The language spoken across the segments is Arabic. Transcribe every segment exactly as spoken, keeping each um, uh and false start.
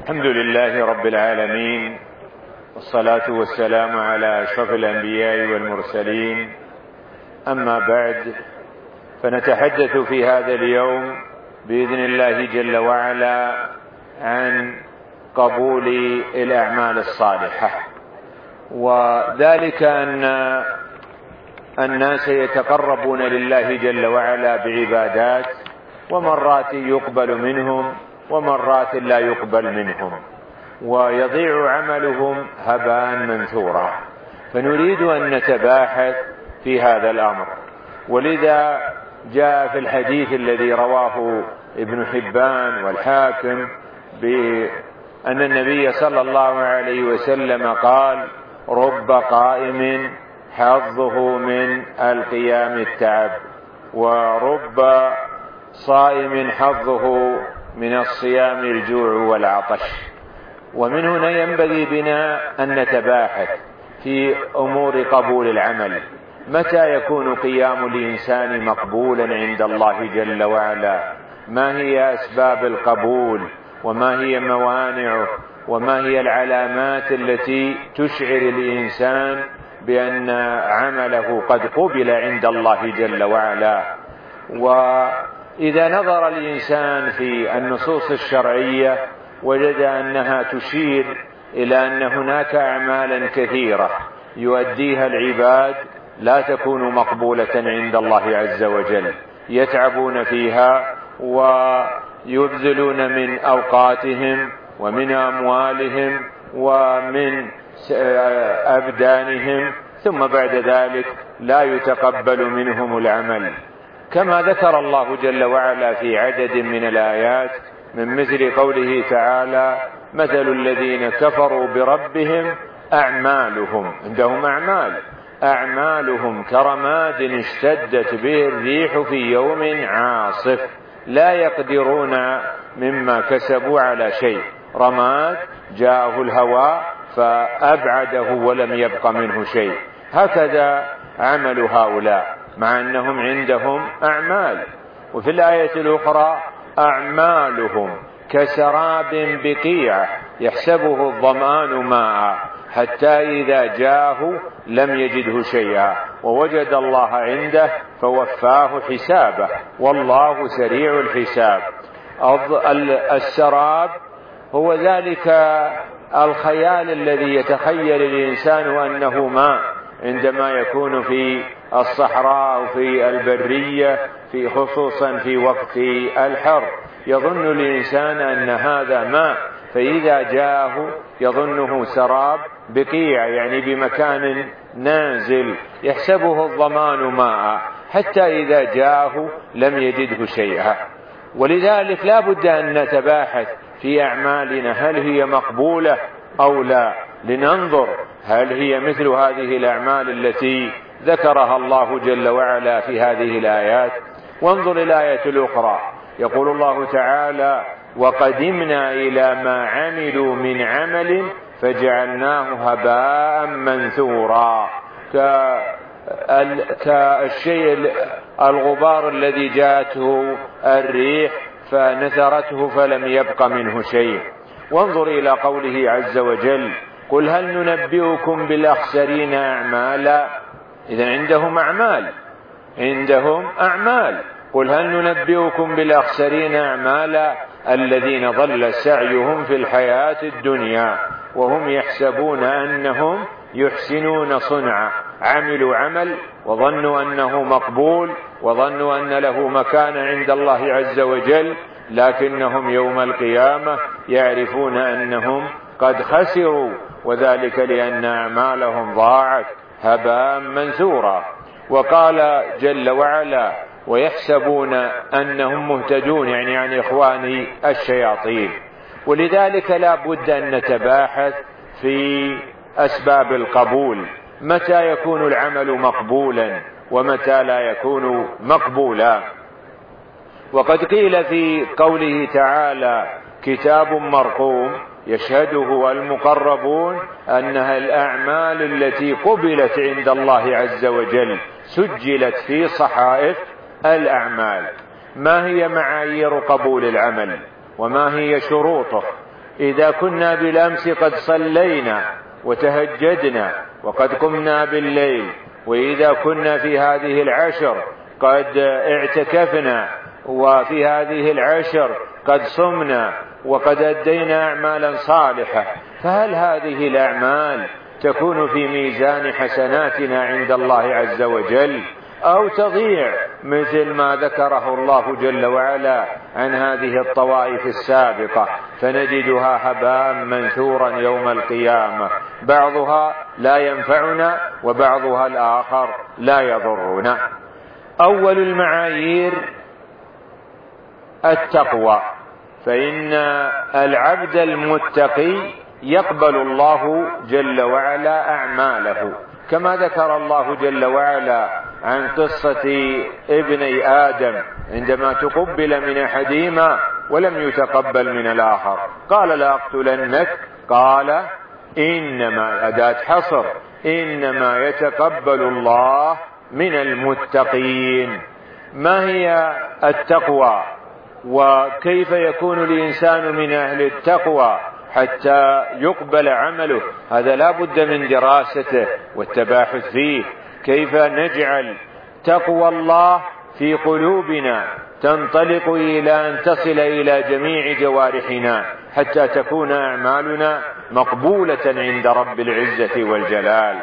الحمد لله رب العالمين، والصلاة والسلام على أشرف الأنبياء والمرسلين. أما بعد، فنتحدث في هذا اليوم بإذن الله جل وعلا عن قبول الأعمال الصالحة، وذلك أن الناس يتقربون لله جل وعلا بعبادات، ومرات يقبل منهم ومرات لا يقبل منهم، ويضيع عملهم هباء منثورا. فنريد أن نتباحث في هذا الأمر، ولذا جاء في الحديث الذي رواه ابن حبان والحاكم بأن النبي صلى الله عليه وسلم قال: رب قائم حظه من القيام التعب، ورب صائم حظه من الصيام الجوع والعطش. ومن هنا ينبغي بنا أن نتباحث في أمور قبول العمل. متى يكون قيام الإنسان مقبولا عند الله جل وعلا؟ ما هي أسباب القبول؟ وما هي موانعه؟ وما هي العلامات التي تشعر الإنسان بأن عمله قد قبل عند الله جل وعلا؟ وإذا نظر الإنسان في النصوص الشرعية وجد أنها تشير إلى أن هناك أعمالا كثيرة يؤديها العباد لا تكون مقبولة عند الله عز وجل، يتعبون فيها ويبذلون من أوقاتهم ومن أموالهم ومن أبدانهم، ثم بعد ذلك لا يتقبل منهم العمل، كما ذكر الله جل وعلا في عدد من الآيات، من مثل قوله تعالى: مثل الذين كفروا بربهم أعمالهم، عندهم أعمال أعمالهم كرماد اشتدت به الريح في يوم عاصف لا يقدرون مما كسبوا على شيء. رماد جاءه الهواء فأبعده ولم يبق منه شيء. هكذا عمل هؤلاء مع أنهم عندهم أعمال. وفي الآية الأخرى: أعمالهم كسراب بقيعة يحسبه الظمآن ماء حتى إذا جاءه لم يجده شيئا ووجد الله عنده فوفاه حسابه والله سريع الحساب. السراب هو ذلك الخيال الذي يتخيل الإنسان أنه ماء عندما يكون في الصحراء وفي البرية، في خصوصا في وقت الحر، يظن الإنسان أن هذا ماء، فإذا جاءه يظنه سراب بقيع، يعني بمكان نازل، يحسبه الظمان ماء حتى إذا جاءه لم يجده شيئا. ولذلك لا بد أن نتباحث في أعمالنا، هل هي مقبولة أو لا، لننظر هل هي مثل هذه الأعمال التي ذكرها الله جل وعلا في هذه الآيات. وانظر الآية الأخرى، يقول الله تعالى: وقدمنا إلى ما عملوا من عمل فجعلناه هباء منثورا، كالشيء الغبار الذي جاءته الريح فنثرته فلم يبق منه شيء. وانظر إلى قوله عز وجل: قل هل ننبئكم بالأخسرين أعمالا. إذن عندهم أعمال عندهم أعمال قل هل ننبئكم بالأخسرين أعمالا الذين ضل سعيهم في الحياة الدنيا وهم يحسبون أنهم يحسنون صنعا. عملوا عمل وظنوا أنه مقبول وظنوا أن له مكان عند الله عز وجل، لكنهم يوم القيامة يعرفون أنهم قد خسروا، وذلك لأن أعمالهم ضاعت هباء منثورا. وقال جل وعلا: ويحسبون أنهم مهتدون، يعني عن إخوان الشياطين. ولذلك لا بد أن نتباحث في أسباب القبول، متى يكون العمل مقبولا ومتى لا يكون مقبولا. وقد قيل في قوله تعالى: كتاب مرقوم يشهده المقربون، أنها الأعمال التي قبلت عند الله عز وجل سجلت في صحائف الأعمال. ما هي معايير قبول العمل وما هي شروطه؟ إذا كنا بالأمس قد صلينا وتهجدنا وقد قمنا بالليل، وإذا كنا في هذه العشر قد اعتكفنا، وفي هذه العشر قد صمنا وقد أدينا أعمالا صالحة، فهل هذه الأعمال تكون في ميزان حسناتنا عند الله عز وجل، أو تضيع مثل ما ذكره الله جل وعلا عن هذه الطوائف السابقة فنجدها هباء منثورا يوم القيامة، بعضها لا ينفعنا وبعضها الآخر لا يضرنا. أول المعايير التقوى، فإن العبد المتقي يقبل الله جل وعلا أعماله، كما ذكر الله جل وعلا عن قصة ابني آدم عندما تقبل من أحدهما ولم يتقبل من الآخر، قال لأقتلنك، قال إنما، أداة حصر، إنما يتقبل الله من المتقين. ما هي التقوى وكيف يكون الإنسان من أهل التقوى حتى يقبل عمله؟ هذا لا بد من دراسته والتباحث فيه، كيف نجعل تقوى الله في قلوبنا تنطلق إلى أن تصل إلى جميع جوارحنا حتى تكون أعمالنا مقبولة عند رب العزة والجلال.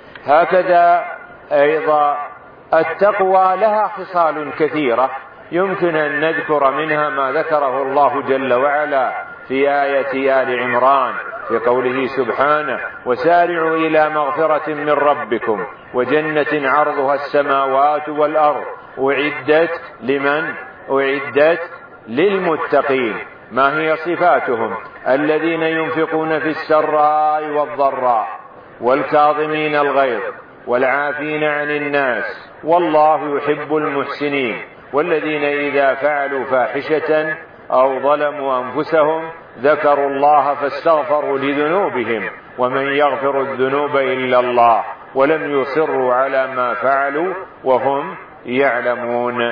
هكذا أيضا التقوى لها خصال كثيرة يمكن أن نذكر منها ما ذكره الله جل وعلا في آية آل عمران في قوله سبحانه: وسارعوا إلى مغفرة من ربكم وجنة عرضها السماوات والأرض أعدت لمن؟ أعدت للمتقين. ما هي صفاتهم؟ الذين ينفقون في السراء والضراء والكاظمين الغيظ والعافين عن الناس والله يحب المحسنين، والذين إذا فعلوا فاحشة أو ظلموا أنفسهم ذكروا الله فاستغفروا لذنوبهم ومن يغفر الذنوب إلا الله ولم يصروا على ما فعلوا وهم يعلمون.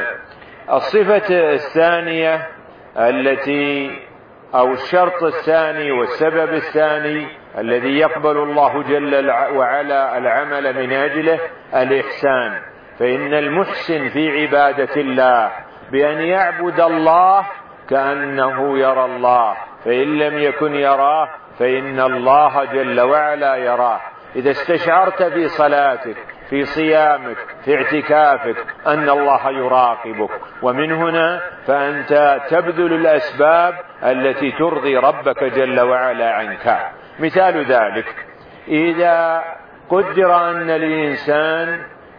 الصفة الثانية التي أو الشرط الثاني والسبب الثاني الذي يقبل الله جل وعلا العمل من أجله الإحسان، فإن المحسن في عبادة الله بأن يعبد الله كأنه يرى الله، فإن لم يكن يراه فإن الله جل وعلا يراه. إذا استشعرت في صلاتك في صيامك في اعتكافك أن الله يراقبك، ومن هنا فأنت تبذل الأسباب التي ترضي ربك جل وعلا عنك. مثال ذلك إذا قدر أن الإنسان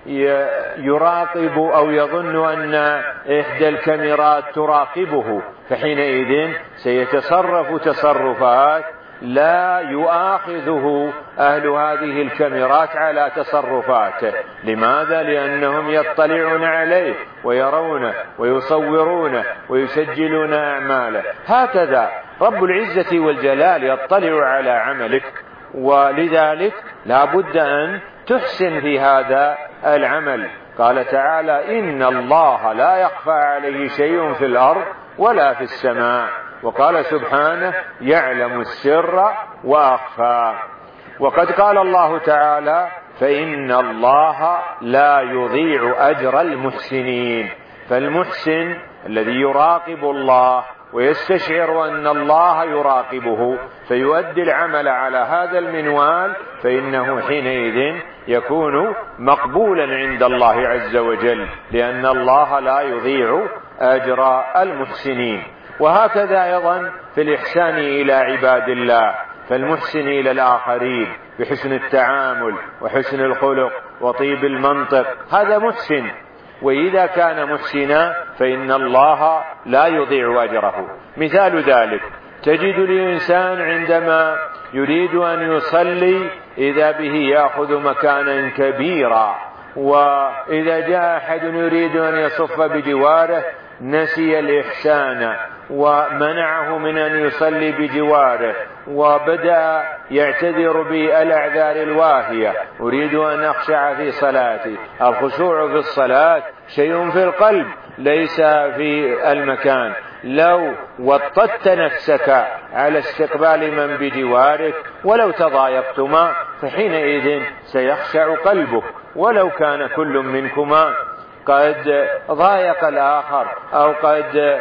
يراقب أو يظن أن إحدى الكاميرات تراقبه، فحينئذ سيتصرف تصرفات لا يؤاخذه أهل هذه الكاميرات على تصرفاته. لماذا؟ لأنهم يطلعون عليه ويرونه ويصورونه ويسجلون أعماله. هكذا رب العزة والجلال يطلع على عملك، ولذلك لا بد أن تحسن في هذا العمل. قال تعالى: إن الله لا يخفى عليه شيء في الأرض ولا في السماء. وقال سبحانه: يعلم السر وأخفى. وقد قال الله تعالى: فإن الله لا يضيع أجر المحسنين. فالمحسن الذي يراقب الله ويستشعر أن الله يراقبه فيؤدي العمل على هذا المنوال، فإنه حينئذ يكون مقبولا عند الله عز وجل، لأن الله لا يضيع أجر المحسنين. وهكذا أيضا في الإحسان إلى عباد الله، فالمحسن إلى الآخرين بحسن التعامل وحسن الخلق وطيب المنطق هذا محسن، وإذا كان محسنا فإن الله لا يضيع أجره. مثال ذلك تجد الإنسان عندما يريد أن يصلي إذا به يأخذ مكانا كبيرا، وإذا جاء أحد يريد أن يصف بجواره نسي الإحسان ومنعه من أن يصلي بجواره، وبدأ يعتذر بالأعذار الواهية: أريد أن أخشع في صلاتي. الخشوع في الصلاة شيء في القلب ليس في المكان. لو وطدت نفسك على استقبال من بجوارك ولو تضايقتما فحينئذ سيخشع قلبك، ولو كان كل منكما قد ضايق الآخر أو قد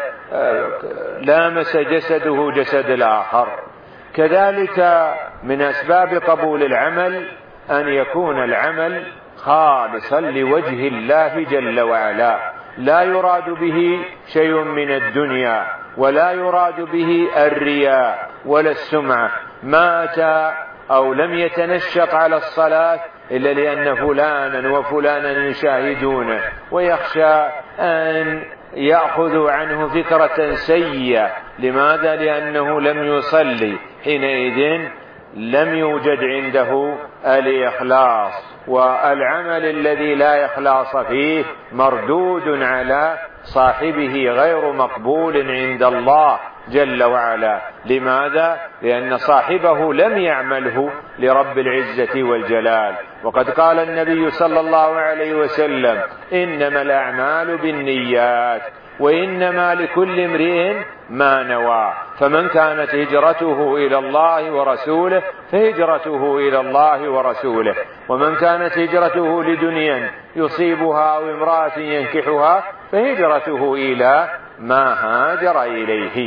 لامس جسده جسد الآخر. كذلك من أسباب قبول العمل أن يكون العمل خالصا لوجه الله جل وعلا، لا يراد به شيء من الدنيا ولا يراد به الرياء ولا السمعة. ما أتى أو لم يتنشط على الصلاة إلا لأن فلانا وفلانا يشاهدونه ويخشى أن يأخذ عنه فكرة سيئة. لماذا؟ لأنه لم يصلي، حينئذ لم يوجد عنده الإخلاص، والعمل الذي لا إخلاص فيه مردود على صاحبه غير مقبول عند الله جل وعلا. لماذا؟ لأن صاحبه لم يعمله لرب العزة والجلال. وقد قال النبي صلى الله عليه وسلم: إنما الأعمال بالنيات وإنما لكل امرئ ما نوى، فمن كانت هجرته إلى الله ورسوله فهجرته إلى الله ورسوله، ومن كانت هجرته لدنيا يصيبها أو امرأة ينكحها فهجرته إلى ما هاجر إليه.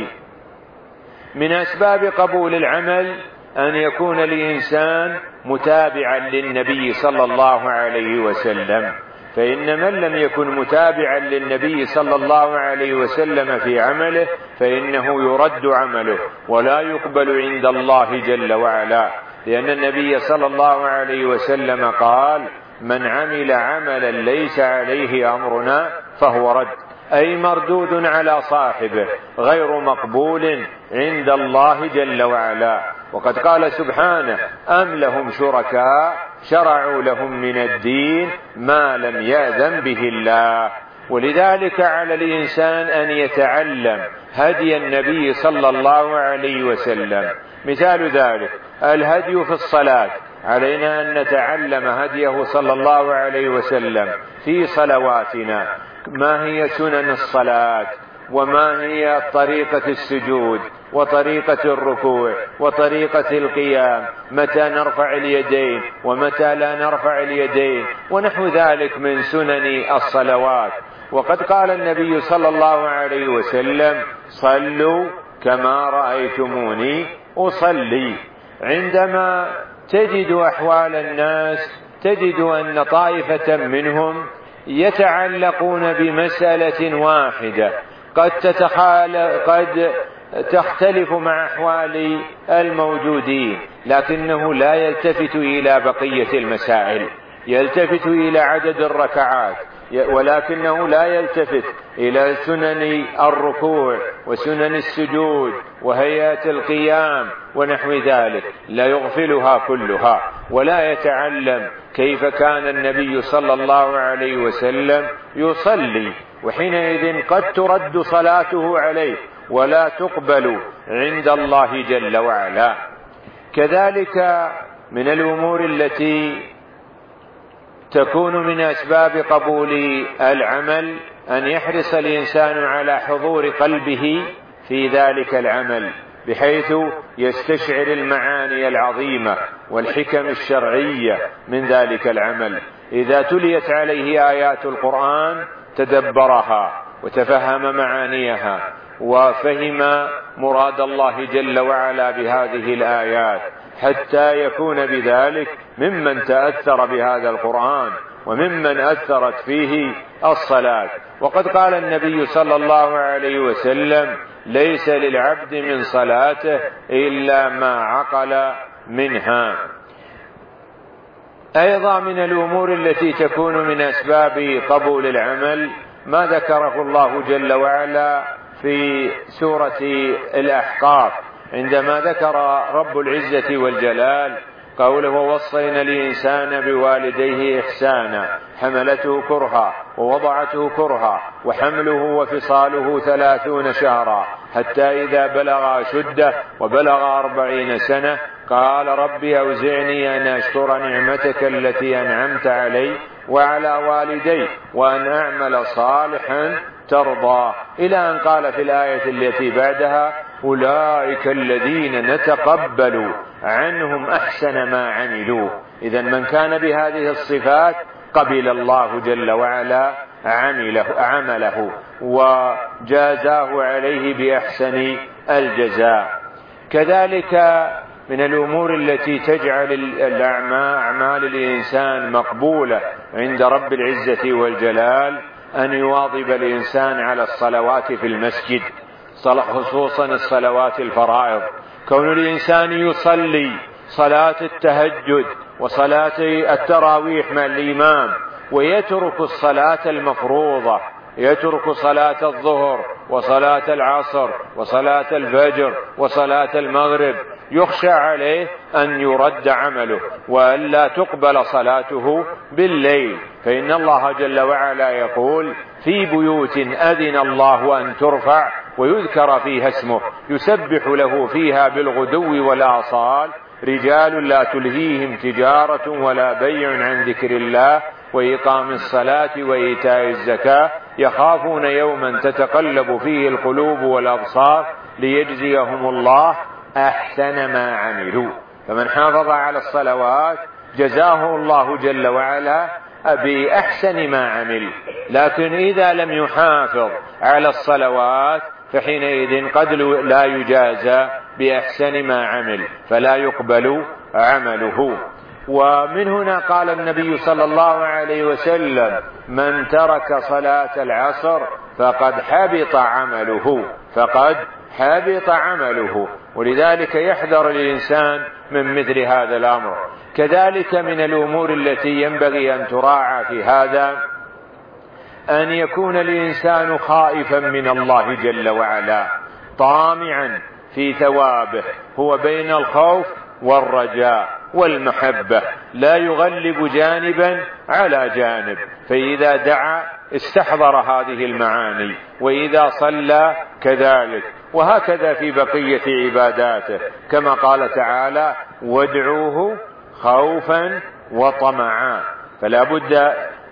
من أسباب قبول العمل أن يكون الإنسان متابعا للنبي صلى الله عليه وسلم، فإن من لم يكن متابعا للنبي صلى الله عليه وسلم في عمله فإنه يرد عمله ولا يقبل عند الله جل وعلا، لأن النبي صلى الله عليه وسلم قال: من عمل عملا ليس عليه أمرنا فهو رد، أي مردود على صاحبه غير مقبول عند الله جل وعلا. وقد قال سبحانه: أم لهم شركاء شرعوا لهم من الدين ما لم يأذن به الله. ولذلك على الإنسان أن يتعلم هدي النبي صلى الله عليه وسلم. مثال ذلك الهدي في الصلاة، علينا أن نتعلم هديه صلى الله عليه وسلم في صلواتنا. ما هي سنن الصلاة، وما هي طريقة السجود وطريقة الركوع وطريقة القيام، متى نرفع اليدين ومتى لا نرفع اليدين، ونحو ذلك من سنن الصلوات. وقد قال النبي صلى الله عليه وسلم: صلوا كما رأيتموني أصلي. عندما تجد أحوال الناس تجد أن طائفة منهم يتعلقون بمسألة واحدة قد تتخالف قد تختلف مع أحوال الموجودين، لكنه لا يلتفت إلى بقية المسائل، يلتفت إلى عدد الركعات ولكنه لا يلتفت إلى سنن الركوع وسنن السجود وهيئة القيام ونحو ذلك، لا يغفلها كلها ولا يتعلم كيف كان النبي صلى الله عليه وسلم يصلي، وحينئذ قد ترد صلاته عليه ولا تقبل عند الله جل وعلا. كذلك من الأمور التي تكون من أسباب قبول العمل أن يحرص الإنسان على حضور قلبه في ذلك العمل، بحيث يستشعر المعاني العظيمة والحكم الشرعية من ذلك العمل. إذا تليت عليه آيات القرآن تدبرها وتفهم معانيها وفهم مراد الله جل وعلا بهذه الآيات، حتى يكون بذلك ممن تأثر بهذا القرآن وممن أثرت فيه الصلاة. وقد قال النبي صلى الله عليه وسلم: ليس للعبد من صلاته إلا ما عقل منها. أيضا من الأمور التي تكون من أسباب قبول العمل ما ذكره الله جل وعلا في سورة الأحقاف، عندما ذكر رب العزة والجلال قوله: ووصينا الإنسان بوالديه إحسانا حملته كرها ووضعته كرها وحمله وفصاله ثلاثون شهرا حتى إذا بلغ أشده وبلغ أربعين سنة قال ربي أوزعني أن أشكر نعمتك التي أنعمت علي وعلى والدي وأن أعمل صالحا ترضى، إلى أن قال في الآية التي بعدها أولئك الذين نتقبل عنهم أحسن ما عملوا. إذن من كان بهذه الصفات قبل الله جل وعلا عمله, عمله وجازاه عليه بأحسن الجزاء. كذلك من الأمور التي تجعل أعمال الإنسان مقبولة عند رب العزة والجلال أن يواظب الإنسان على الصلوات في المسجد، خصوصا الصلوات الفرائض. كون الإنسان يصلي صلاة التهجد وصلاة التراويح مع الإمام ويترك الصلاة المفروضة، يترك صلاة الظهر وصلاة العصر وصلاة الفجر وصلاة المغرب، يخشى عليه أن يرد عمله وألا تقبل صلاته بالليل. فإن الله جل وعلا يقول في بيوت أذن الله أن ترفع ويذكر فيها اسمه يسبح له فيها بالغدو والآصال رجال لا تلهيهم تجارة ولا بيع عن ذكر الله وإقام الصلاة وإيتاء الزكاة يخافون يوما تتقلب فيه القلوب والأبصار ليجزيهم الله أحسن ما عملوا. فمن حافظ على الصلوات جزاه الله جل وعلا بأحسن ما عمل. لكن إذا لم يحافظ على الصلوات فحينئذ قد لا يجازى بأحسن ما عمل فلا يقبل عمله. ومن هنا قال النبي صلى الله عليه وسلم من ترك صلاة العصر فقد حبط عمله، فقد حبط عمله. ولذلك يحذر الإنسان من مثل هذا الأمر. كذلك من الأمور التي ينبغي أن تراعى في هذا أن يكون الإنسان خائفا من الله جل وعلا طامعا في ثوابه، هو بين الخوف والرجاء والمحبة، لا يغلب جانبا على جانب. فإذا دعا استحضر هذه المعاني، وإذا صلى كذلك، وهكذا في بقية عباداته كما قال تعالى وادعوه خوفا وطمعا. فلا بد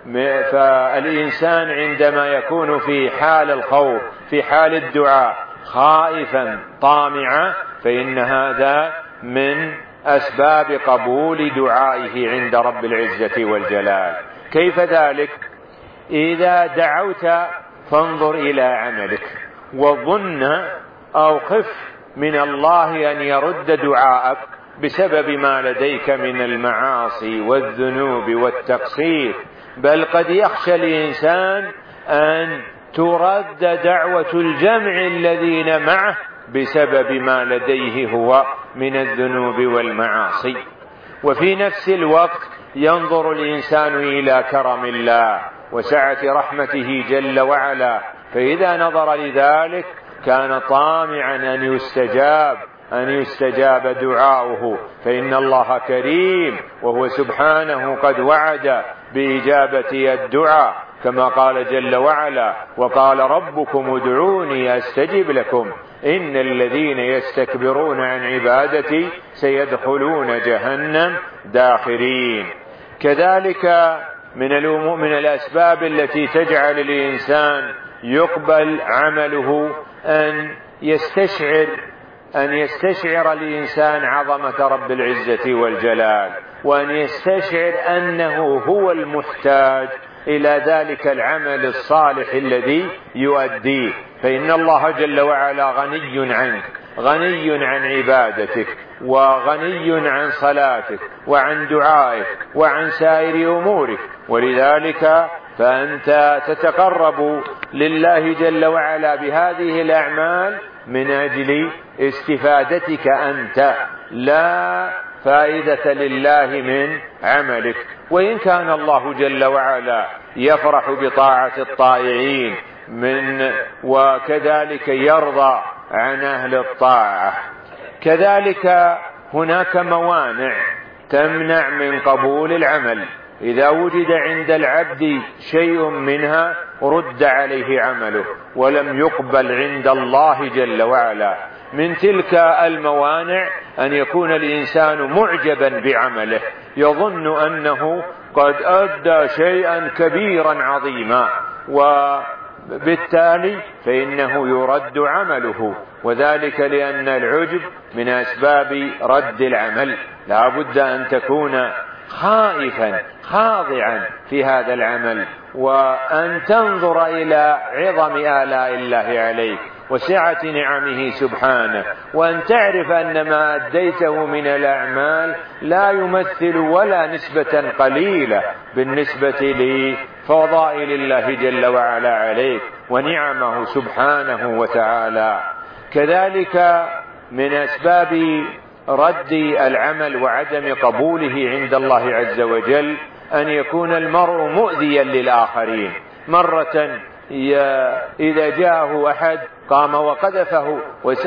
فالإنسان عندما يكون في حال الخوف في حال الدعاء خائفا طامعا فإن هذا من أسباب قبول دعائه عند رب العزة والجلال. كيف ذلك؟ إذا دعوت فانظر إلى عملك وظن أو خف من الله أن يرد دعاءك بسبب ما لديك من المعاصي والذنوب والتقصير، بل قد يخشى الإنسان أن ترد دعوة الجمع الذين معه بسبب ما لديه هو من الذنوب والمعاصي. وفي نفس الوقت ينظر الإنسان إلى كرم الله وسعة رحمته جل وعلا، فإذا نظر لذلك كان طامعا أن يستجاب أن يستجاب دعاؤه، فإن الله كريم وهو سبحانه قد وعد بإجابة الدعاء كما قال جل وعلا وقال ربكم ادعوني أستجب لكم إن الذين يستكبرون عن عبادتي سيدخلون جهنم داخرين. كذلك من الأمور من الأسباب التي تجعل الإنسان يقبل عمله أن يستشعر أن يستشعر الإنسان عظمة رب العزة والجلال، وأن يستشعر أنه هو المحتاج إلى ذلك العمل الصالح الذي يؤديه. فإن الله جل وعلا غني عنك، غني عن عبادتك، وغني عن صلاتك وعن دعائك وعن سائر أمورك، ولذلك فأنت تتقرب لله جل وعلا بهذه الأعمال من أجل استفادتك أنت، لا فائدة لله من عملك. وإن كان الله جل وعلا يفرح بطاعة الطائعين من وكذلك يرضى عن أهل الطاعة. كذلك هناك موانع تمنع من قبول العمل، إذا وجد عند العبد شيء منها رد عليه عمله ولم يقبل عند الله جل وعلا. من تلك الموانع أن يكون الإنسان معجبا بعمله، يظن أنه قد أدى شيئا كبيرا عظيما، بالتالي فإنه يرد عمله، وذلك لأن العجب من أسباب رد العمل. لا بد أن تكون خائفا خاضعا في هذا العمل، وأن تنظر إلى عظم آلاء الله عليك وسعة نعمه سبحانه، وأن تعرف أن ما أديته من الأعمال لا يمثل ولا نسبة قليلة بالنسبة لفضائل الله جل وعلا عليك ونعمه سبحانه وتعالى. كذلك من أسباب رد العمل وعدم قبوله عند الله عز وجل أن يكون المرء مؤذيا للآخرين. مرة إذا جاءه أحد قام وقذفه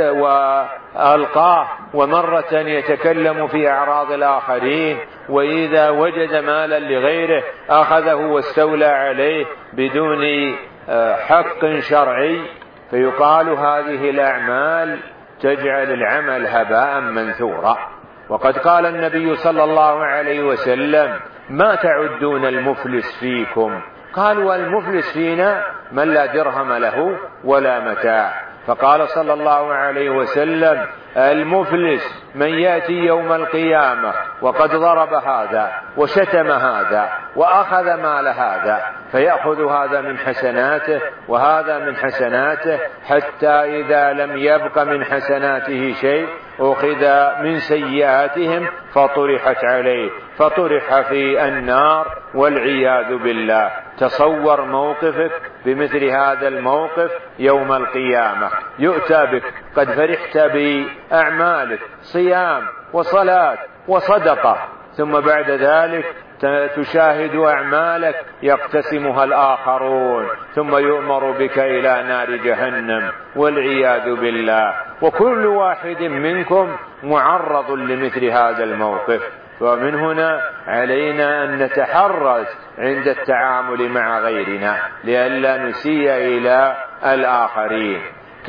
وألقاه، ومرة يتكلم في أعراض الآخرين، وإذا وجد مالا لغيره أخذه واستولى عليه بدون حق شرعي، فيقال هذه الأعمال تجعل العمل هباء منثورا. وقد قال النبي صلى الله عليه وسلم: ما تعدون المفلس فيكم؟ قالوا: المفلس فينا من لا درهم له ولا متاع. فقال صلى الله عليه وسلم: المفلس من يأتي يوم القيامة وقد ضرب هذا وشتم هذا وأخذ مال هذا، فيأخذ هذا من حسناته وهذا من حسناته، حتى إذا لم يبق من حسناته شيء أخذ من سيئاتهم فطرحت عليه فطرح في النار والعياذ بالله. تصور موقفك بمثل هذا الموقف يوم القيامة، يؤتى بك قد فرحت بأعمالك صيام وصلاة وصدقة، ثم بعد ذلك تشاهد أعمالك يقتسمها الآخرون، ثم يؤمر بك إلى نار جهنم والعياذ بالله. وكل واحد منكم معرض لمثل هذا الموقف. ومن هنا علينا أن نتحرز عند التعامل مع غيرنا لئلا نسيء إلى الآخرين.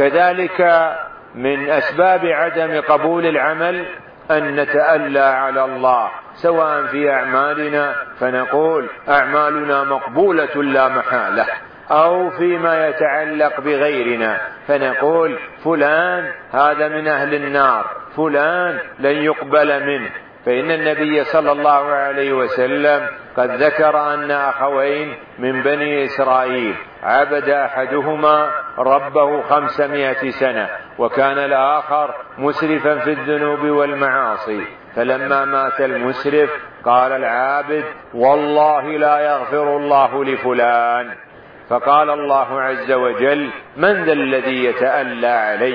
كذلك من أسباب عدم قبول العمل أن نتألى على الله، سواء في أعمالنا فنقول أعمالنا مقبولة لا محالة، أو فيما يتعلق بغيرنا فنقول فلان هذا من أهل النار، فلان لن يقبل منه. فإن النبي صلى الله عليه وسلم قد ذكر أن أخوين من بني إسرائيل عبد أحدهما ربه خمسمائة سنة، وكان الآخر مسرفا في الذنوب والمعاصي. فلما مات المسرف قال العابد: والله لا يغفر الله لفلان. فقال الله عز وجل: من ذا الذي يتألى علي؟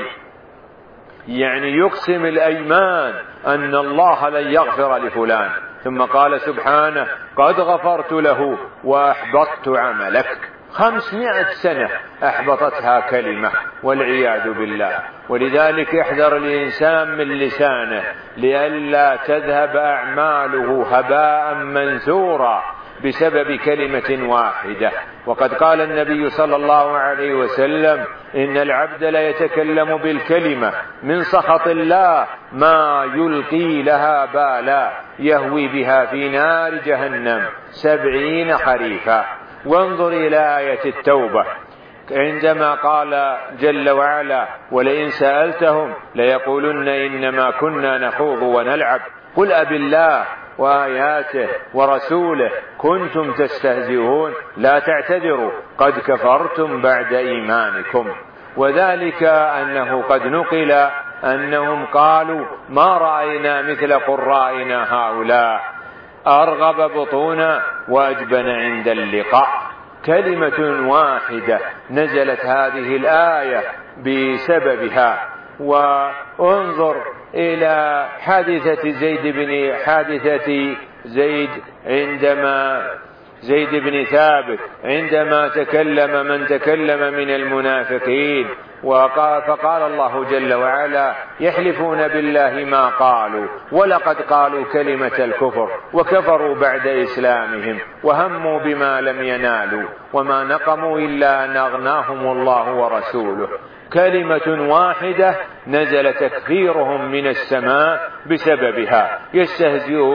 يعني يقسم الأيمان أن الله لن يغفر لفلان، ثم قال سبحانه: قد غفرت له وأحبطت عملك. خمسمائة سنة أحبطتها كلمة والعياذ بالله. ولذلك يحذر الإنسان من لسانه لئلا تذهب أعماله هباء منثورا بسبب كلمة واحدة. وقد قال النبي صلى الله عليه وسلم: إن العبد لا يتكلم بالكلمة من سخط الله ما يلقي لها بالا يهوي بها في نار جهنم سبعين خريفا. وانظر إلى آية التوبة عندما قال جل وعلا: ولئن سألتهم ليقولن إنما كنا نخوض ونلعب قل أبالله وآياته ورسوله كنتم تستهزئون لا تعتذروا قد كفرتم بعد إيمانكم. وذلك أنه قد نقل أنهم قالوا: ما رأينا مثل قرائنا هؤلاء، أرغب بطونا وأجبن عند اللقاء. كلمة واحدة نزلت هذه الآية بسببها. وانظر إلى حادثة زيد بن حادثة زيد عندما زيد بن ثابت عندما تكلم من تكلم من المنافقين، وقال فقال الله جل وعلا: يحلفون بالله ما قالوا ولقد قالوا كلمة الكفر وكفروا بعد إسلامهم وهموا بما لم ينالوا وما نقموا إلا أن أغناهم الله ورسوله. كلمة واحدة نزل تكفيرهم من السماء بسببها. يستهزئون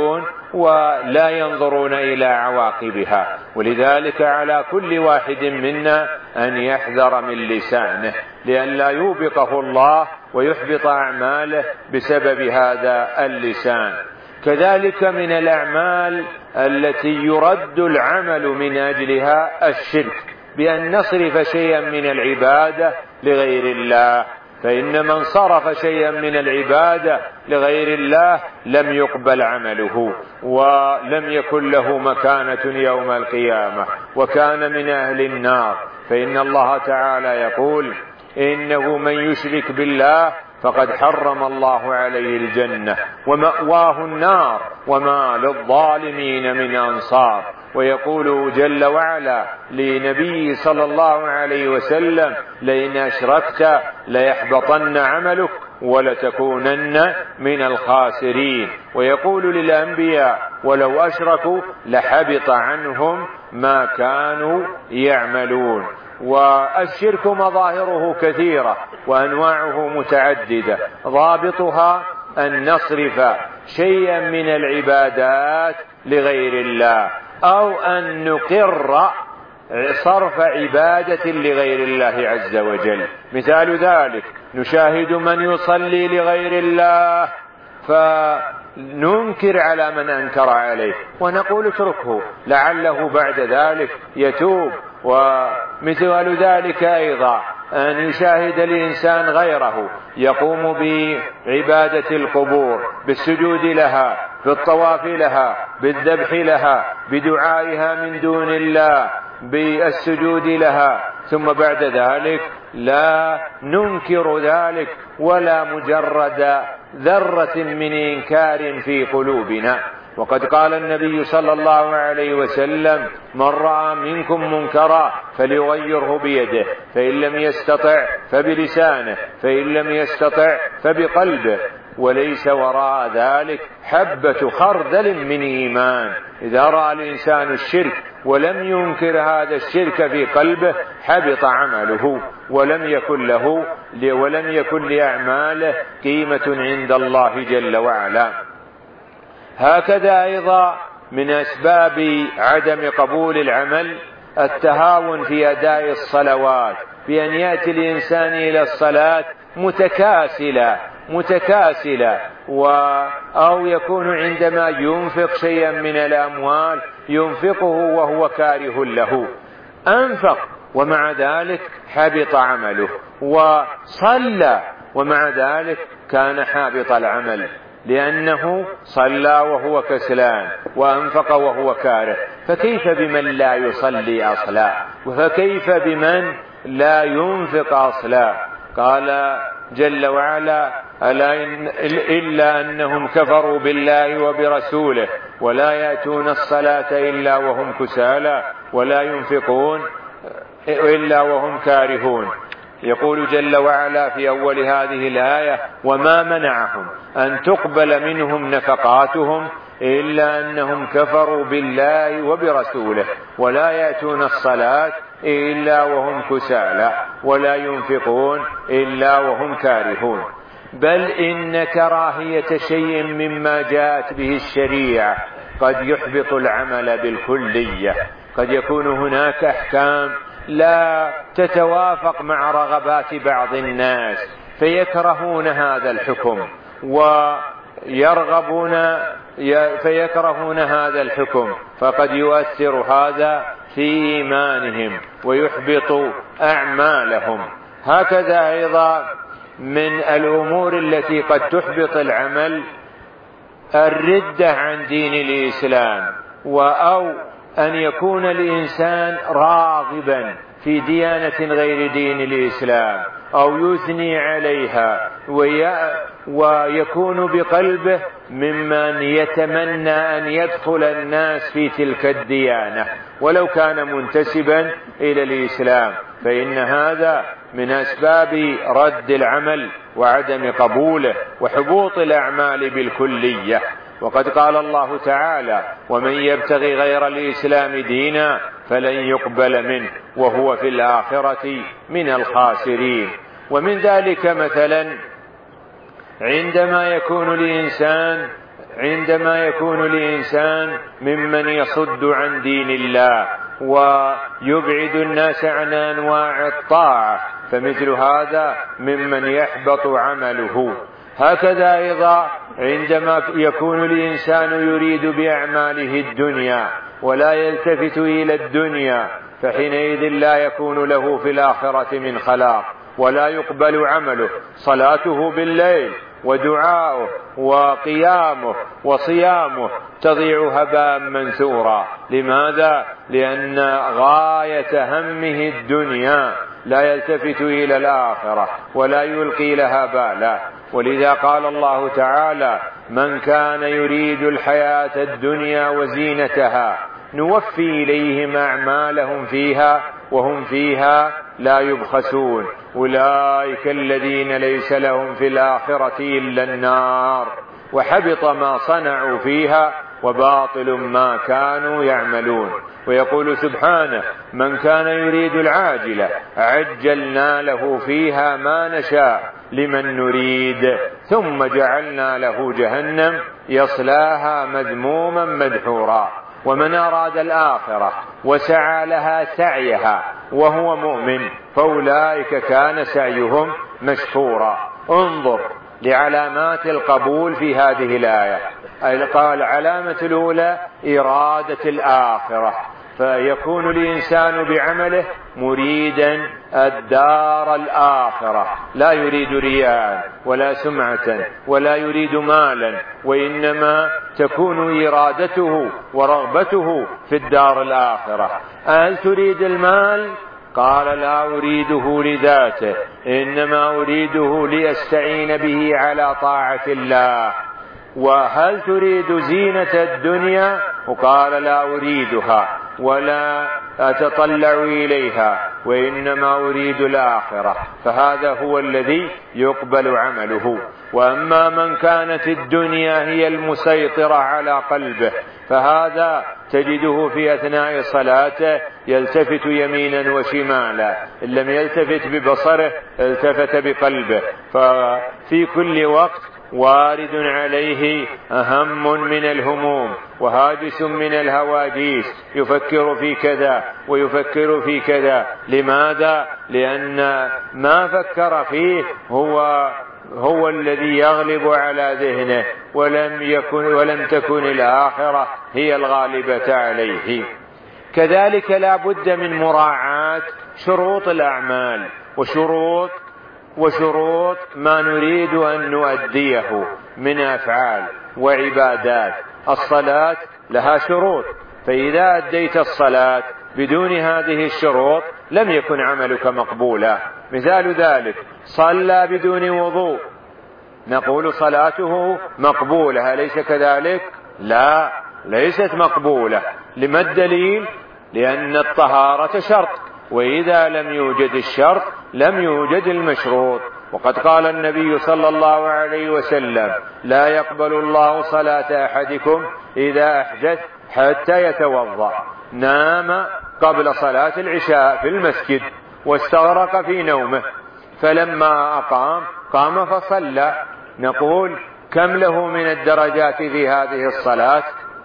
ولا ينظرون إلى عواقبها. ولذلك على كل واحد منا أن يحذر من لسانه لئلا يوبقه الله ويحبط أعماله بسبب هذا اللسان. كذلك من الأعمال التي يرد العمل من أجلها الشرك، بأن نصرف شيئا من العبادة لغير الله، فإن من صرف شيئا من العبادة لغير الله لم يقبل عمله ولم يكن له مكانة يوم القيامة وكان من أهل النار. فإن الله تعالى يقول: إنه من يشرك بالله فقد حرم الله عليه الجنة ومأواه النار وما للظالمين من أنصار. ويقول جل وعلا لنبيه صلى الله عليه وسلم: لئن أشركت ليحبطن عملك ولتكونن من الخاسرين. ويقول للأنبياء: ولو أشركوا لحبط عنهم ما كانوا يعملون. والشرك مظاهره كثيرة وأنواعه متعددة، ضابطها أن نصرف شيئا من العبادات لغير الله، أو أن نقر صرف عبادة لغير الله عز وجل. مثال ذلك: نشاهد من يصلي لغير الله فننكر على من أنكر عليه ونقول اتركه لعله بعد ذلك يتوب. ومثال ذلك أيضا أن يشاهد الإنسان غيره يقوم بعبادة القبور، بالسجود لها، بالطواف لها، بالذبح لها، بدعائها من دون الله، بالسجود لها، ثم بعد ذلك لا ننكر ذلك ولا مجرد ذرة من إنكار في قلوبنا. وقد قال النبي صلى الله عليه وسلم: من رأى منكم منكرا فليغيره بيده، فإن لم يستطع فبلسانه، فإن لم يستطع فبقلبه، وليس وراء ذلك حبة خردل من إيمان. إذا رأى الإنسان الشرك ولم ينكر هذا الشرك في قلبه حبط عمله ولم يكن له ولم يكن لأعماله قيمة عند الله جل وعلا. هكذا أيضا من أسباب عدم قبول العمل التهاون في أداء الصلوات، بأن يأتي الإنسان إلى الصلاة متكاسلا متكاسلا و أو يكون عندما ينفق شيئا من الأموال ينفقه وهو كاره له، أنفق ومع ذلك حبط عمله، وصلى ومع ذلك كان حابط العمل، لأنه صلى وهو كسلان وأنفق وهو كاره. فكيف بمن لا يصلي أصلا؟ وفكيف بمن لا ينفق أصلا؟ قال جل وعلا: ألا إن إلا أنهم كفروا بالله وبرسوله ولا يأتون الصلاة إلا وهم كسالى ولا ينفقون إلا وهم كارهون. يقول جل وعلا في أول هذه الآية: وما منعهم أن تقبل منهم نفقاتهم إلا أنهم كفروا بالله وبرسوله ولا يأتون الصلاة إلا وهم كسالى ولا ينفقون إلا وهم كارهون. بل إن كراهية شيء مما جاءت به الشريعة قد يحبط العمل بالكلية. قد يكون هناك أحكام لا تتوافق مع رغبات بعض الناس فيكرهون هذا الحكم ويرغبون فيكرهون هذا الحكم، فقد يؤثر هذا في إيمانهم ويحبط أعمالهم. هكذا أيضا من الأمور التي قد تحبط العمل الردة عن دين الإسلام، أو أن يكون الإنسان راغبا في ديانة غير دين الإسلام أو يثني عليها ويكون بقلبه ممن يتمنى أن يدخل الناس في تلك الديانة ولو كان منتسبا إلى الإسلام، فإن هذا من أسباب رد العمل وعدم قبوله وحبوط الأعمال بالكلية. وقد قال الله تعالى: ومن يبتغي غير الإسلام دينا فلن يقبل منه وهو في الآخرة من الخاسرين. ومن ذلك مثلا عندما يكون الإنسان عندما يكون الإنسان ممن يصد عن دين الله ويبعد الناس عن أنواع الطاعة، فمثل هذا ممن يحبط عمله. هكذا أيضا عندما يكون الإنسان يريد بأعماله الدنيا ولا يلتفت إلى الدنيا، فحينئذ لا يكون له في الآخرة من خلاق ولا يقبل عمله. صلاته بالليل ودعاؤه وقيامه وصيامه تضيع هباء منثورا. لماذا؟ لأن غاية همه الدنيا، لا يلتفت إلى الآخرة ولا يلقي لها بالا. ولذا قال الله تعالى: من كان يريد الحياة الدنيا وزينتها نوفي إليهم أعمالهم فيها وهم فيها لا يبخسون أولئك الذين ليس لهم في الآخرة إلا النار وحبط ما صنعوا فيها وباطل ما كانوا يعملون. ويقول سبحانه: من كان يريد العاجلة عجلنا له فيها ما نشاء لمن نريد ثم جعلنا له جهنم يصلاها مذموما مدحورا. ومن أراد الآخرة وسعى لها سعيها وهو مؤمن فأولئك كان سعيهم مشكورا. انظر لعلامات القبول في هذه الآية. العلامة الأولى إرادة الآخرة، فيكون الإنسان بعمله مريدا الدار الآخرة، لا يريد رياء ولا سمعة ولا يريد مالا، وإنما تكون إرادته ورغبته في الدار الآخرة. هل تريد المال؟ قال: لا أريده لذاته، إنما أريده لأستعين به على طاعة الله. وهل تريد زينة الدنيا؟ وقال: لا أريدها ولا أتطلع إليها، وإنما أريد الآخرة، فهذا هو الذي يقبل عمله. وأما من كانت الدنيا هي المسيطرة على قلبه فهذا تجده في أثناء صلاته يلتفت يمينا وشمالا، إن لم يلتفت ببصره التفت بقلبه، ففي كل وقت وارد عليه هم من الهموم وهاجس من الهواجيس، يفكر في كذا ويفكر في كذا. لماذا؟ لأن ما فكر فيه هو هو الذي يغلب على ذهنه، ولم يكن ولم تكن الآخرة هي الغالبة عليه. كذلك لا بد من مراعاة شروط الأعمال وشروط وشروط ما نريد أن نؤديه من أفعال وعبادات. الصلاة لها شروط، فإذا أديت الصلاة بدون هذه الشروط لم يكن عملك مقبولا. مثال ذلك: صلى بدون وضوء، نقول صلاته مقبولة، أليس كذلك؟ لا، ليست مقبولة. لما الدليل؟ لأن الطهارة شرط، وإذا لم يوجد الشرط لم يوجد المشروط. وقد قال النبي صلى الله عليه وسلم: لا يقبل الله صلاة أحدكم إذا أحدث حتى يتوضأ. نام قبل صلاة العشاء في المسجد واستغرق في نومه، فلما أقام قام فصلى، نقول: كم له من الدرجات في هذه الصلاة؟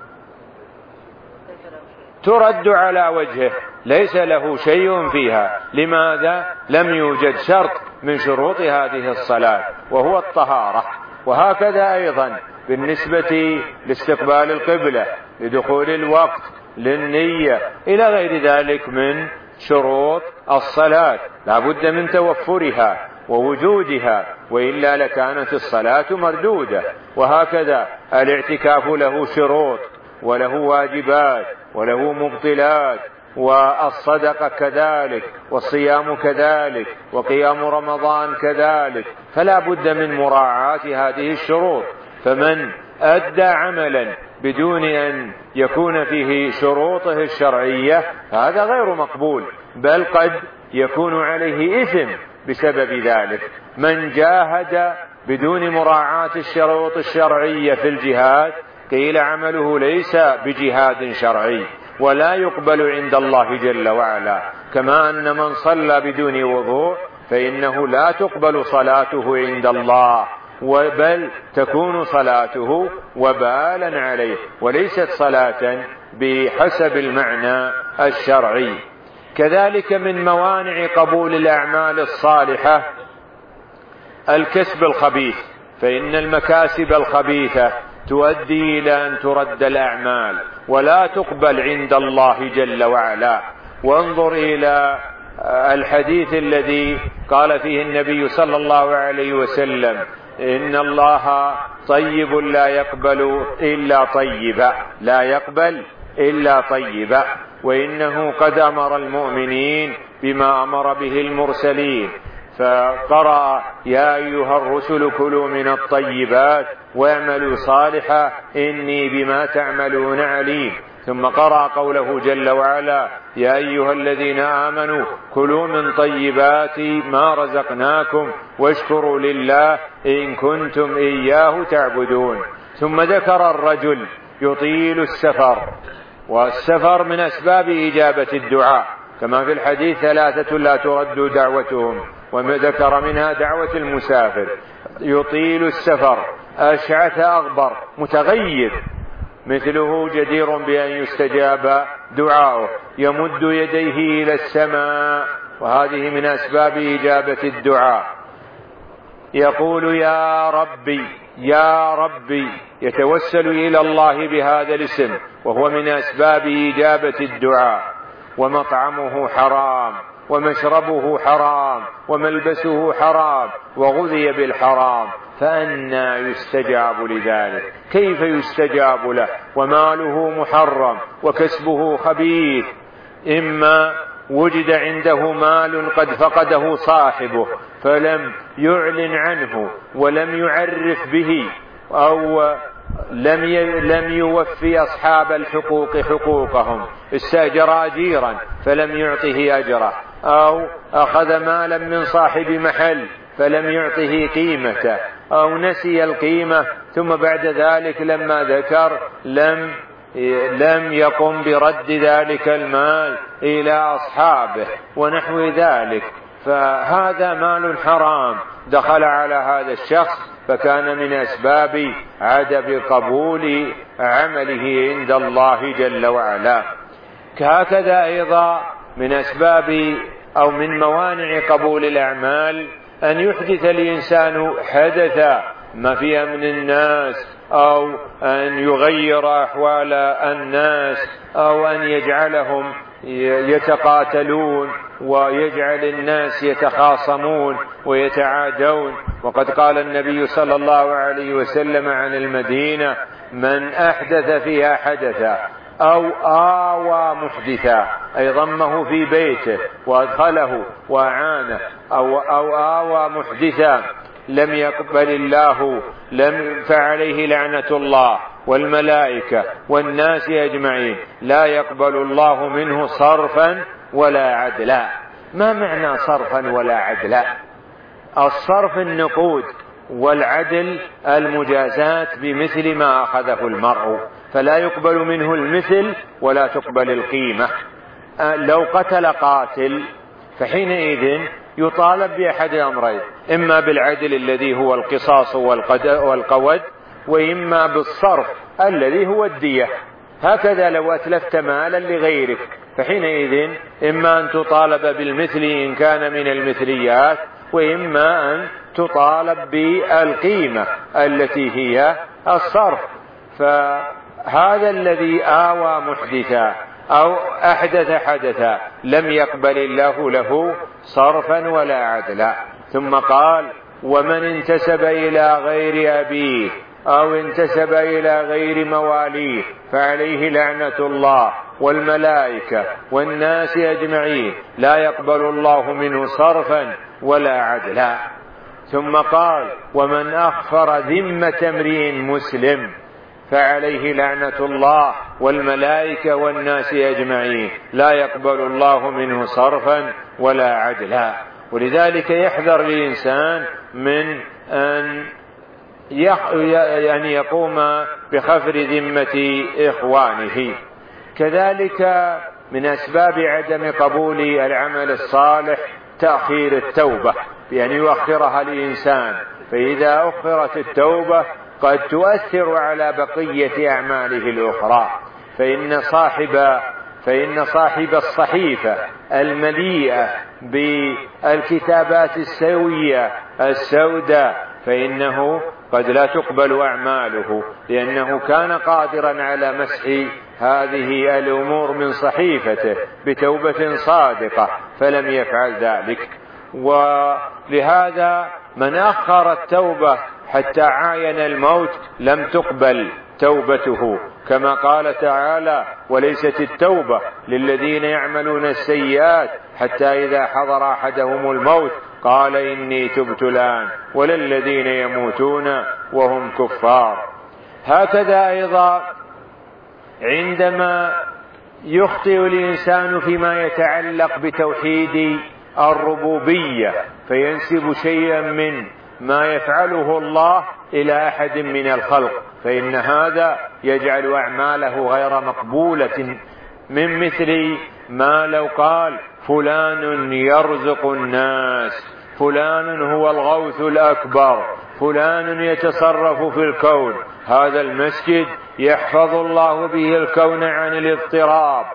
ترد على وجهه، ليس له شيء فيها. لماذا؟ لم يوجد شرط من شروط هذه الصلاة وهو الطهارة. وهكذا أيضا بالنسبة لاستقبال القبلة، لدخول الوقت، للنية، إلى غير ذلك من شروط الصلاة، لا بد من توفرها ووجودها، وإلا لكانت الصلاة مردودة. وهكذا الاعتكاف له شروط وله واجبات وله مبطلات، والصدقة كذلك، والصيام كذلك، وقيام رمضان كذلك، فلا بد من مراعاة هذه الشروط. فمن أدى عملا بدون أن يكون فيه شروطه الشرعية هذا غير مقبول، بل قد يكون عليه إثم بسبب ذلك. من جاهد بدون مراعاة الشروط الشرعية في الجهاد قيل عمله ليس بجهاد شرعي ولا يقبل عند الله جل وعلا. كما أن من صلى بدون وضوء فإنه لا تقبل صلاته عند الله، بل تكون صلاته وبالا عليه وليست صلاة بحسب المعنى الشرعي. كذلك من موانع قبول الأعمال الصالحة الكسب الخبيث، فإن المكاسب الخبيثة تؤدي إلى أن ترد الأعمال ولا تقبل عند الله جل وعلا. وانظر إلى الحديث الذي قال فيه النبي صلى الله عليه وسلم: إن الله طيب لا يقبل إلا طيبا، لا يقبل إلا طيبا، وإنه قد أمر المؤمنين بما أمر به المرسلين، فقرأ: يا أيها الرسل كلوا من الطيبات واعملوا صالحا إني بما تعملون عليم. ثم قرأ قوله جل وعلا: يا أيها الذين آمنوا كلوا من طيبات ما رزقناكم واشكروا لله إن كنتم إياه تعبدون. ثم ذكر الرجل يطيل السفر، والسفر من أسباب إجابة الدعاء، كما في الحديث: ثلاثة لا ترد دعوتهم، وذكر منها دعوة المسافر. يطيل السفر، أشعث أغبر، متغير، مثله جدير بأن يستجاب دعاؤه، يمد يديه إلى السماء، وهذه من أسباب إجابة الدعاء. يقول: يا ربي يا ربي، يتوسل إلى الله بهذا الاسم، وهو من أسباب إجابة الدعاء. ومطعمه حرام ومشربه حرام وملبسه حرام وغذي بالحرام، فأنى يستجاب لذلك؟ كيف يستجاب له وماله محرم وكسبه خبيث؟ إما وجد عنده مال قد فقده صاحبه فلم يعلن عنه ولم يعرف به، أو لم لم يوفي أصحاب الحقوق حقوقهم، استأجر أجيرا فلم يعطه أجره، أو أخذ مالا من صاحب محل فلم يعطه قيمته، أو نسي القيمة ثم بعد ذلك لما ذكر لم لم يقم برد ذلك المال إلى أصحابه ونحو ذلك، فهذا مال حرام دخل على هذا الشخص، فكان من أسباب عدم قبول عمله عند الله جل وعلا. هكذا أيضا من أسباب أو من موانع قبول الأعمال أن يحدث الإنسان حدثا ما فيها من الناس، أو أن يغير أحوال الناس، أو أن يجعلهم يتقاتلون ويجعل الناس يتخاصمون ويتعادون. وقد قال النبي صلى الله عليه وسلم عن المدينة: من أحدث فيها حدثا أو آوى محدثا، أي ضمه في بيته وأدخله وأعانه، أو, أو آوى محدثا لم يقبل الله، لم فعليه لعنة الله والملائكة والناس أجمعين، لا يقبل الله منه صرفا ولا عدلا. ما معنى صرفا ولا عدلا؟ الصرف النقود، والعدل المجازات بمثل ما أخذه المرء، فلا يقبل منه المثل ولا تقبل القيمة. لو قتل قاتل فحينئذ يطالب بأحد الأمرين: إما بالعدل الذي هو القصاص والقود، وإما بالصرف الذي هو الدية. هكذا لو أتلفت مالا لغيرك فحينئذ إما أن تطالب بالمثل إن كان من المثليات، وإما أن تطالب بالقيمة التي هي الصرف. فهذا الذي آوى محدثا أو أحدث حدثا لم يقبل الله له صرفا ولا عدلا. ثم قال: ومن انتسب إلى غير أبيه أو انتسب إلى غير مواليه فعليه لعنة الله والملائكة والناس أجمعين، لا يقبل الله منه صرفا ولا عدلا. ثم قال: ومن أخفر ذمة امرئ مسلم فعليه لعنة الله والملائكة والناس أجمعين، لا يقبل الله منه صرفا ولا عدلا. ولذلك يحذر الإنسان من أن يعني يقوم بخفر ذمة إخوانه. كذلك من أسباب عدم قبول العمل الصالح تأخير التوبة، بأن يؤخرها الإنسان فإذا أخرت التوبة قد تؤثر على بقية أعماله الأخرى، فإن صاحب فإن صاحب الصحيفة المليئة بالكتابات السوية السوداء فإنه قد لا تقبل أعماله، لأنه كان قادرا على مسح هذه الأمور من صحيفته بتوبة صادقة فلم يفعل ذلك. ولهذا من أخر التوبة حتى عاين الموت لم تقبل توبته، كما قال تعالى: وليست التوبة للذين يعملون السيئات حتى إذا حضر أحدهم الموت قال إني تبت الآن ولا الذين يموتون وهم كفار. هكذا أيضا عندما يخطئ الإنسان فيما يتعلق بتوحيد الربوبية فينسب شيئا من ما يفعله الله إلى أحد من الخلق، فإن هذا يجعل أعماله غير مقبولة، من مثل ما لو قال: فلان يرزق الناس، فلان هو الغوث الأكبر، فلان يتصرف في الكون. هذا المسجد يحفظ الله به الكون عن الاضطراب،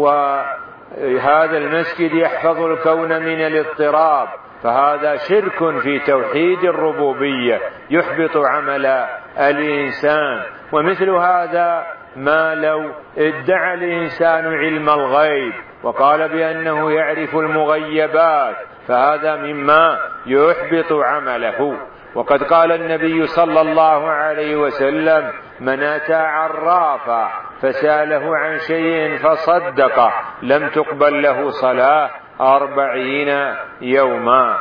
وهذا المسجد يحفظ الكون من الاضطراب، فهذا شرك في توحيد الربوبية يحبط عمل الإنسان. ومثل هذا ما لو ادعى الإنسان علم الغيب وقال بأنه يعرف المغيبات، فهذا مما يحبط عمله. وقد قال النبي صلى الله عليه وسلم: من أتى عرافا فسأله عن شيء فصدقه لم تقبل له صلاة أربعين يوما.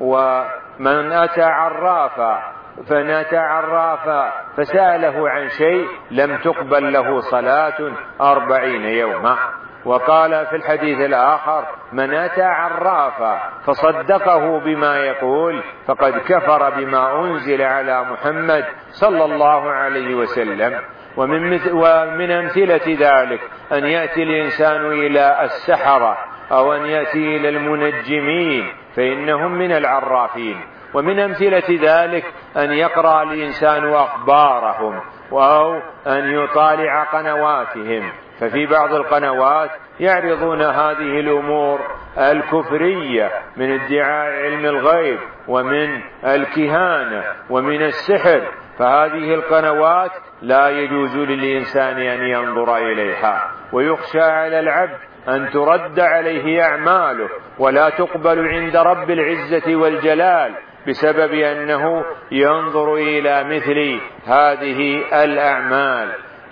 ومن أتى عرافا فنأتى عرافا فسأله عن شيء لم تقبل له صلاة أربعين يوما. وقال في الحديث الآخر: من أتى عرافا فصدقه بما يقول فقد كفر بما أنزل على محمد صلى الله عليه وسلم. ومن, ومن أمثلة ذلك أن يأتي الإنسان إلى السحرة أو أن يأتي إلى المنجمين فإنهم من العرافين. ومن أمثلة ذلك أن يقرأ الإنسان أخبارهم أو أن يطالع قنواتهم، ففي بعض القنوات يعرضون هذه الأمور الكفرية من ادعاء علم الغيب ومن الكهانة ومن السحر، فهذه القنوات لا يجوز للإنسان أن ينظر إليها، ويخشى على العبد أن ترد عليه أعماله ولا تقبل عند رب العزة والجلال بسبب أنه ينظر إلى مثل هذه الأعمال.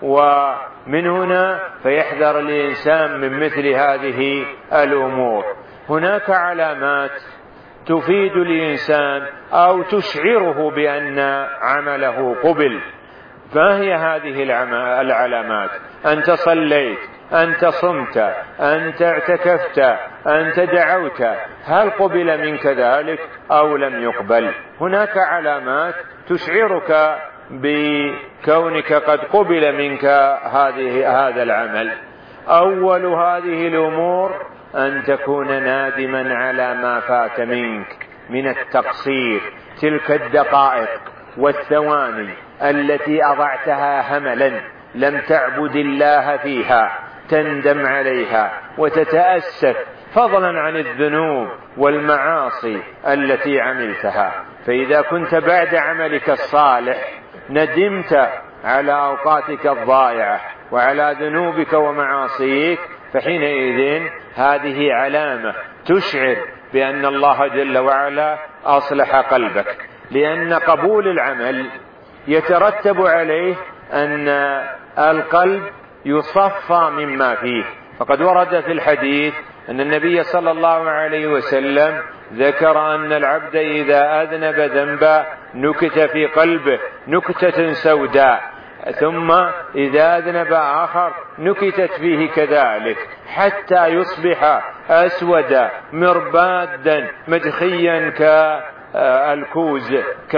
ومن هنا فيحذر الإنسان من مثل هذه الأمور. هناك علامات تفيد الإنسان أو تشعره بأن عمله قبل. فهي هذه العلامات: أنت صليت، أنت صمت، أنت اعتكفت، أنت دعوت، هل قبل منك ذلك أو لم يقبل؟ هناك علامات تشعرك بكونك قد قبل منك هذه هذا العمل. أول هذه الأمور أن تكون نادما على ما فات منك من التقصير، تلك الدقائق والثواني التي أضعتها هملا لم تعبد الله فيها تندم عليها وتتأسف، فضلا عن الذنوب والمعاصي التي عملتها. فإذا كنت بعد عملك الصالح ندمت على أوقاتك الضائعة وعلى ذنوبك ومعاصيك، فحينئذ هذه علامة تشعر بأن الله جل وعلا أصلح قلبك، لأن قبول العمل يترتب عليه أن القلب يصفى مما فيه. فقد ورد في الحديث أن النبي صلى الله عليه وسلم ذكر أن العبد إذا أذنب ذنبا نكت في قلبه نكتة سوداء، ثم إذا أذنب آخر نكتت فيه كذلك، حتى يصبح أسودا مربادا مدخيا كالكوز،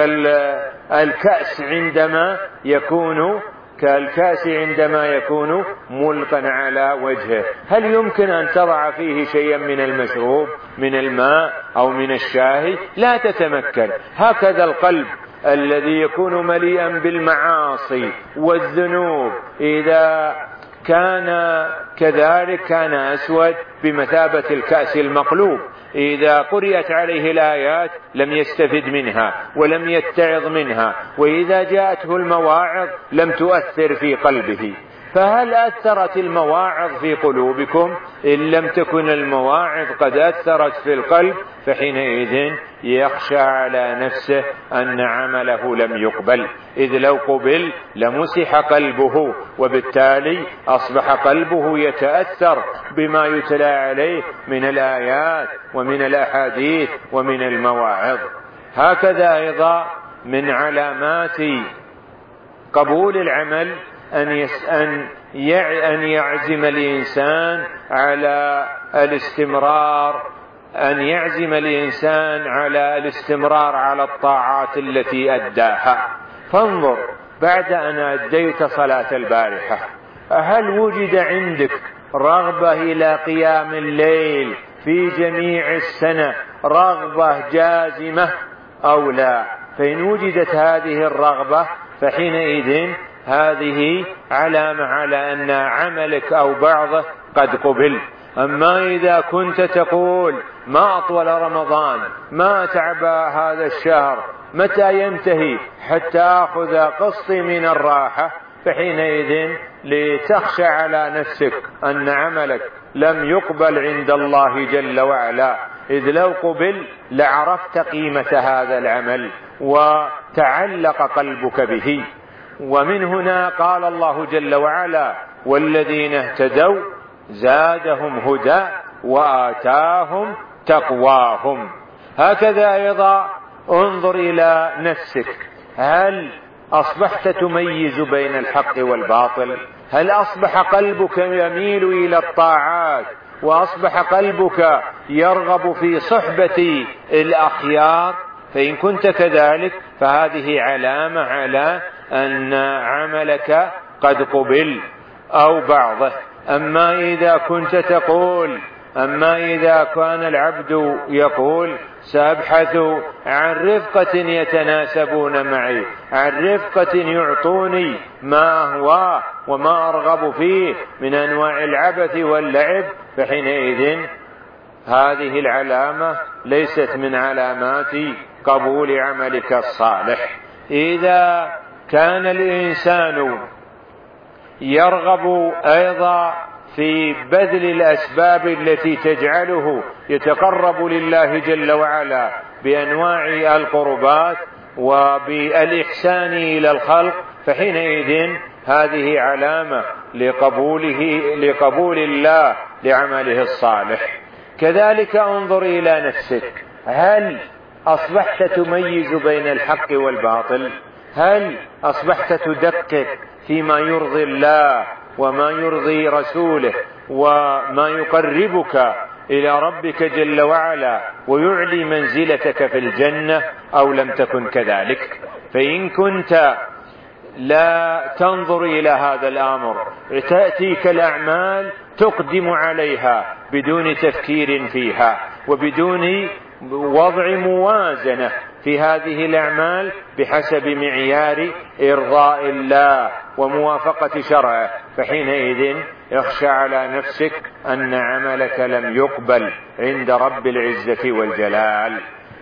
كالكأس عندما يكون كالكأس عندما يكون ملقا على وجهه. هل يمكن أن تضع فيه شيئا من المشروب من الماء أو من الشاي؟ لا تتمكن. هكذا القلب الذي يكون مليئا بالمعاصي والذنوب إذا كان كذلك كان أسود بمثابة الكأس المقلوب، إذا قرأت عليه الآيات لم يستفد منها ولم يتعظ منها، وإذا جاءته المواعظ لم تؤثر في قلبه. فهل أثرت المواعظ في قلوبكم؟ إن لم تكن المواعظ قد أثرت في القلب فحينئذ يخشى على نفسه أن عمله لم يقبل، إذ لو قبل لمسح قلبه، وبالتالي أصبح قلبه يتأثر بما يتلى عليه من الآيات ومن الأحاديث ومن المواعظ. هكذا أيضا من علامات قبول العمل أن أن يعزم الإنسان على الاستمرار أن يعزم الإنسان على الاستمرار على الطاعات التي أداها. فانظر، بعد أن أديت صلاة البارحة هل وجد عندك رغبة إلى قيام الليل في جميع السنة، رغبة جازمة أو لا؟ فإن وجدت هذه الرغبة فحينئذ هذه علامة على أن عملك أو بعضه قد قبل. أما إذا كنت تقول ما أطول رمضان، ما تعبى هذا الشهر، متى ينتهي حتى أخذ قسطي من الراحة، فحينئذ لتخشى على نفسك أن عملك لم يقبل عند الله جل وعلا، إذ لو قبل لعرفت قيمة هذا العمل وتعلق قلبك به. ومن هنا قال الله جل وعلا: والذين اهتدوا زادهم هدى وآتاهم تقواهم. هكذا أيضا انظر إلى نفسك، هل أصبحت تميز بين الحق والباطل؟ هل أصبح قلبك يميل إلى الطاعات وأصبح قلبك يرغب في صحبة الأخيار؟ فإن كنت كذلك فهذه علامة على أن عملك قد قبل أو بعضه. أما إذا كنت تقول أما إذا كان العبد يقول سأبحث عن رفقة يتناسبون معي، عن رفقة يعطوني ما هو وما أرغب فيه من أنواع العبث واللعب، فحينئذ هذه العلامة ليست من علامات قبول عملك الصالح. إذا كان الإنسان يرغب أيضا في بذل الأسباب التي تجعله يتقرب لله جل وعلا بأنواع القربات وبالإحسان إلى الخلق، فحينئذ هذه علامة لقبوله لقبول الله لعمله الصالح. كذلك انظر إلى نفسك، هل أصبحت تميز بين الحق والباطل؟ هل أصبحت تدقق فيما يرضي الله وما يرضي رسوله وما يقربك إلى ربك جل وعلا ويعلي منزلتك في الجنة، أو لم تكن كذلك؟ فإن كنت لا تنظر إلى هذا الأمر، تأتيك الأعمال تقدم عليها بدون تفكير فيها وبدون وضع موازنة في هذه الأعمال بحسب معيار إرضاء الله وموافقة شرعه، فحينئذ يخشى على نفسك أن عملك لم يقبل عند رب العزة والجلال.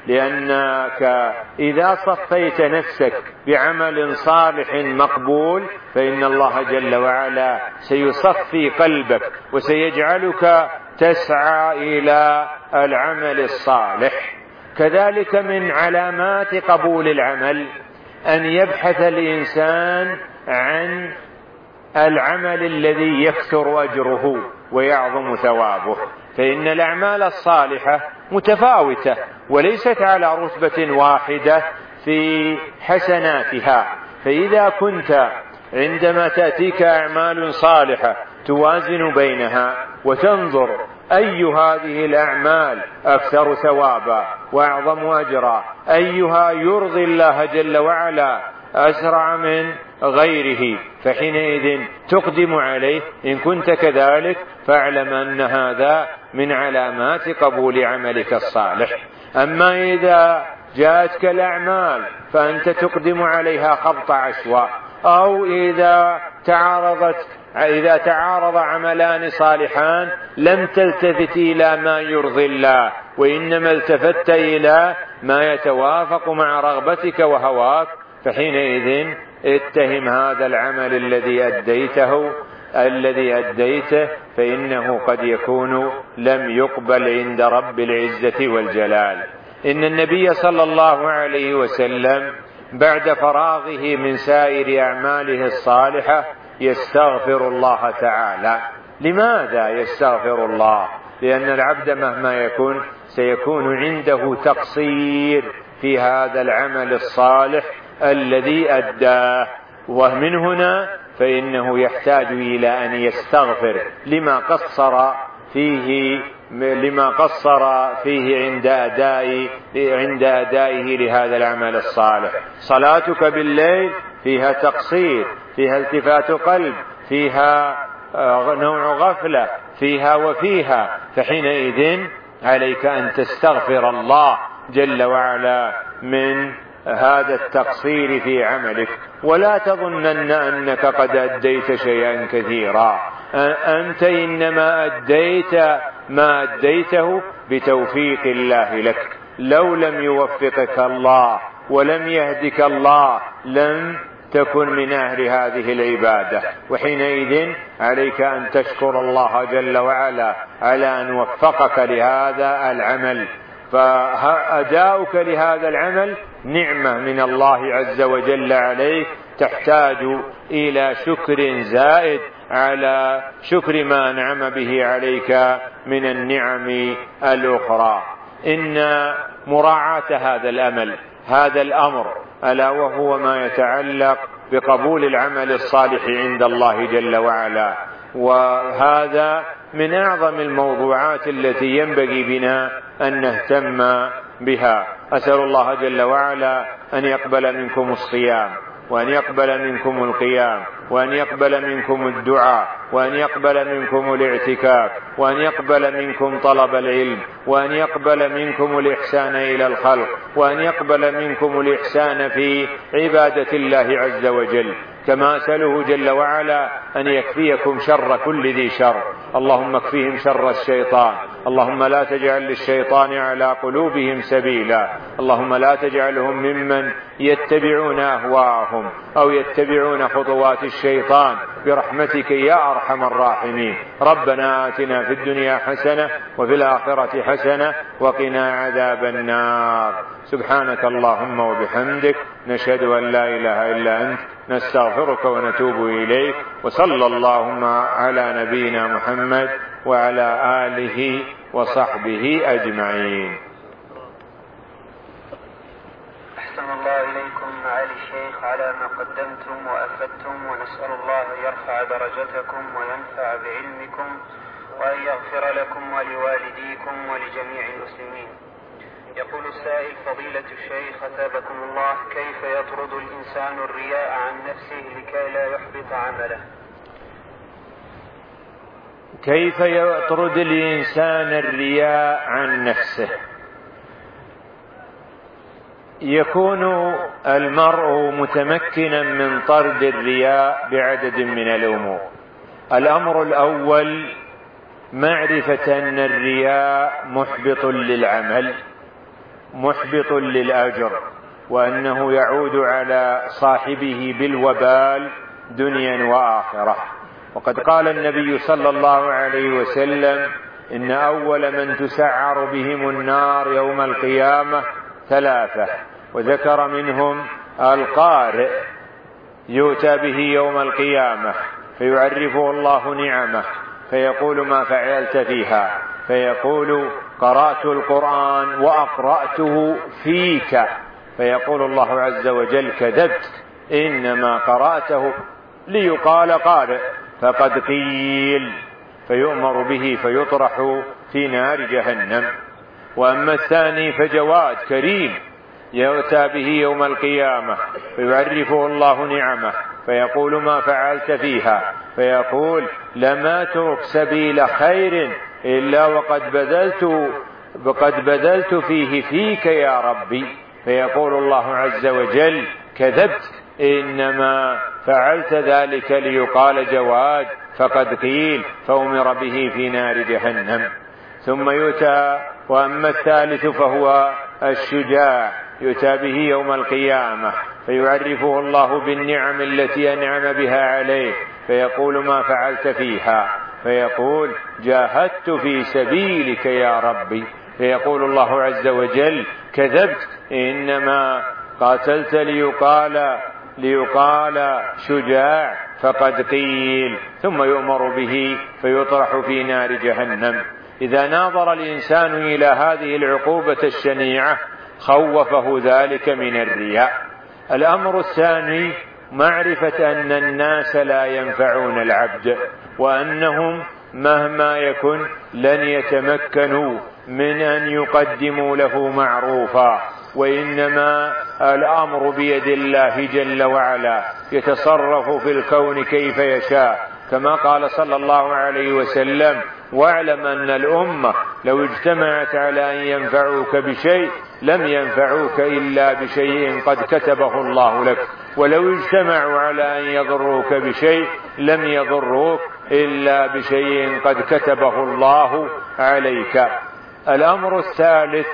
لأنك إذا صفيت نفسك بعمل صالح مقبول فإن الله جل وعلا سيصفي قلبك وسيجعلك تسعى إلى العمل الصالح. كذلك من علامات قبول العمل أن يبحث الإنسان عن العمل الذي يكثر أجره ويعظم ثوابه، فإن الأعمال الصالحة متفاوتة وليست على رتبة واحدة في حسناتها. فإذا كنت عندما تأتيك أعمال صالحة توازن بينها وتنظر أي هذه الأعمال أكثر ثوابا وأعظم أجرا، أيها يرضي الله جل وعلا أسرع من غيره، فحينئذ تقدم عليه. إن كنت كذلك فاعلم أن هذا من علامات قبول عملك الصالح. أما إذا جاءتك الأعمال فأنت تقدم عليها خبط عشواء، أو إذا تعارضت إذا تعارض عملان صالحان لم تلتفت إلى ما يرضي الله، وإنما التفت إلى ما يتوافق مع رغبتك وهواك، فحينئذ اتهم هذا العمل الذي أديته الذي أديته فإنه قد يكون لم يقبل عند رب العزة والجلال. إن النبي صلى الله عليه وسلم بعد فراغه من سائر أعماله الصالحة يستغفر الله تعالى. لماذا يستغفر الله؟ لأن العبد مهما يكون سيكون عنده تقصير في هذا العمل الصالح الذي أداه، ومن هنا فإنه يحتاج إلى أن يستغفر لما قصر فيه لما قصر فيه عند أداء عند أدائه لهذا العمل الصالح. صلاتك بالليل فيها تقصير، فيها التفات قلب، فيها نوع غفلة، فيها وفيها، فحينئذ عليك أن تستغفر الله جل وعلا من هذا التقصير في عملك، ولا تظنن أنك قد أديت شيئا كثيرا، أنت إنما أديت ما أديته بتوفيق الله لك. لو لم يوفقك الله ولم يهدك الله لم تكن من أهل هذه العبادة، وحينئذ عليك أن تشكر الله جل وعلا على أن وفقك لهذا العمل. فأداؤك لهذا العمل نعمة من الله عز وجل عليك، تحتاج إلى شكر زائد على شكر ما أنعم به عليك من النعم الأخرى. إن مراعاة هذا الأمل هذا الأمر ألا وهو ما يتعلق بقبول العمل الصالح عند الله جل وعلا، وهذا من أعظم الموضوعات التي ينبغي بنا أن نهتم بها. أسأل الله جل وعلا أن يقبل منكم الصيام، وأن يقبل منكم القيام، وأن يقبل منكم الدعاء، وأن يقبل منكم الاعتكاف، وأن يقبل منكم طلب العلم، وأن يقبل منكم الإحسان إلى الخلق، وأن يقبل منكم الإحسان في عبادة الله عز وجل. كما أسأله جل وعلا أن يكفيكم شر كل ذي شر. اللهم اكفيهم شر الشيطان، اللهم لا تجعل للشيطان على قلوبهم سبيلا، اللهم لا تجعلهم ممن يتبعون أهواءهم أو يتبعون خطوات الشيطان برحمتك يا أرحم الراحمين. ربنا آتنا في الدنيا حسنة وفي الآخرة حسنة وقنا عذاب النار. سبحانك اللهم وبحمدك، نشهد أن لا إله إلا أنت، نستغفرك ونتوب إليك، وصلى اللهم على نبينا محمد وعلى آله وصحبه أجمعين. أحسن الله إليكم معالي الشيخ على ما قدمتم وأفدتم، ونسأل الله يرفع درجتكم وينفع بعلمكم وأن يغفر لكم ولوالديكم ولجميع المسلمين. يقول السائل: فضيلة الشيخ أثابكم الله، كيف يطرد الإنسان الرياء عن نفسه لكي لا يحبط عمله؟ كيف يطرد الإنسان الرياء عن نفسه؟ يكون المرء متمكنا من طرد الرياء بعدد من الأمور. الأمر الأول معرفة أن الرياء محبط للعمل، محبط للأجر، وأنه يعود على صاحبه بالوبال دنيا وآخرة. وقد قال النبي صلى الله عليه وسلم: إن أول من تسعر بهم النار يوم القيامة ثلاثة، وذكر منهم القارئ يؤتى به يوم القيامة فيعرفه الله نعمه فيقول: ما فعلت فيها؟ فيقول: قرأت القرآن وأقرأته فيك. فيقول الله عز وجل: كذبت، إنما قرأته ليقال قارئ، فقد قيل. فيؤمر به فيطرح في نار جهنم. وأما الثاني فجواد كريم يؤتى به يوم القيامة فيعرفه الله نعمه فيقول: ما فعلت فيها؟ فيقول: لم أترك سبيل خير إلا وقد بذلت وقد بذلت فيه فيك يا ربي. فيقول الله عز وجل: كذبت، إنما فعلت ذلك ليقال جواد فقد قيل، فأمر به في نار جهنم. ثم يؤتى، وأما الثالث فهو الشجاع، يؤتى به يوم القيامة فيعرفه الله بالنعم التي أنعم بها عليه، فيقول: ما فعلت فيها؟ فيقول: جاهدت في سبيلك يا ربي. فيقول الله عز وجل: كذبت، إنما قاتلت ليقال ليقال شجاع فقد قيل، ثم يؤمر به فيطرح في نار جهنم. إذا ناظر الإنسان إلى هذه العقوبة الشنيعة خوفه ذلك من الرياء. الأمر الثاني: معرفة أن الناس لا ينفعون العبد، وأنهم مهما يكن لن يتمكنوا من أن يقدموا له معروفا، وإنما الأمر بيد الله جل وعلا، يتصرف في الكون كيف يشاء، كما قال صلى الله عليه وسلم: واعلم أن الأمة لو اجتمعت على أن ينفعوك بشيء لم ينفعوك إلا بشيء قد كتبه الله لك، ولو اجتمعوا على أن يضروك بشيء لم يضروك إلا بشيء قد كتبه الله عليك. الأمر الثالث: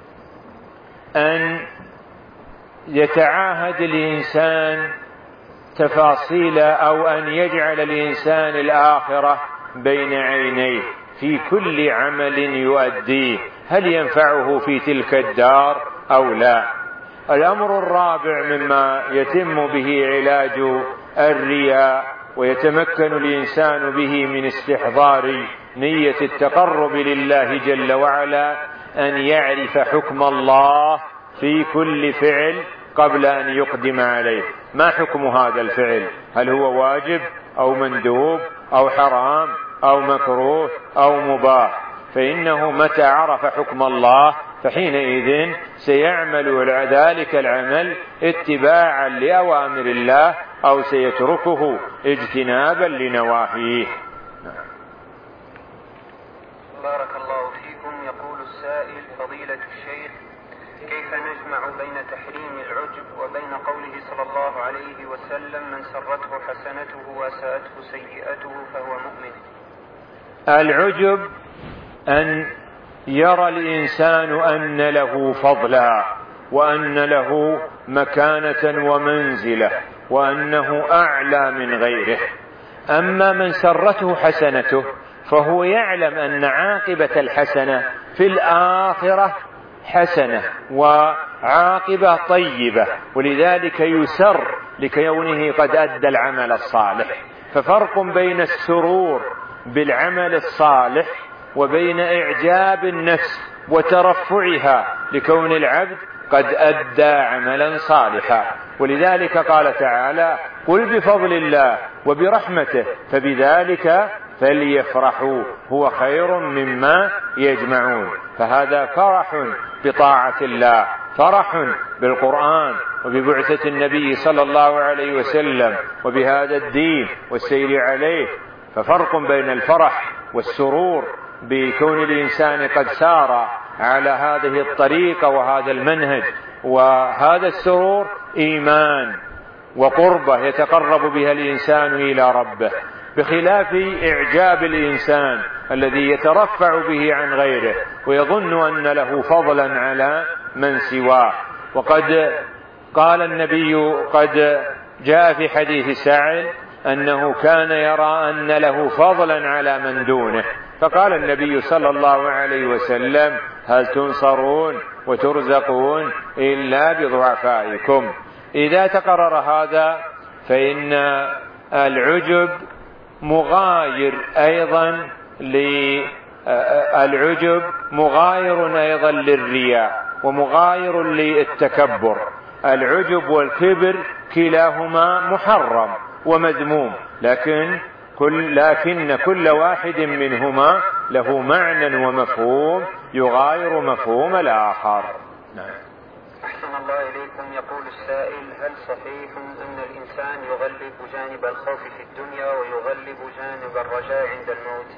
أن يتعاهد الإنسان تفاصيل، أو أن يجعل الإنسان الآخرة بين عينيه في كل عمل يؤديه، هل ينفعه في تلك الدار أو لا. الأمر الرابع مما يتم به علاج الرياء ويتمكن الإنسان به من استحضار نية التقرب لله جل وعلا: أن يعرف حكم الله في كل فعل قبل أن يقدم عليه. ما حكم هذا الفعل؟ هل هو واجب أو مندوب أو حرام أو مكروه أو مباح؟ فإنه متى عرف حكم الله فحينئذ سيعمل ذلك العمل اتباعا لأوامر الله، أو سيتركه اجتنابا لنواهيه. بارك الله فيكم. يقول السائل: فضيلة الشيخ، كيف نجمع بين تحريم العجب وبين قوله صلى الله عليه وسلم: من سرته حسنته وساءته سيئته فهو مؤمن؟ العجب أن يرى الإنسان أن له فضلا، وأن له مكانة ومنزلة، وأنه أعلى من غيره. أما من سرته حسنته فهو يعلم أن عاقبة الحسنة في الآخرة حسنة وعاقبة طيبة، ولذلك يسر لكونه قد أدى العمل الصالح. ففرق بين السرور بالعمل الصالح وبين إعجاب النفس وترفعها لكون العبد قد أدى عملا صالحا. ولذلك قال تعالى: قل بفضل الله وبرحمته فبذلك فليفرحوا هو خير مما يجمعون. فهذا فرح بطاعة الله، فرح بالقرآن وببعثة النبي صلى الله عليه وسلم وبهذا الدين والسير عليه. ففرق بين الفرح والسرور بكون الإنسان قد سار على هذه الطريقة وهذا المنهج، وهذا السرور إيمان وقربة يتقرب بها الإنسان إلى ربه، بخلاف إعجاب الإنسان الذي يترفع به عن غيره ويظن أن له فضلا على من سواه. وقد قال النبي، قد جاء في حديث سعد أنه كان يرى أن له فضلا على من دونه، فقال النبي صلى الله عليه وسلم: هل تنصرون وترزقون إلا بضعفائكم. إذا تقرر هذا فإن العجب مغاير أيضا للعجب مغاير أيضا للرياء ومغاير للتكبر. العجب والكبر كلاهما محرم ومذموم، لكن كل, لكن كل واحد منهما له معنى ومفهوم يغاير مفهوم الآخر. نعم. أحسن الله إليكم. يقول السائل: هل صحيح أن الإنسان يغلب جانب الخوف في الدنيا ويغلب جانب الرجاء عند الموت؟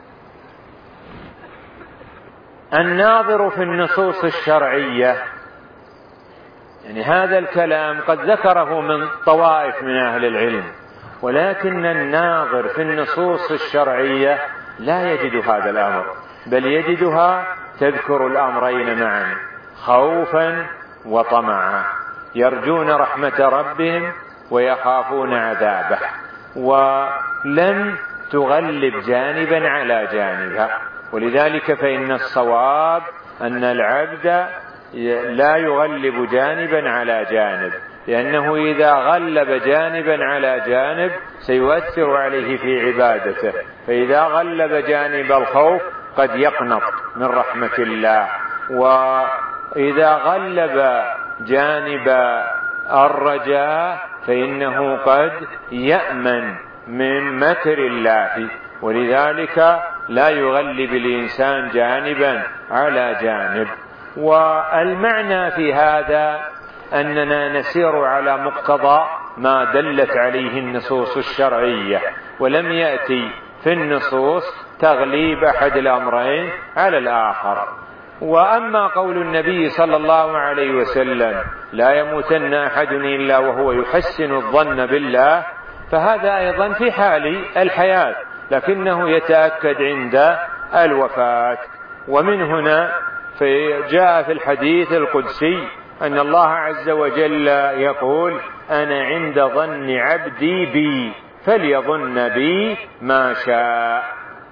الناظر في النصوص الشرعية يعني هذا الكلام قد ذكره من طوائف من أهل العلم، ولكن الناظر في النصوص الشرعية لا يجد هذا الأمر، بل يجدها تذكر الأمرين معا، خوفا وطمعا، يرجون رحمة ربهم ويخافون عذابه، ولم تغلب جانبا على جانبها. ولذلك فإن الصواب أن العبد لا يغلب جانبا على جانب، لأنه إذا غلب جانبا على جانب سيؤثر عليه في عبادته، فإذا غلب جانب الخوف قد يقنط من رحمة الله، وإذا غلب جانب الرجاء فإنه قد يأمن من مكر الله. ولذلك لا يغلب الإنسان جانبا على جانب. والمعنى في هذا أننا نسير على مقتضى ما دلت عليه النصوص الشرعية، ولم يأتي في النصوص تغليب أحد الأمرين على الآخر. وأما قول النبي صلى الله عليه وسلم لا يموتن أحد إلا وهو يحسن الظن بالله، فهذا أيضا في حال الحياة، لكنه يتأكد عند الوفاة. ومن هنا جاء في الحديث القدسي أن الله عز وجل يقول أنا عند ظن عبدي بي فليظن بي ما شاء.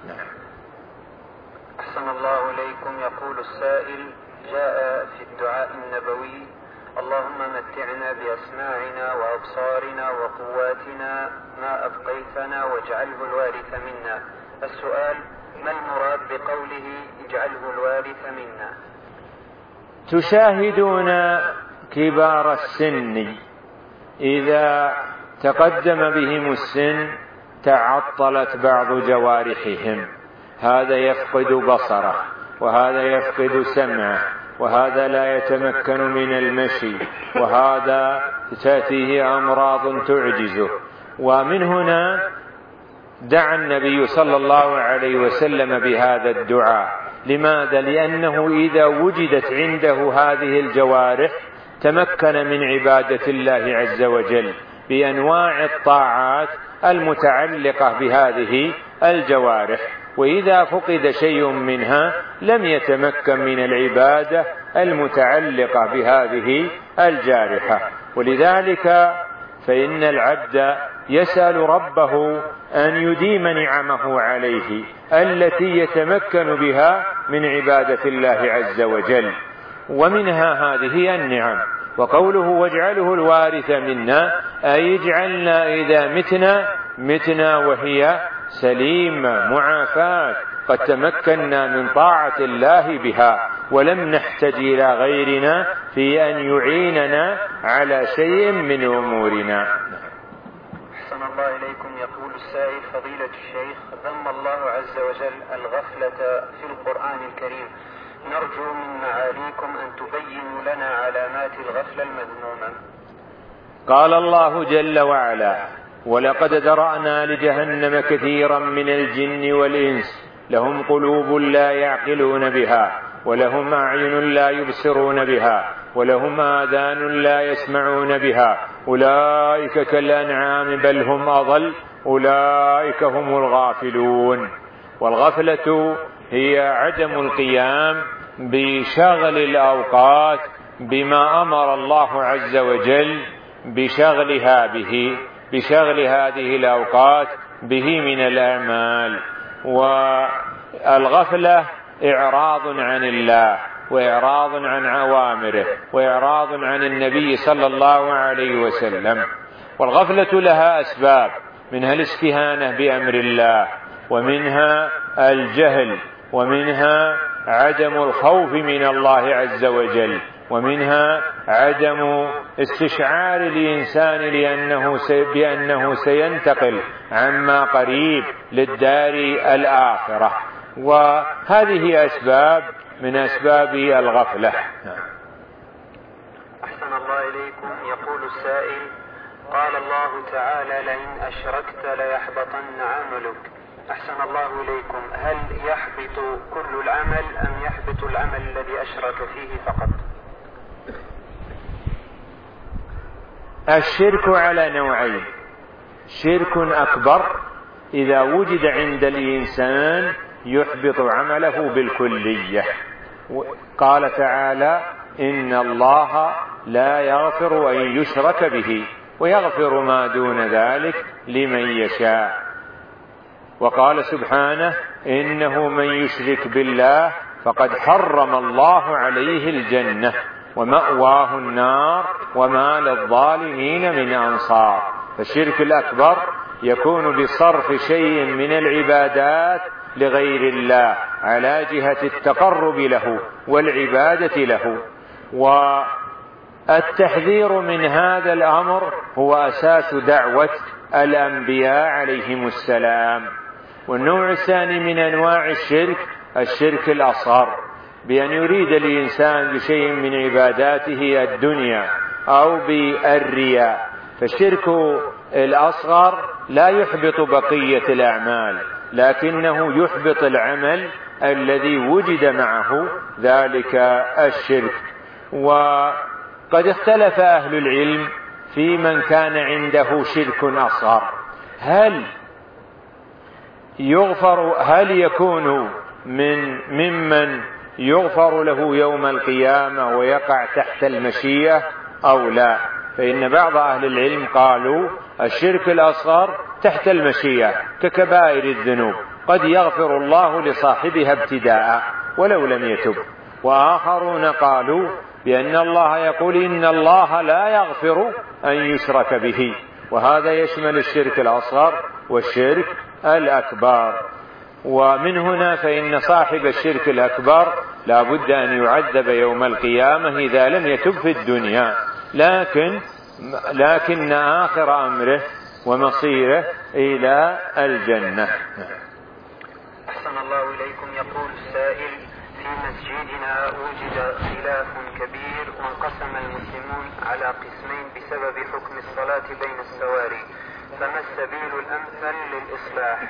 أحسن الله إليكم. يقول السائل جاء في الدعاء النبوي اللهم متعنا بأسماعنا وأبصارنا وقواتنا ما أبقيتنا واجعله الوارث منا. السؤال ما المراد بقوله اجعله الوارث منا؟ تشاهدون كبار السن إذا تقدم بهم السن تعطلت بعض جوارحهم، هذا يفقد بصره وهذا يفقد سمعه وهذا لا يتمكن من المشي وهذا تأتيه أمراض تعجزه. ومن هنا دعا النبي صلى الله عليه وسلم بهذا الدعاء. لماذا؟ لأنه إذا وجدت عنده هذه الجوارح تمكن من عبادة الله عز وجل بأنواع الطاعات المتعلقة بهذه الجوارح، وإذا فقد شيء منها لم يتمكن من العبادة المتعلقة بهذه الجارحة. ولذلك فإن العبد يسأل ربه أن يديم نعمه عليه التي يتمكن بها من عبادة الله عز وجل، ومنها هذه النعم. وقوله واجعله الوارث منا أي اجعلنا إذا متنا متنا وهي سليمة معافاة، قد تمكنا من طاعة الله بها ولم نحتج إلى غيرنا في أن يعيننا على شيء من أمورنا. أحسن الله إليكم. يقول السائل فضيلة الشيخ ذم الله عز وجل الغفلة في القرآن الكريم، نرجو من معاليكم أن تبينوا لنا علامات الغفلة المذمومة. قال الله جل وعلا ولقد ذرأنا لجهنم كثيرا من الجن والإنس لهم قلوب لا يعقلون بها ولهم أعين لا يبصرون بها ولهم آذان لا يسمعون بها أولئك كالأنعام بل هم أضل أولئك هم الغافلون. والغفلة هي عدم القيام بشغل الأوقات بما أمر الله عز وجل بشغلها به بشغل هذه الأوقات به من الأعمال. والغفلة إعراض عن الله وإعراض عن أوامره وإعراض عن النبي صلى الله عليه وسلم. والغفلة لها أسباب، منها الاستهانة بأمر الله، ومنها الجهل، ومنها عدم الخوف من الله عز وجل، ومنها عدم استشعار الإنسان لأنه بأنه سينتقل عما قريب للدار الآخرة. وهذه أسباب من أسباب الغفلة. أحسن الله إليكم. يقول السائل قال الله تعالى لئن أشركت ليحبطن عملك. أحسن الله إليكم، هل يحبط كل العمل أم يحبط العمل الذي أشرك فيه فقط؟ الشرك على نوعين: شرك أكبر إذا وجد عند الإنسان يحبط عمله بالكلية. قال تعالى: إن الله لا يغفر أن يشرك به ويغفر ما دون ذلك لمن يشاء. وقال سبحانه: إنه من يشرك بالله فقد حرم الله عليه الجنة ومأواه النار وما للظالمين من أنصار. فالشرك الأكبر يكون بصرف شيء من العبادات لغير الله على جهة التقرب له والعبادة له. والتحذير من هذا الأمر هو أساس دعوة الأنبياء عليهم السلام. والنوع الثاني من أنواع الشرك الشرك الأصغر، بأن يريد الإنسان بشيء من عباداته الدنيا أو بالرياء. فالشرك الأصغر لا يحبط بقية الأعمال، لكنه يحبط العمل الذي وجد معه ذلك الشرك. وقد اختلف أهل العلم في من كان عنده شرك أصغر، هل يغفر هل يكون من ممن يغفر له يوم القيامة ويقع تحت المشيئة أو لا؟ فإن بعض أهل العلم قالوا الشرك الأصغر تحت المشيئة ككبائر الذنوب، قد يغفر الله لصاحبها ابتداء ولو لم يتب. وآخرون قالوا بأن الله يقول: إن الله لا يغفر أن يشرك به، وهذا يشمل الشرك الأصغر والشرك الأكبر. ومن هنا فإن صاحب الشرك الأكبر لا بد أن يعذب يوم القيامة إذا لم يتب في الدنيا، لكن لكن آخر أمره ومصيره إلى الجنة. أحسن الله إليكم. يقول السائل: في مسجدنا وجد خلاف كبير وانقسم المسلمون على قسمين بسبب حكم الصلاة بين السواري، فما السبيل الأمثل للإصلاح؟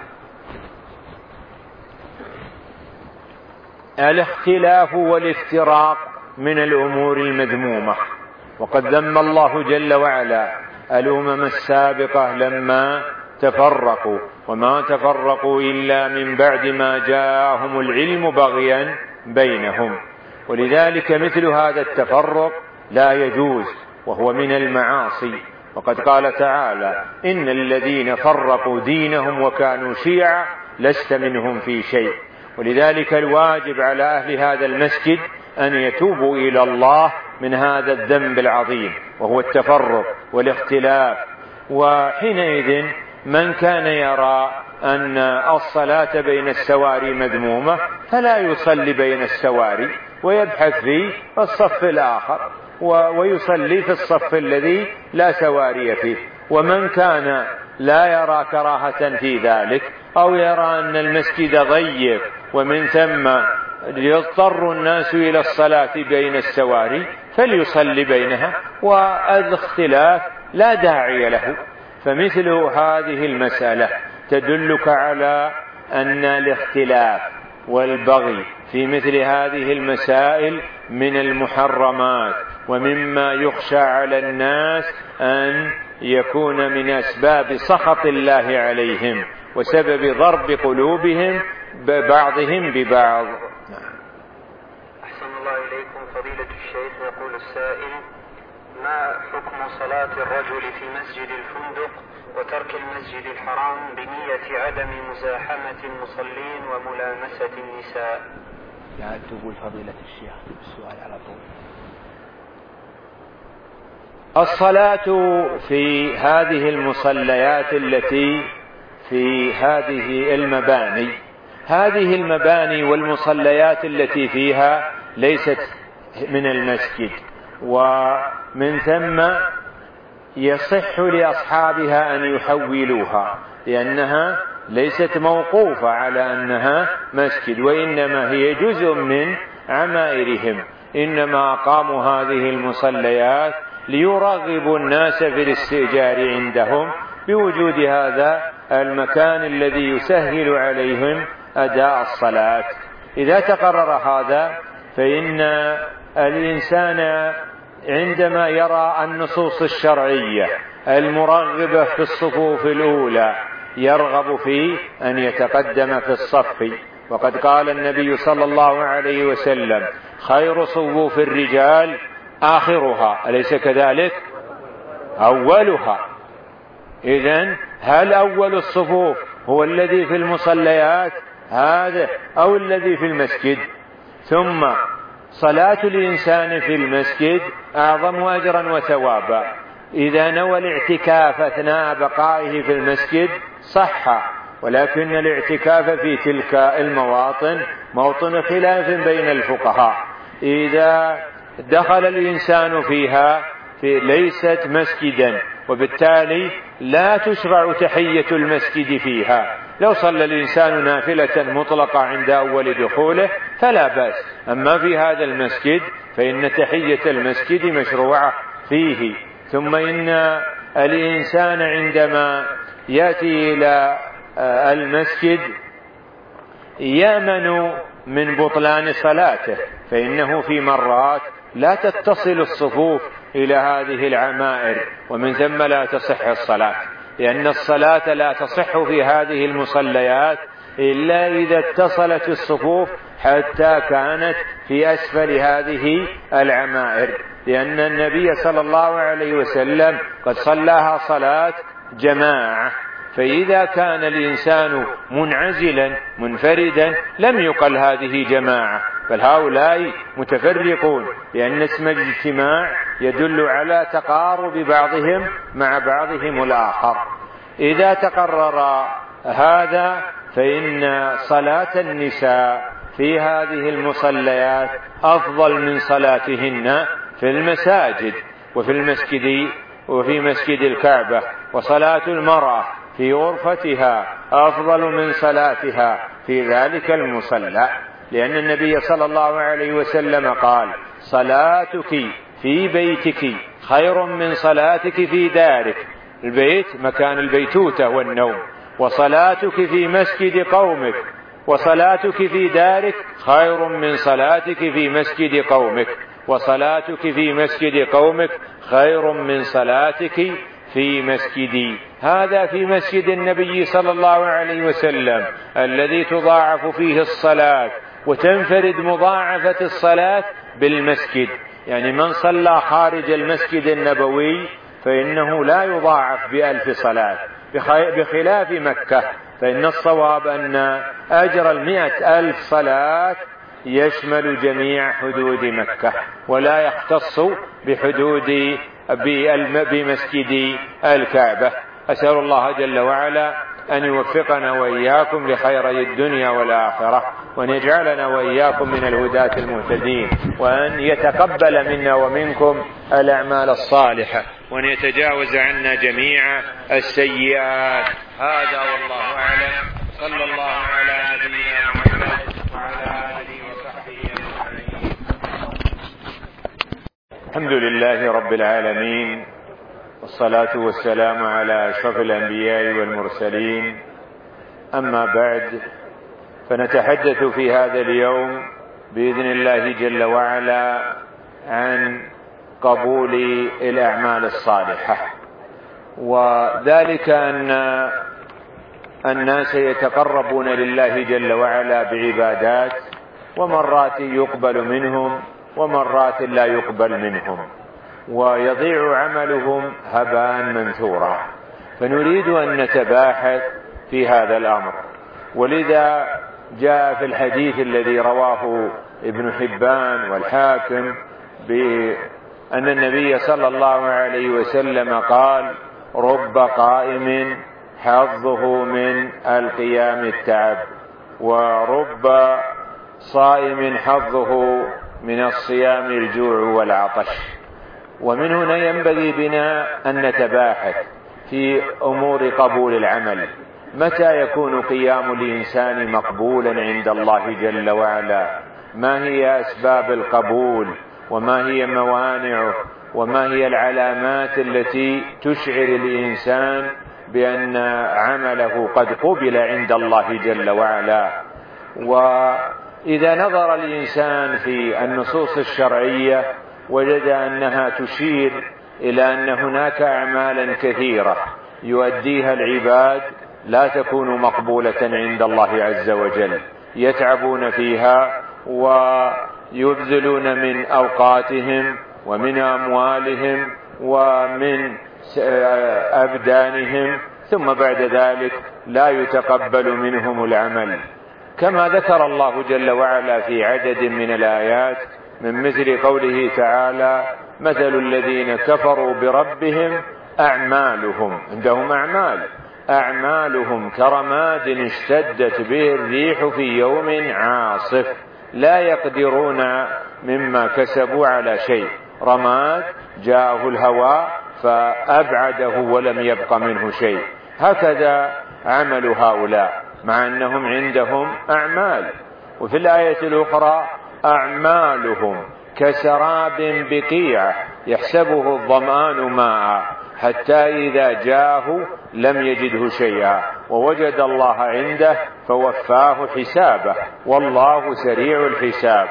الاختلاف والافتراق من الأمور المذمومة، وقد ذم الله جل وعلا الأمم السابقة لما تفرقوا، وما تفرقوا إلا من بعد ما جاءهم العلم بغيا بينهم. ولذلك مثل هذا التفرق لا يجوز، وهو من المعاصي. وقد قال تعالى: إن الذين فرقوا دينهم وكانوا شيعا لست منهم في شيء. ولذلك الواجب على أهل هذا المسجد أن يتوبوا إلى الله من هذا الذنب العظيم، وهو التفرق والاختلاف. وحينئذ من كان يرى أن الصلاة بين السواري مذمومة فلا يصلي بين السواري، ويبحث في الصف الآخر ويصلي في الصف الذي لا سواري فيه. ومن كان لا يرى كراهة في ذلك، أو يرى أن المسجد ضيق ومن ثم يضطر الناس إلى الصلاة بين السواري، فليصلي بينها، والاختلاف لا داعي له. فمثل هذه المسألة تدلك على أن الاختلاف والبغي في مثل هذه المسائل من المحرمات، ومما يخشى على الناس أن يكون من أسباب سخط الله عليهم وسبب ضرب قلوبهم ببعضهم ببعض. أحسن الله إليكم فضيلة الشيخ. يقول السائل: ما حكم صلاة الرجل في مسجد الفندق وترك المسجد الحرام بنية عدم مزاحمة المصلين وملامسة النساء؟ يعني تقول فضيلة الشيخ السؤال على طول. الصلاة في هذه المصليات التي في هذه المباني هذه المباني والمصليات التي فيها ليست من المسجد، ومن ثم يصح لأصحابها أن يحولوها، لأنها ليست موقوفة على أنها مسجد، وإنما هي جزء من عمائرهم. إنما قاموا هذه المصليات ليرغبوا الناس في الاستئجار عندهم بوجود هذا المكان الذي يسهل عليهم أداء الصلاة. إذا تقرر هذا فإن الإنسان عندما يرى النصوص الشرعية المرغبة في الصفوف الأولى يرغب في أن يتقدم في الصف. وقد قال النبي صلى الله عليه وسلم: خير صفوف الرجال آخرها، أليس كذلك؟ أولها. إذن هل أول الصفوف هو الذي في المصليات هذا أو الذي في المسجد؟ ثم صلاة الإنسان في المسجد أعظم أجرا وثوابا. إذا نوى الاعتكاف أثناء بقائه في المسجد صح، ولكن الاعتكاف في تلك المواطن موطن خلاف بين الفقهاء. إذا دخل الإنسان فيها في ليست مسجدا، وبالتالي لا تشرع تحية المسجد فيها. لو صلى الإنسان نافلة مطلقة عند أول دخوله فلا بأس، أما في هذا المسجد فإن تحية المسجد مشروعة فيه. ثم إن الإنسان عندما يأتي إلى المسجد يأمن من بطلان صلاته، فإنه في مرات لا تتصل الصفوف إلى هذه العمائر، ومن ثم لا تصح الصلاة، لأن الصلاة لا تصح في هذه المصليات إلا إذا اتصلت الصفوف حتى كانت في أسفل هذه العمائر، لأن النبي صلى الله عليه وسلم قد صلاها صلاة جماعة. فإذا كان الإنسان منعزلا منفردا لم يقل هذه جماعة، بل هؤلاء متفرقون، لأن اسم الاجتماع يدل على تقارب بعضهم مع بعضهم الآخر. إذا تقرر هذا فإن صلاة النساء في هذه المصليات أفضل من صلاتهن في المساجد وفي المسجد وفي مسجد الكعبة، وصلاة المرأة في غرفتها أفضل من صلاتها في ذلك المصلى، لأن النبي صلى الله عليه وسلم قال: صلاتك في بيتك خير من صلاتك في دارك. البيت مكان البيتوتة والنوم، وصلاتك في مسجد قومك وصلاتك في دارك خير من صلاتك في مسجد قومك، وصلاتك في مسجد قومك خير من صلاتك في مسجدي. هذا في مسجد النبي صلى الله عليه وسلم الذي تضاعف فيه الصلاة، وتنفرد مضاعفة الصلاة بالمسجد. يعني من صلى خارج المسجد النبوي فإنه لا يضاعف بألف صلاة، بخلاف مكة، فإن الصواب أن أجر المئة ألف صلاة يشمل جميع حدود مكة ولا يختص بحدود بمسجد الكعبة. أسأل الله جل وعلا أن يوفقنا وإياكم لخيري الدنيا والآخرة، وأن يجعلنا وإياكم من الهداة المهتدين، وأن يتقبل منا ومنكم الأعمال الصالحة، وأن يتجاوز عنا جميع السيئات. هذا والله أعلم. صلى الله على نبينا محمد وعلى آله وصحبه أجمعين. الحمد لله رب العالمين، والصلاة والسلام على أشرف الأنبياء والمرسلين. أما بعد، فنتحدث في هذا اليوم بإذن الله جل وعلا عن قبول الأعمال الصالحة، وذلك أن الناس يتقربون لله جل وعلا بعبادات، ومرات يقبل منهم ومرات لا يقبل منهم، ويضيع عملهم هباء منثورا. فنريد أن نتباحث في هذا الأمر، ولذا جاء في الحديث الذي رواه ابن حبان والحاكم بأن النبي صلى الله عليه وسلم قال: رب قائم حظه من القيام التعب، ورب صائم حظه من الصيام الجوع والعطش. ومن هنا ينبغي بنا أن نتباحث في أمور قبول العمل. متى يكون قيام الإنسان مقبولا عند الله جل وعلا؟ ما هي أسباب القبول؟ وما هي موانعه؟ وما هي العلامات التي تشعر الإنسان بأن عمله قد قبل عند الله جل وعلا؟ وإذا نظر الإنسان في النصوص الشرعية وجد أنها تشير إلى أن هناك أعمالا كثيرة يؤديها العباد لا تكون مقبولة عند الله عز وجل، يتعبون فيها ويبذلون من أوقاتهم ومن أموالهم ومن أبدانهم، ثم بعد ذلك لا يتقبل منهم العمل، كما ذكر الله جل وعلا في عدد من الآيات من مثل قوله تعالى: مثل الذين كفروا بربهم أعمالهم، عندهم أعمال أعمالهم كرماد اشتدت به الريح في يوم عاصف لا يقدرون مما كسبوا على شيء، رماد جاءه الهواء فأبعده ولم يبق منه شيء. هكذا عمل هؤلاء مع أنهم عندهم أعمال. وفي الآية الأخرى: أعمالهم كسراب بقيعة يحسبه الظمآن ماء حتى إذا جاءه لم يجده شيئا ووجد الله عنده فوفاه حسابه والله سريع الحساب.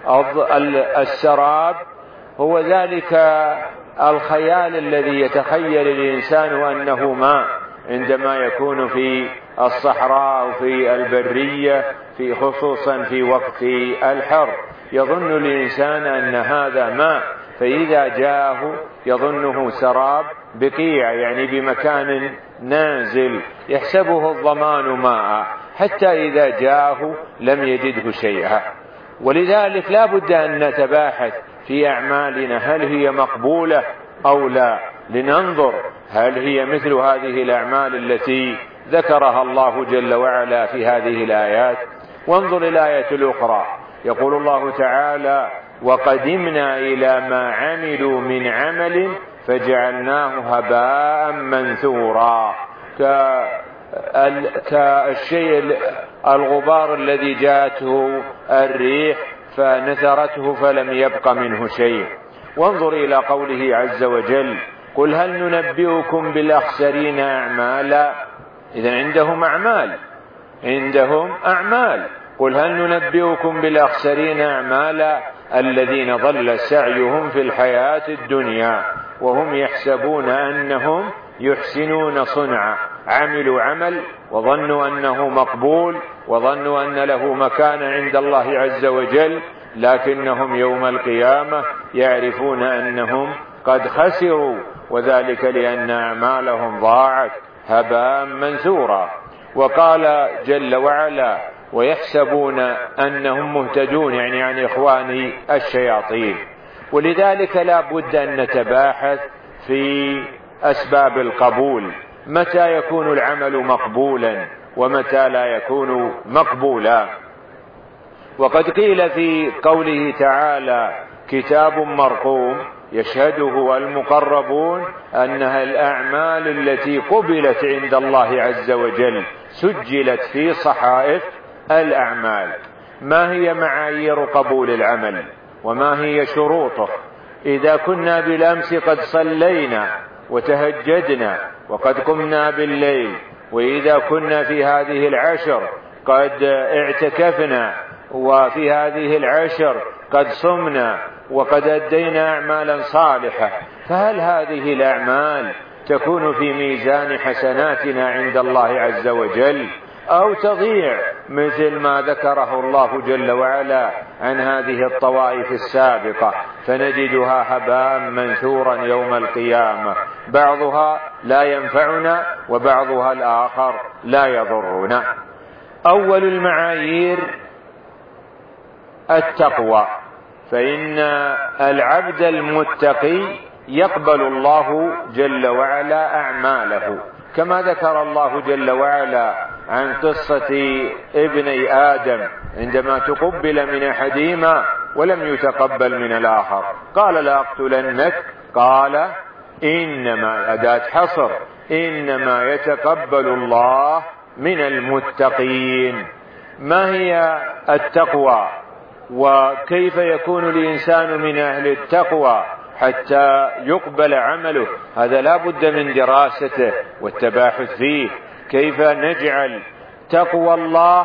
السراب هو ذلك الخيال الذي يتخيل الإنسان أنه ماء عندما يكون في الصحراء وفي البرية، في خصوصا في وقت الحر، يظن الإنسان أن هذا ماء، فإذا جاءه يظنه سراب بقيع، يعني بمكان نازل يحسبه الظمان ماء حتى إذا جاءه لم يجده شيئا. ولذلك لا بد أن نتباحث في أعمالنا هل هي مقبولة أو لا، لننظر هل هي مثل هذه الأعمال التي ذكرها الله جل وعلا في هذه الآيات. وانظر الآية الأخرى، يقول الله تعالى: وقدمنا إلى ما عملوا من عمل فجعلناه هباء منثورا، كالشيء الغبار الذي جاءته الريح فنثرته فلم يبق منه شيء. وانظر إلى قوله عز وجل: قل هل ننبئكم بالأخسرين أعمالا. إذن عندهم أعمال عندهم أعمال قل هل ننبئكم بالأخسرين أعمالا الذين ضل سعيهم في الحياة الدنيا وهم يحسبون أنهم يحسنون صنعا. عملوا عمل وظنوا أنه مقبول وظنوا أن له مكان عند الله عز وجل، لكنهم يوم القيامة يعرفون أنهم قد خسروا، وذلك لأن أعمالهم ضاعت هباء منثورا. وقال جل وعلا: ويحسبون أنهم مهتدون، يعني عن إخوان الشياطين. ولذلك لا بد أن نتباحث في أسباب القبول، متى يكون العمل مقبولا ومتى لا يكون مقبولا. وقد قيل في قوله تعالى: كتاب مرقوم يشهده المقربون، أنها الأعمال التي قبلت عند الله عز وجل سجلت في صحائف الأعمال. ما هي معايير قبول العمل وما هي شروطه؟ إذا كنا بالأمس قد صلينا وتهجدنا وقد قمنا بالليل، وإذا كنا في هذه العشر قد اعتكفنا، وفي هذه العشر قد صمنا وقد أدينا أعمالا صالحة، فهل هذه الأعمال تكون في ميزان حسناتنا عند الله عز وجل أو تضيع مثل ما ذكره الله جل وعلا عن هذه الطوائف السابقة فنجدها هباء منثورا يوم القيامة، بعضها لا ينفعنا وبعضها الآخر لا يضرنا. أول المعايير التقوى، فإن العبد المتقي يقبل الله جل وعلا أعماله، كما ذكر الله جل وعلا عن قصة ابني آدم عندما تقبل من أحدهما ولم يتقبل من الآخر، قال: لا أقتلنك، قال: إنما، أداة حصر، إنما يتقبل الله من المتقين. ما هي التقوى وكيف يكون الإنسان من أهل التقوى حتى يقبل عمله؟ هذا لا بد من دراسته والتباحث فيه، كيف نجعل تقوى الله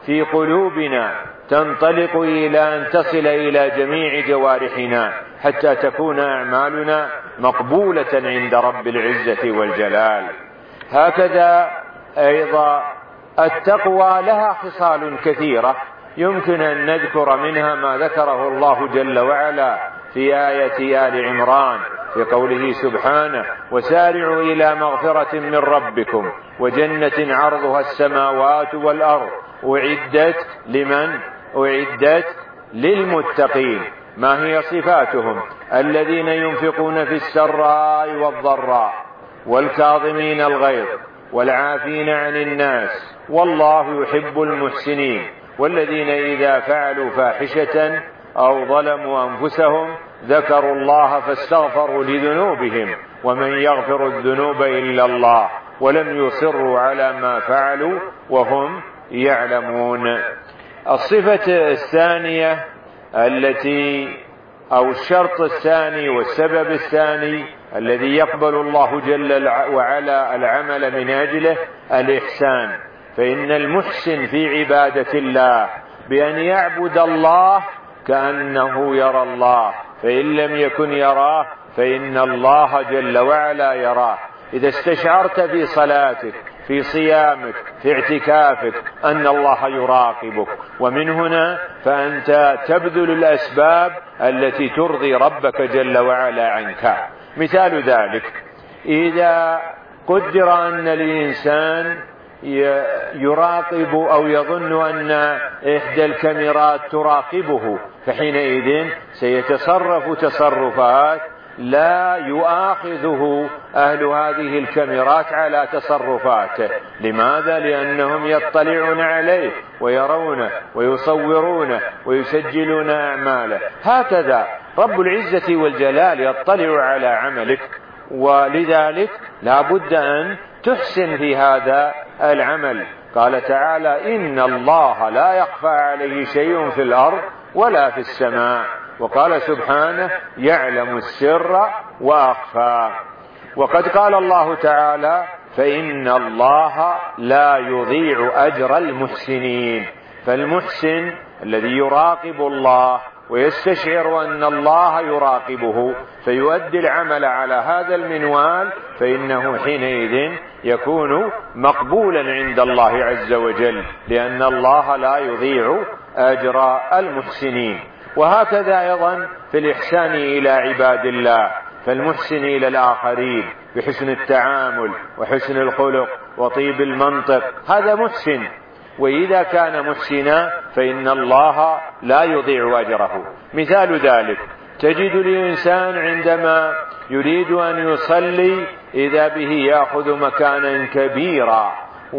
في قلوبنا تنطلق إلى أن تصل إلى جميع جوارحنا حتى تكون أعمالنا مقبولة عند رب العزة والجلال. هكذا أيضا التقوى لها خصال كثيرة يمكن أن نذكر منها ما ذكره الله جل وعلا في آية آل عمران في قوله سبحانه: وسارعوا إلى مغفرة من ربكم وجنة عرضها السماوات والأرض أعدت لمن؟ أعدت للمتقين. ما هي صفاتهم؟ الذين ينفقون في السراء والضراء والكاظمين الغيظ والعافين عن الناس والله يحب المحسنين والذين إذا فعلوا فاحشة أو ظلموا أنفسهم ذكروا الله فاستغفروا لذنوبهم ومن يغفر الذنوب إلا الله ولم يصروا على ما فعلوا وهم يعلمون. الصفة الثانية التي أو الشرط الثاني والسبب الثاني الذي يقبل الله جل وعلا العمل من أجله الإحسان. فإن المحسن في عبادة الله بأن يعبد الله كأنه يرى الله، فإن لم يكن يراه فإن الله جل وعلا يراه. إذا استشعرت في صلاتك في صيامك في اعتكافك أن الله يراقبك، ومن هنا فأنت تبذل الأسباب التي ترضي ربك جل وعلا عنك. مثال ذلك إذا قدر أن الإنسان يراقب أو يظن أن إحدى الكاميرات تراقبه، فحينئذ سيتصرف تصرفات لا يؤاخذه أهل هذه الكاميرات على تصرفاته. لماذا؟ لأنهم يطلعون عليه ويرونه ويصورونه ويسجلون أعماله. هكذا رب العزة والجلال يطلع على عملك، ولذلك لا بد أن تحسن في هذا العمل. قال تعالى: إن الله لا يخفى عليه شيء في الأرض ولا في السماء. وقال سبحانه: يعلم السر وأخفى. وقد قال الله تعالى: فإن الله لا يضيع أجر المحسنين. فالمحسن الذي يراقب الله ويستشعر أن الله يراقبه فيؤدي العمل على هذا المنوال، فإنه حينئذ يكون مقبولا عند الله عز وجل، لأن الله لا يضيع أجر المحسنين. وهكذا أيضا في الإحسان إلى عباد الله، فالمحسن إلى الآخرين بحسن التعامل وحسن الخلق وطيب المنطق هذا محسن، وإذا كان محسنا فإن الله لا يضيع أجره. مثال ذلك تجد الإنسان عندما يريد أن يصلي إذا به يأخذ مكانا كبيرا،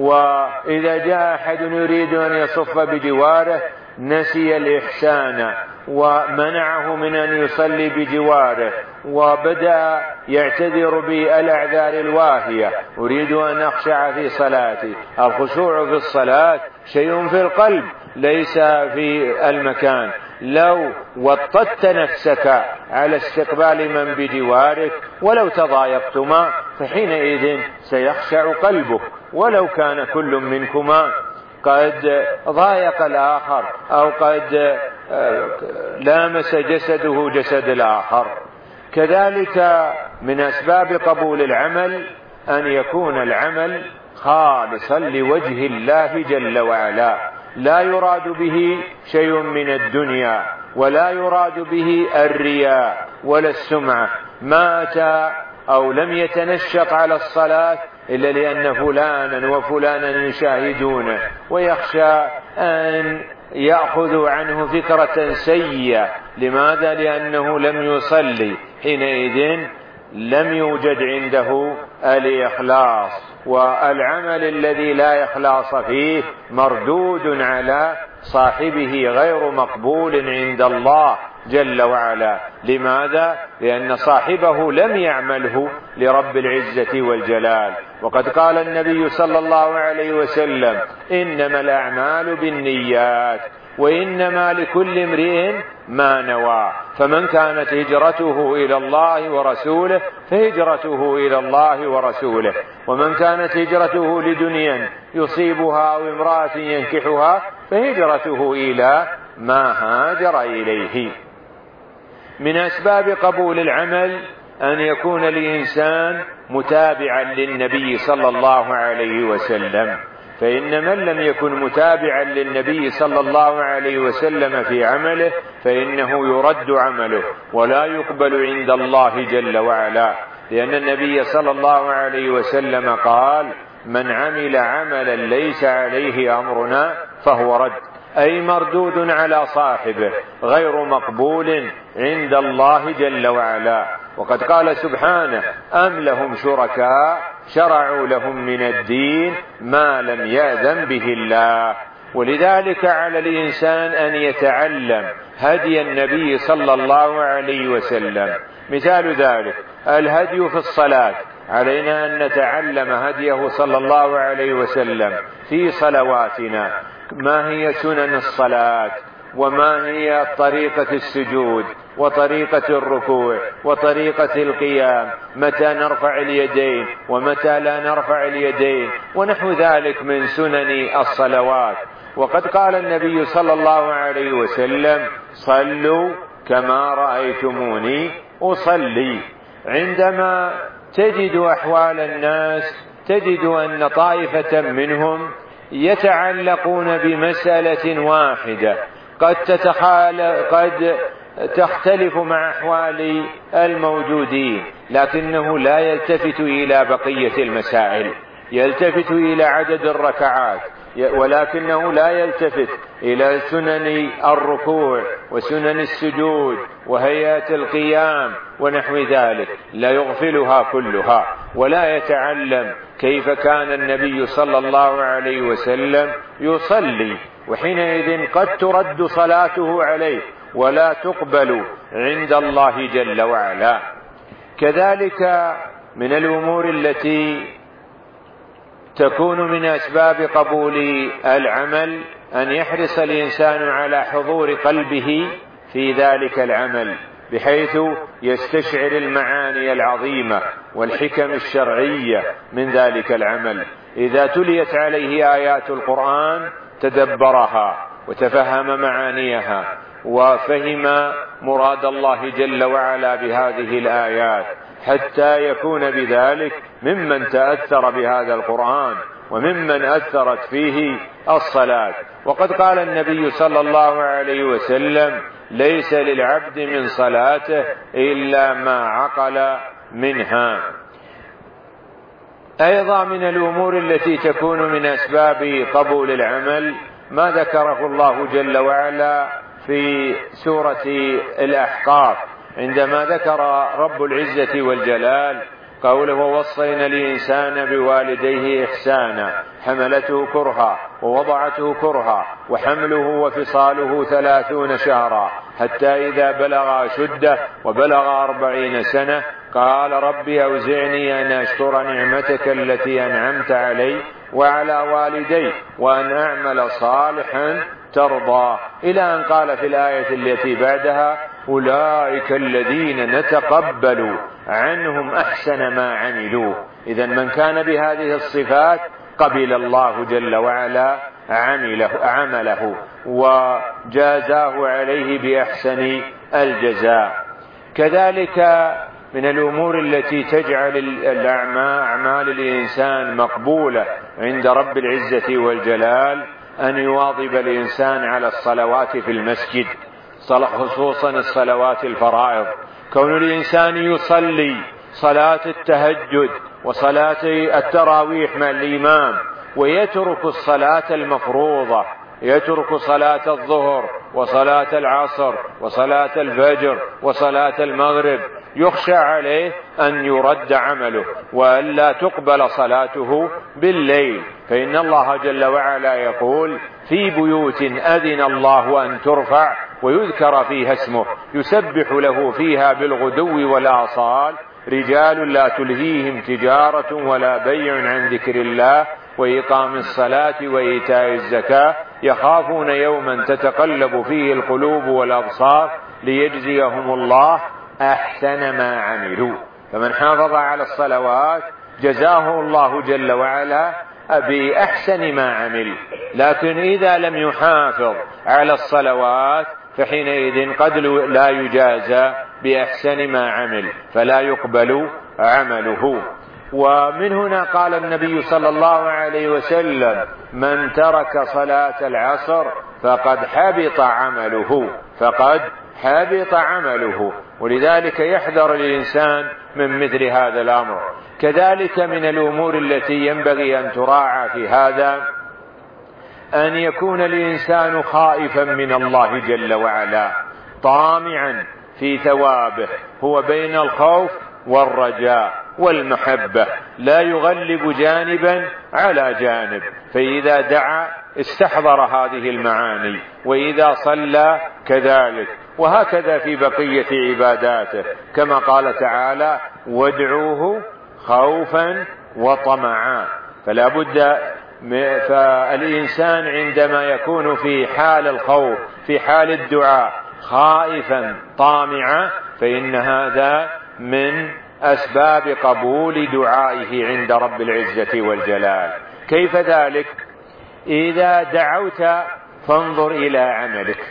وإذا جاء أحد يريد أن يصف بجواره نسي الإحسان ومنعه من أن يصلي بجواره، وبدأ يعتذر بالأعذار الواهية: أريد أن أخشع في صلاتي. الخشوع في الصلاة شيء في القلب ليس في المكان. لو وطدت نفسك على استقبال من بجوارك ولو تضايقتما فحينئذ سيخشع قلبك، ولو كان كل منكما قد ضايق الآخر أو قد لامس جسده جسد الآخر. كذلك من أسباب قبول العمل أن يكون العمل خالصا لوجه الله جل وعلا، لا يراد به شيء من الدنيا ولا يراد به الرياء ولا السمعة. ما أتى أو لم يتنشط على الصلاة إلا لأن فلانا وفلانا يشاهدونه ويخشى أن يأخذ عنه فكرة سيئة. لماذا؟ لأنه لم يصلي، حينئذ لم يوجد عنده الإخلاص، والعمل الذي لا إخلاص فيه مردود على صاحبه غير مقبول عند الله جل وعلا. لماذا؟ لأن صاحبه لم يعمله لرب العزة والجلال. وقد قال النبي صلى الله عليه وسلم: إنما الأعمال بالنيات، وإنما لكل امرئ ما نوى، فمن كانت هجرته إلى الله ورسوله فهجرته إلى الله ورسوله، ومن كانت هجرته لدنيا يصيبها أو امرأة ينكحها فهجرته إلى ما هاجر إليه. من أسباب قبول العمل أن يكون الإنسان متابعا للنبي صلى الله عليه وسلم، فإن من لم يكن متابعا للنبي صلى الله عليه وسلم في عمله فإنه يرد عمله ولا يقبل عند الله جل وعلا، لأن النبي صلى الله عليه وسلم قال: من عمل عملا ليس عليه أمرنا فهو رد، أي مردود على صاحبه غير مقبول عند الله جل وعلا. وقد قال سبحانه: أم لهم شركاء شرعوا لهم من الدين ما لم يأذن به الله. ولذلك على الإنسان أن يتعلم هدي النبي صلى الله عليه وسلم. مثال ذلك الهدي في الصلاة، علينا أن نتعلم هديه صلى الله عليه وسلم في صلواتنا، ما هي سنن الصلاة، وما هي طريقة السجود، وطريقة الركوع، وطريقة القيام، متى نرفع اليدين ومتى لا نرفع اليدين، ونحو ذلك من سنن الصلوات. وقد قال النبي صلى الله عليه وسلم: صلوا كما رأيتموني أصلي. عندما تجد أحوال الناس تجد أن طائفة منهم يتعلقون بمسألة واحدة قد تتخالف قد تختلف مع أحوال الموجودين، لكنه لا يلتفت إلى بقية المسائل، يلتفت إلى عدد الركعات ولكنه لا يلتفت إلى سنن الركوع وسنن السجود وهيئة القيام ونحو ذلك، لا يغفلها كلها، ولا يتعلم كيف كان النبي صلى الله عليه وسلم يصلي، وحينئذ قد ترد صلاته عليه ولا تقبل عند الله جل وعلا. كذلك من الأمور التي تكون من أسباب قبول العمل أن يحرص الإنسان على حضور قلبه في ذلك العمل، بحيث يستشعر المعاني العظيمة والحكم الشرعية من ذلك العمل. إذا تليت عليه آيات القرآن تدبرها وتفهم معانيها وفهم مراد الله جل وعلا بهذه الآيات، حتى يكون بذلك ممن تأثر بهذا القرآن وممن أثرت فيه الصلاة. وقد قال النبي صلى الله عليه وسلم: ليس للعبد من صلاته إلا ما عقل منها. أيضا من الأمور التي تكون من أسباب قبول العمل ما ذكره الله جل وعلا في سورة الأحقاف، عندما ذكر رب العزة والجلال قوله: ووصينا الإنسان بوالديه إحسانا حملته كرها ووضعته كرها وحمله وفصاله ثلاثون شهرا حتى إذا بلغ أشده وبلغ أربعين سنة قال: ربي أوزعني أن أشكر نعمتك التي أنعمت علي وعلى والدي وأن أعمل صالحا ترضى، إلى أن قال في الآية التي بعدها: أولئك الذين نتقبل عنهم أحسن ما عملوا. إذن من كان بهذه الصفات قبل الله جل وعلا عمله, عمله وجازاه عليه بأحسن الجزاء. كذلك من الأمور التي تجعل أعمال الإنسان مقبولة عند رب العزة والجلال أن يواظب الإنسان على الصلوات في المسجد، خصوصا الصلوات الفرائض. كون الإنسان يصلي صلاة التهجد وصلاة التراويح مع الإمام ويترك الصلاة المفروضة، يترك صلاة الظهر وصلاة العصر وصلاة الفجر وصلاة المغرب، يخشى عليه أن يرد عمله وألا تقبل صلاته بالليل، فإن الله جل وعلا يقول: في بيوت أذن الله أن ترفع ويذكر فيها اسمه يسبح له فيها بالغدو والآصال رجال لا تلهيهم تجارة ولا بيع عن ذكر الله وإقام الصلاة وإيتاء الزكاة يخافون يوما تتقلب فيه القلوب والأبصار ليجزيهم الله أحسن ما عملوا. فمن حافظ على الصلوات جزاه الله جل وعلا بأحسن ما عمل. لكن إذا لم يحافظ على الصلوات فحينئذ قد لا يجازى بأحسن ما عمل، فلا يقبل عمله. ومن هنا قال النبي صلى الله عليه وسلم: من ترك صلاة العصر فقد حبط عمله، فقد حبط عمله. ولذلك يحذر الإنسان من مثل هذا الأمر. كذلك من الأمور التي ينبغي أن تراعى في هذا أن يكون الإنسان خائفا من الله جل وعلا، طامعا في ثوابه، هو بين الخوف والرجاء والمحبة، لا يغلب جانبا على جانب. فإذا دعا استحضر هذه المعاني، وإذا صلى كذلك، وهكذا في بقية عباداته، كما قال تعالى: وادعوه خوفا وطمعا. فلا بد فالإنسان عندما يكون في حال الخوف، في حال الدعاء، خائفا طامعا، فإن هذا من أسباب قبول دعائه عند رب العزة والجلال. كيف ذلك؟ إذا دعوت فانظر إلى عملك،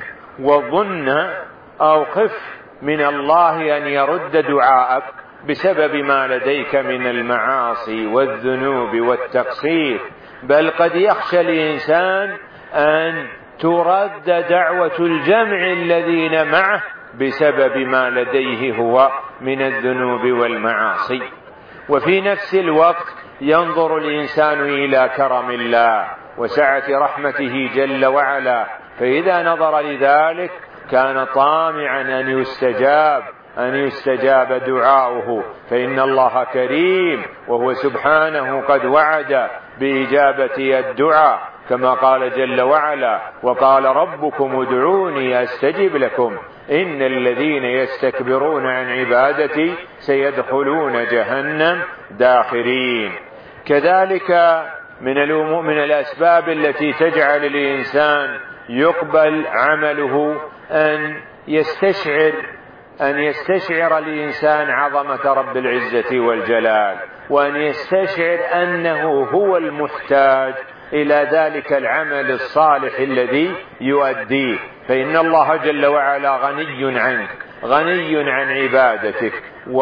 وظن أو خف من الله أن يرد دعاءك بسبب ما لديك من المعاصي والذنوب والتقصير. بل قد يخشى الإنسان أن ترد دعوة الجمع الذين معه بسبب ما لديه هو من الذنوب والمعاصي. وفي نفس الوقت ينظر الإنسان إلى كرم الله وسعة رحمته جل وعلا، فإذا نظر لذلك كان طامعا أن يستجاب أن يستجاب دعاؤه، فإن الله كريم، وهو سبحانه قد وعد بإجابة الدعاء، كما قال جل وعلا: وقال ربكم ادعوني أستجب لكم إن الذين يستكبرون عن عبادتي سيدخلون جهنم داخرين. كذلك من من الأسباب التي تجعل الإنسان يقبل عمله أن يستشعر أن يستشعر الإنسان عظمة رب العزة والجلال، وأن يستشعر أنه هو المحتاج إلى ذلك العمل الصالح الذي يؤديه. فإن الله جل وعلا غني عنك، غني عن عبادتك،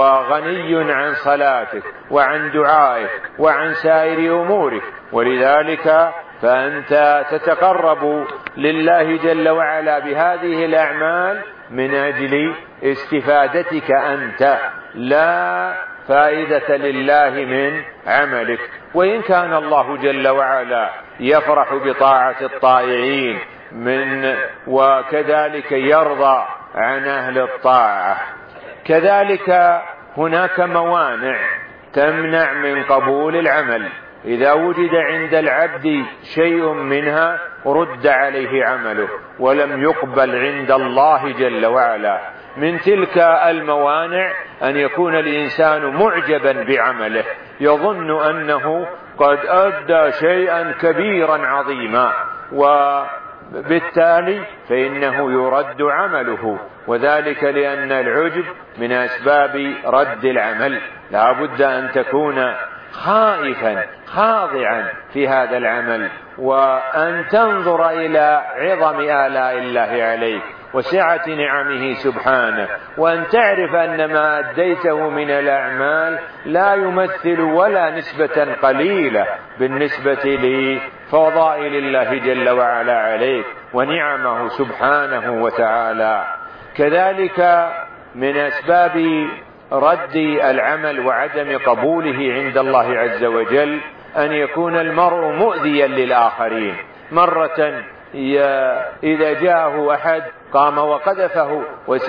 وغني عن صلاتك، وعن دعائك، وعن سائر أمورك. ولذلك فأنت تتقرب لله جل وعلا بهذه الأعمال من أجل استفادتك أنت، لا فائدة لله من عملك. وإن كان الله جل وعلا يفرح بطاعة الطائعين من وكذلك يرضى عن أهل الطاعة. كذلك هناك موانع تمنع من قبول العمل. إذا وجد عند العبد شيء منها رد عليه عمله ولم يقبل عند الله جل وعلا. من تلك الموانع أن يكون الإنسان معجبا بعمله، يظن أنه قد أدى شيئا كبيرا عظيما، وبالتالي فإنه يرد عمله، وذلك لأن العجب من أسباب رد العمل. لا بد أن تكون خائفا خاضعا في هذا العمل، وأن تنظر إلى عظم آلاء الله عليك وسعة نعمه سبحانه، وأن تعرف أن ما أديته من الأعمال لا يمثل ولا نسبة قليلة بالنسبة لفضائل الله جل وعلا عليك ونعمه سبحانه وتعالى. كذلك من أسباب رد العمل وعدم قبوله عند الله عز وجل أن يكون المرء مؤذيا للآخرين. مرة إذا جاءه أحد قام وقذفه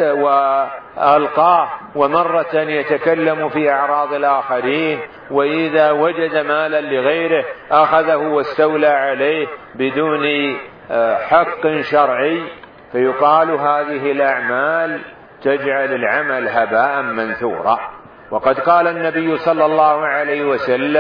وألقاه، ومرة يتكلم في أعراض الآخرين، وإذا وجد مالا لغيره أخذه واستولى عليه بدون حق شرعي. فيقال هذه الأعمال تجعل العمل هباء منثورا. وقد قال النبي صلى الله عليه وسلم: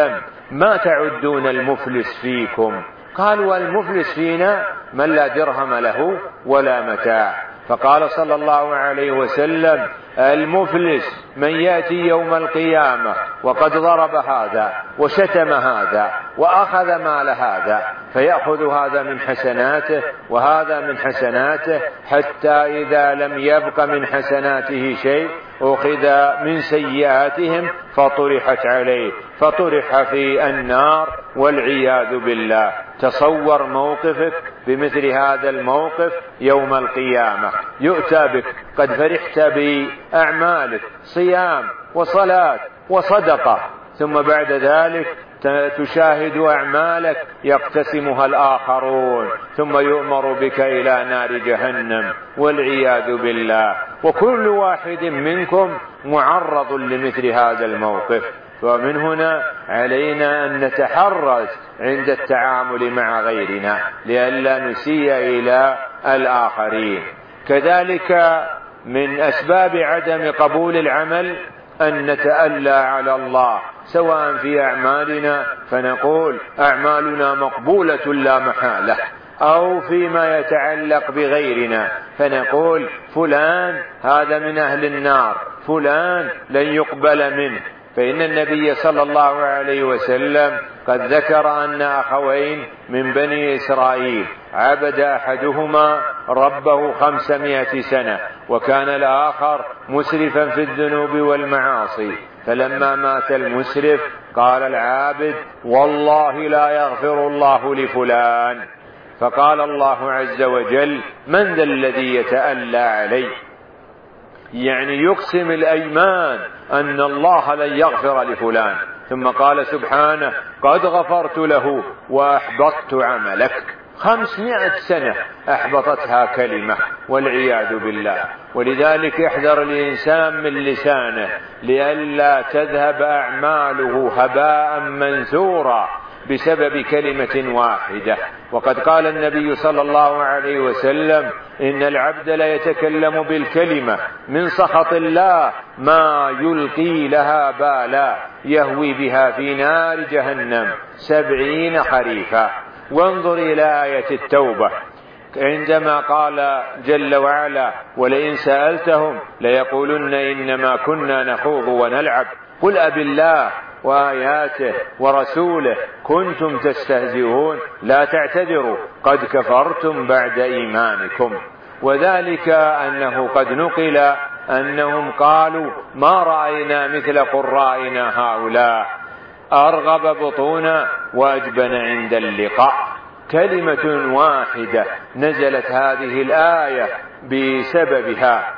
ما تعدون المفلس فيكم؟ قالوا المفلس فينا من لا درهم له ولا متاع. فقال صلى الله عليه وسلم المفلس من يأتي يوم القيامة وقد ضرب هذا وشتم هذا وأخذ مال هذا، فيأخذ هذا من حسناته وهذا من حسناته، حتى إذا لم يبق من حسناته شيء أخذ من سيئاتهم فطرحت عليه فطرح في النار والعياذ بالله. تصور موقفك بمثل هذا الموقف يوم القيامة، يؤتى بك قد فرحت بأعمالك صيام وصلاة وصدقة، ثم بعد ذلك تشاهد أعمالك يقتسمها الآخرون، ثم يؤمر بك إلى نار جهنم والعياذ بالله. وكل واحد منكم معرض لمثل هذا الموقف. ومن هنا علينا أن نتحرز عند التعامل مع غيرنا لئلا نسيء إلى الآخرين. كذلك من أسباب عدم قبول العمل أن نتألى على الله، سواء في أعمالنا فنقول أعمالنا مقبولة لا محالة، أو فيما يتعلق بغيرنا فنقول فلان هذا من أهل النار، فلان لن يقبل منه. فإن النبي صلى الله عليه وسلم قد ذكر أن أخوين من بني إسرائيل عبد أحدهما ربه خمسمائة سنة، وكان الآخر مسرفا في الذنوب والمعاصي. فلما مات المسرف قال العابد والله لا يغفر الله لفلان، فقال الله عز وجل من ذا الذي يتألى علي، يعني يقسم الأيمان أن الله لن يغفر لفلان، ثم قال سبحانه قد غفرت له وأحبطت عملك. خمسمائة سنة أحبطتها كلمة والعياذ بالله. ولذلك يحذر الإنسان من لسانه لئلا تذهب أعماله هباء منثورا بسبب كلمة واحدة. وقد قال النبي صلى الله عليه وسلم إن العبد لا يتكلم بالكلمة من سخط الله ما يلقي لها بالا يهوي بها في نار جهنم سبعين خريفا. وانظر إلى آية التوبة عندما قال جل وعلا ولئن سألتهم ليقولن إنما كنا نخوض ونلعب قل أب الله وآياته ورسوله كنتم تستهزئون لا تعتذروا قد كفرتم بعد إيمانكم. وذلك أنه قد نقل أنهم قالوا ما رأينا مثل قرائنا هؤلاء أرغب بطونا وأجبن عند اللقاء. كلمة واحدة نزلت هذه الآية بسببها.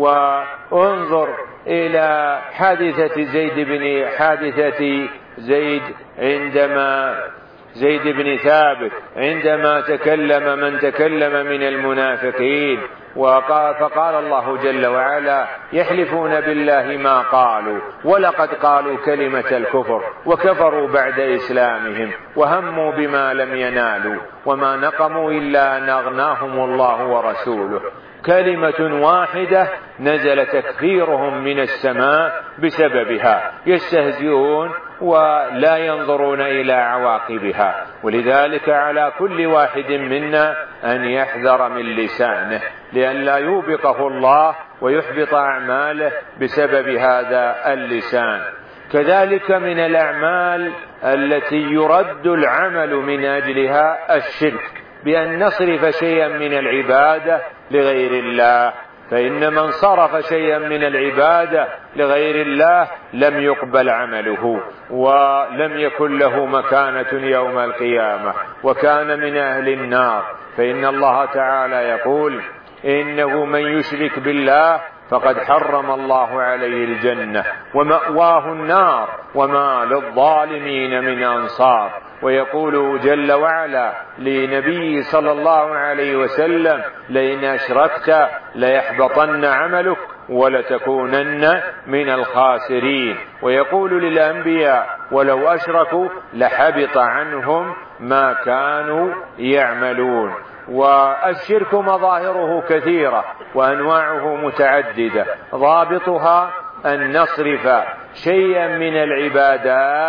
وانظر إلى حادثة زيد بن حادثة زيد عندما زيد بن ثابت عندما تكلم من تكلم من المنافقين، وقال فقال الله جل وعلا يحلفون بالله ما قالوا ولقد قالوا كلمة الكفر وكفروا بعد إسلامهم وهموا بما لم ينالوا وما نقموا إلا أن أغناهم الله ورسوله. كلمة واحدة نزل تكفيرهم من السماء بسببها، يستهزئون ولا ينظرون إلى عواقبها. ولذلك على كل واحد منا أن يحذر من لسانه لئلا يوبقه الله ويحبط أعماله بسبب هذا اللسان. كذلك من الأعمال التي يرد العمل من أجلها الشرك، بأن نصرف شيئا من العبادة لغير الله. فإن من صرف شيئا من العبادة لغير الله لم يقبل عمله ولم يكن له مكانة يوم القيامة وكان من أهل النار. فإن الله تعالى يقول إنه من يشرك بالله فقد حرم الله عليه الجنة ومأواه النار وما للظالمين من أنصار. ويقول جل وعلا لنبيه صلى الله عليه وسلم لئن أشركت ليحبطن عملك ولتكونن من الخاسرين. ويقول للأنبياء ولو أشركوا لحبط عنهم ما كانوا يعملون. والشرك مظاهره كثيرة وأنواعه متعددة، ضابطها أن نصرف شيئا من العبادات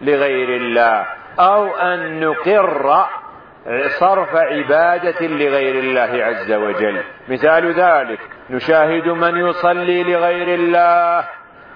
لغير الله، أو أن نقر صرف عبادة لغير الله عز وجل. مثال ذلك نشاهد من يصلي لغير الله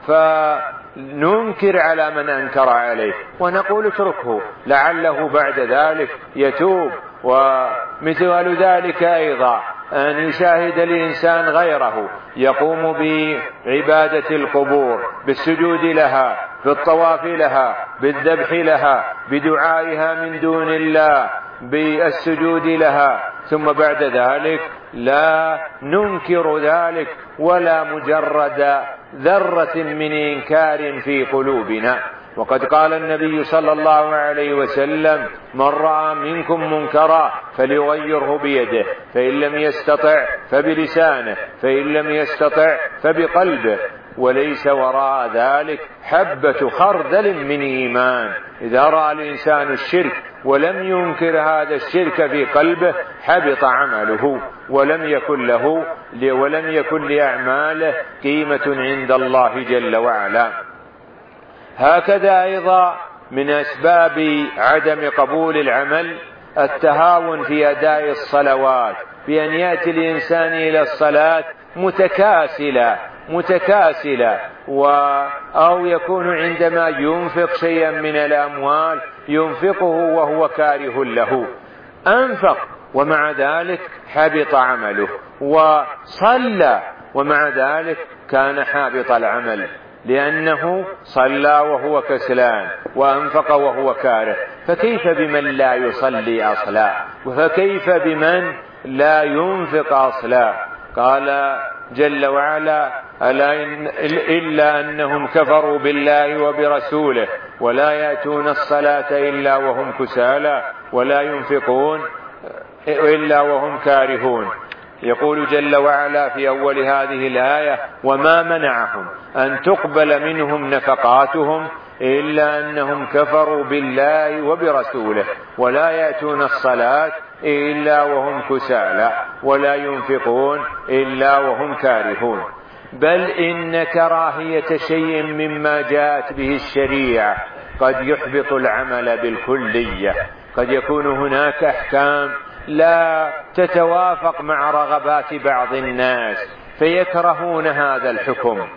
فننكر على من أنكر عليه ونقول اتركه لعله بعد ذلك يتوب. ومثال ذلك أيضا أن يشاهد الإنسان غيره يقوم بعبادة القبور، بالسجود لها، بالطواف لها، بالذبح لها، بدعائها من دون الله، بالسجود لها، ثم بعد ذلك لا ننكر ذلك ولا مجرد ذرة من إنكار في قلوبنا. وقد قال النبي صلى الله عليه وسلم: من رأى منكم منكرا فليغيره بيده، فإن لم يستطع فبلسانه، فإن لم يستطع فبقلبه، وليس وراء ذلك حبة خردل من إيمان. إذا رأى الإنسان الشرك ولم ينكر هذا الشرك في قلبه حبط عمله ولم يكن له ولم يكن لأعماله قيمة عند الله جل وعلا. هكذا أيضا من أسباب عدم قبول العمل التهاون في أداء الصلوات، بأن يأتي الإنسان إلى الصلاة متكاسلا متكاسلا و أو يكون عندما ينفق شيئا من الأموال ينفقه وهو كاره له، أنفق ومع ذلك حبط عمله، وصلى ومع ذلك كان حابط العمل، لأنه صلى وهو كسلان وأنفق وهو كاره. فكيف بمن لا يصلي أصلا؟ وفكيف بمن لا ينفق أصلا؟ قال جل وعلا: ألا إن إلا أنهم كفروا بالله وبرسوله ولا يأتون الصلاة إلا وهم كسالى ولا ينفقون إلا وهم كارهون. يقول جل وعلا في أول هذه الآية: وما منعهم أن تقبل منهم نفقاتهم إلا أنهم كفروا بالله وبرسوله ولا يأتون الصلاة إلا وهم كسالى ولا ينفقون إلا وهم كارهون. بل إن كراهية شيء مما جاءت به الشريعة قد يحبط العمل بالكلية. قد يكون هناك أحكام لا تتوافق مع رغبات بعض الناس فيكرهون هذا الحكم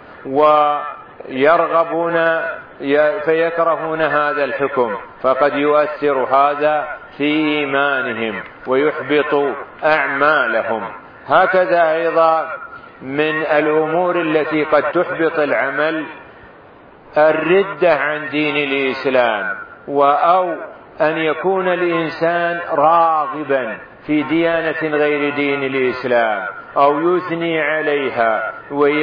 ويرغبون فيكرهون هذا الحكم، فقد يؤثر هذا في إيمانهم ويحبط أعمالهم. هكذا أيضا من الأمور التي قد تحبط العمل الردة عن دين الإسلام، أو أن يكون الإنسان راغبا في ديانة غير دين الإسلام أو يثني عليها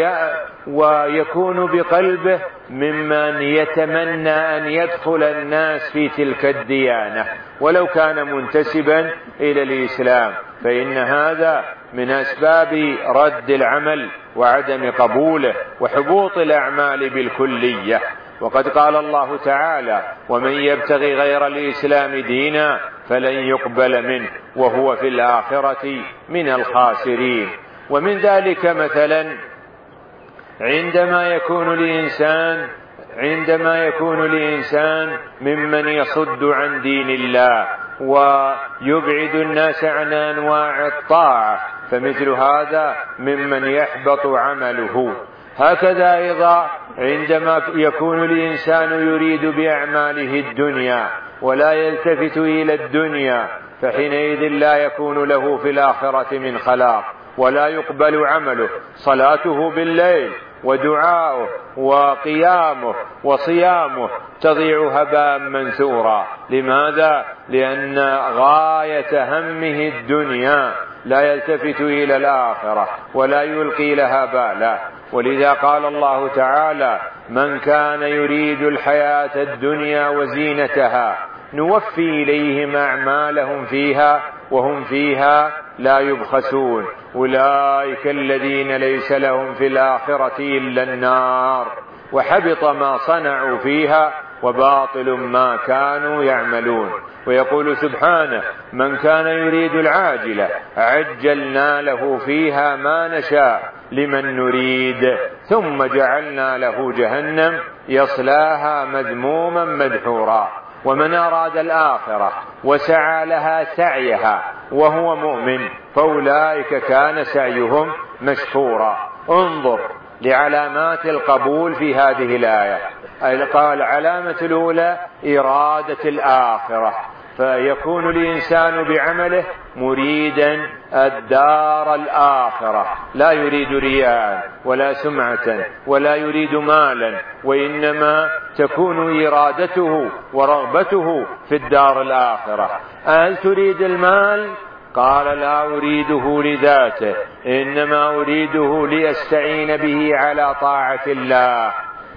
ويكون بقلبه ممن يتمنى أن يدخل الناس في تلك الديانة ولو كان منتسبا إلى الإسلام، فإن هذا من أسباب رد العمل وعدم قبوله وحبوط الأعمال بالكلية. وقد قال الله تعالى: ومن يبتغي غير الإسلام دينا فلن يقبل منه وهو في الآخرة من الخاسرين. ومن ذلك مثلا عندما يكون الإنسان عندما يكون الإنسان ممن يصد عن دين الله ويبعد الناس عن أنواع الطاعة، فمثل هذا ممن يحبط عمله. هكذا أيضا عندما يكون الإنسان يريد بأعماله الدنيا ولا يلتفت إلى الدنيا، فحينئذ لا يكون له في الآخرة من خلاق ولا يقبل عمله. صلاته بالليل ودعاؤه وقيامه وصيامه تضيع هباء منثورا. لماذا؟ لأن غاية همه الدنيا، لا يلتفت إلى الآخرة ولا يلقي لها بالا. ولذا قال الله تعالى: من كان يريد الحياة الدنيا وزينتها نوفي إليهم أعمالهم فيها وهم فيها لا يبخسون أولئك الذين ليس لهم في الآخرة إلا النار وحبط ما صنعوا فيها وباطل ما كانوا يعملون. ويقول سبحانه: من كان يريد العاجلة عجلنا له فيها ما نشاء لمن نريد ثم جعلنا له جهنم يصلاها مذموما مدحورا. ومن أراد الآخرة وسعى لها سعيها وهو مؤمن فأولئك كان سعيهم مشكورا. انظر لعلامات القبول في هذه الآية. العلامة الأولى إرادة الآخرة، فيكون الإنسان بعمله مريدا الدار الآخرة، لا يريد رياء ولا سمعة ولا يريد مالا، وإنما تكون إرادته ورغبته في الدار الآخرة. هل تريد المال؟ قال لا أريده لذاته، إنما أريده لأستعين به على طاعة الله.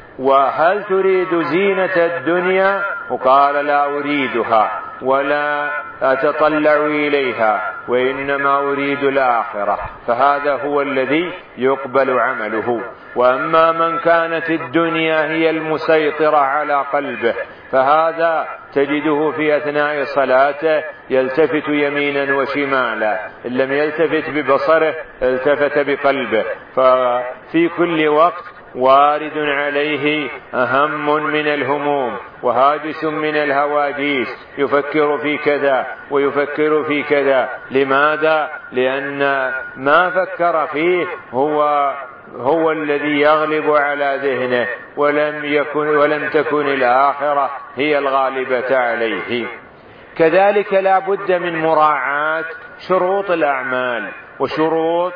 وهل تريد زينة الدنيا؟ وقال لا أريدها ولا أتطلع إليها، وإنما أريد الآخرة، فهذا هو الذي يقبل عمله. وأما من كانت الدنيا هي المسيطرة على قلبه فهذا تجده في أثناء صلاته يلتفت يمينا وشمالا، إن لم يلتفت ببصره التفت بقلبه، ففي كل وقت وارد عليه هم من الهموم وهاجس من الهواجيس، يفكر في كذا ويفكر في كذا. لماذا؟ لأن ما فكر فيه هو هو الذي يغلب على ذهنه، ولم يكن ولم تكن الآخرة هي الغالبة عليه. كذلك لا بد من مراعاة شروط الأعمال وشروط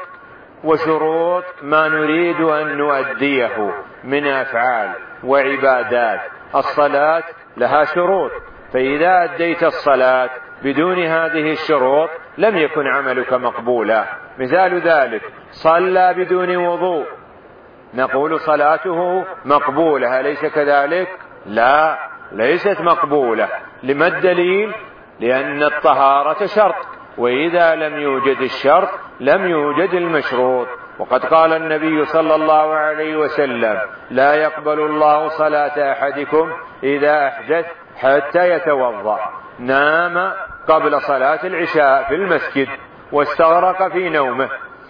وشروط ما نريد أن نؤديه من أفعال وعبادات. الصلاة لها شروط، فإذا أديت الصلاة بدون هذه الشروط لم يكن عملك مقبولا. مثال ذلك صلى بدون وضوء، نقول صلاته مقبولة، أليس كذلك؟ لا، ليست مقبولة. لما الدليل؟ لأن الطهارة شرط، وإذا لم يوجد الشرط لم يوجد المشروط. وقد قال النبي صلى الله عليه وسلم لا يقبل الله صلاة أحدكم إذا أحدث حتى يتوضأ. نام قبل صلاة العشاء في المسجد واستغرق في نومه،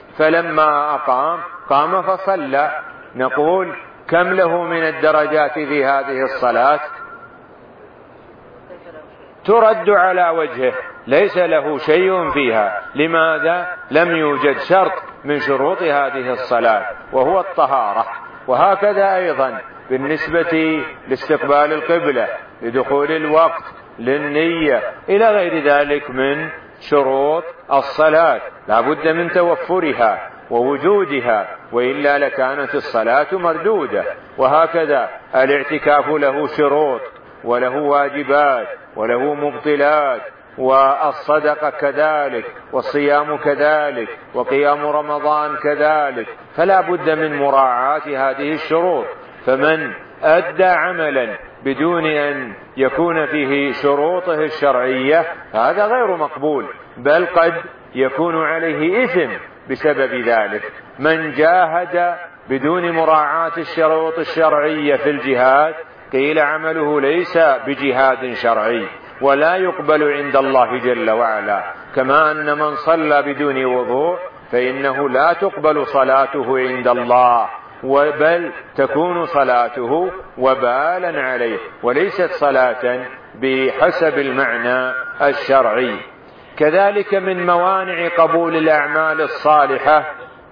فلما أقام قام فصلى. نقول كم له من الدرجات في هذه الصلاة؟ ترد على وجهه، ليس له شيء فيها. لماذا؟ لم يوجد شرط من شروط هذه الصلاة وهو الطهارة. وهكذا أيضا بالنسبة لاستقبال القبلة، لدخول الوقت، للنية، إلى غير ذلك من شروط الصلاة لا بد من توفرها ووجودها، وإلا لكانت الصلاة مردودة. وهكذا الاعتكاف له شروط وله واجبات وله مبطلات، والصدقة كذلك، والصيام كذلك، وقيام رمضان كذلك، فلا بد من مراعاة هذه الشروط. فمن أدى عملا بدون أن يكون فيه شروطه الشرعية هذا غير مقبول، بل قد يكون عليه إثم بسبب ذلك. من جاهد بدون مراعاة الشروط الشرعية في الجهاد قيل عمله ليس بجهاد شرعي ولا يقبل عند الله جل وعلا. كما أن من صلى بدون وضوء فإنه لا تقبل صلاته عند الله، بل تكون صلاته وبالا عليه وليست صلاة بحسب المعنى الشرعي. كذلك من موانع قبول الأعمال الصالحة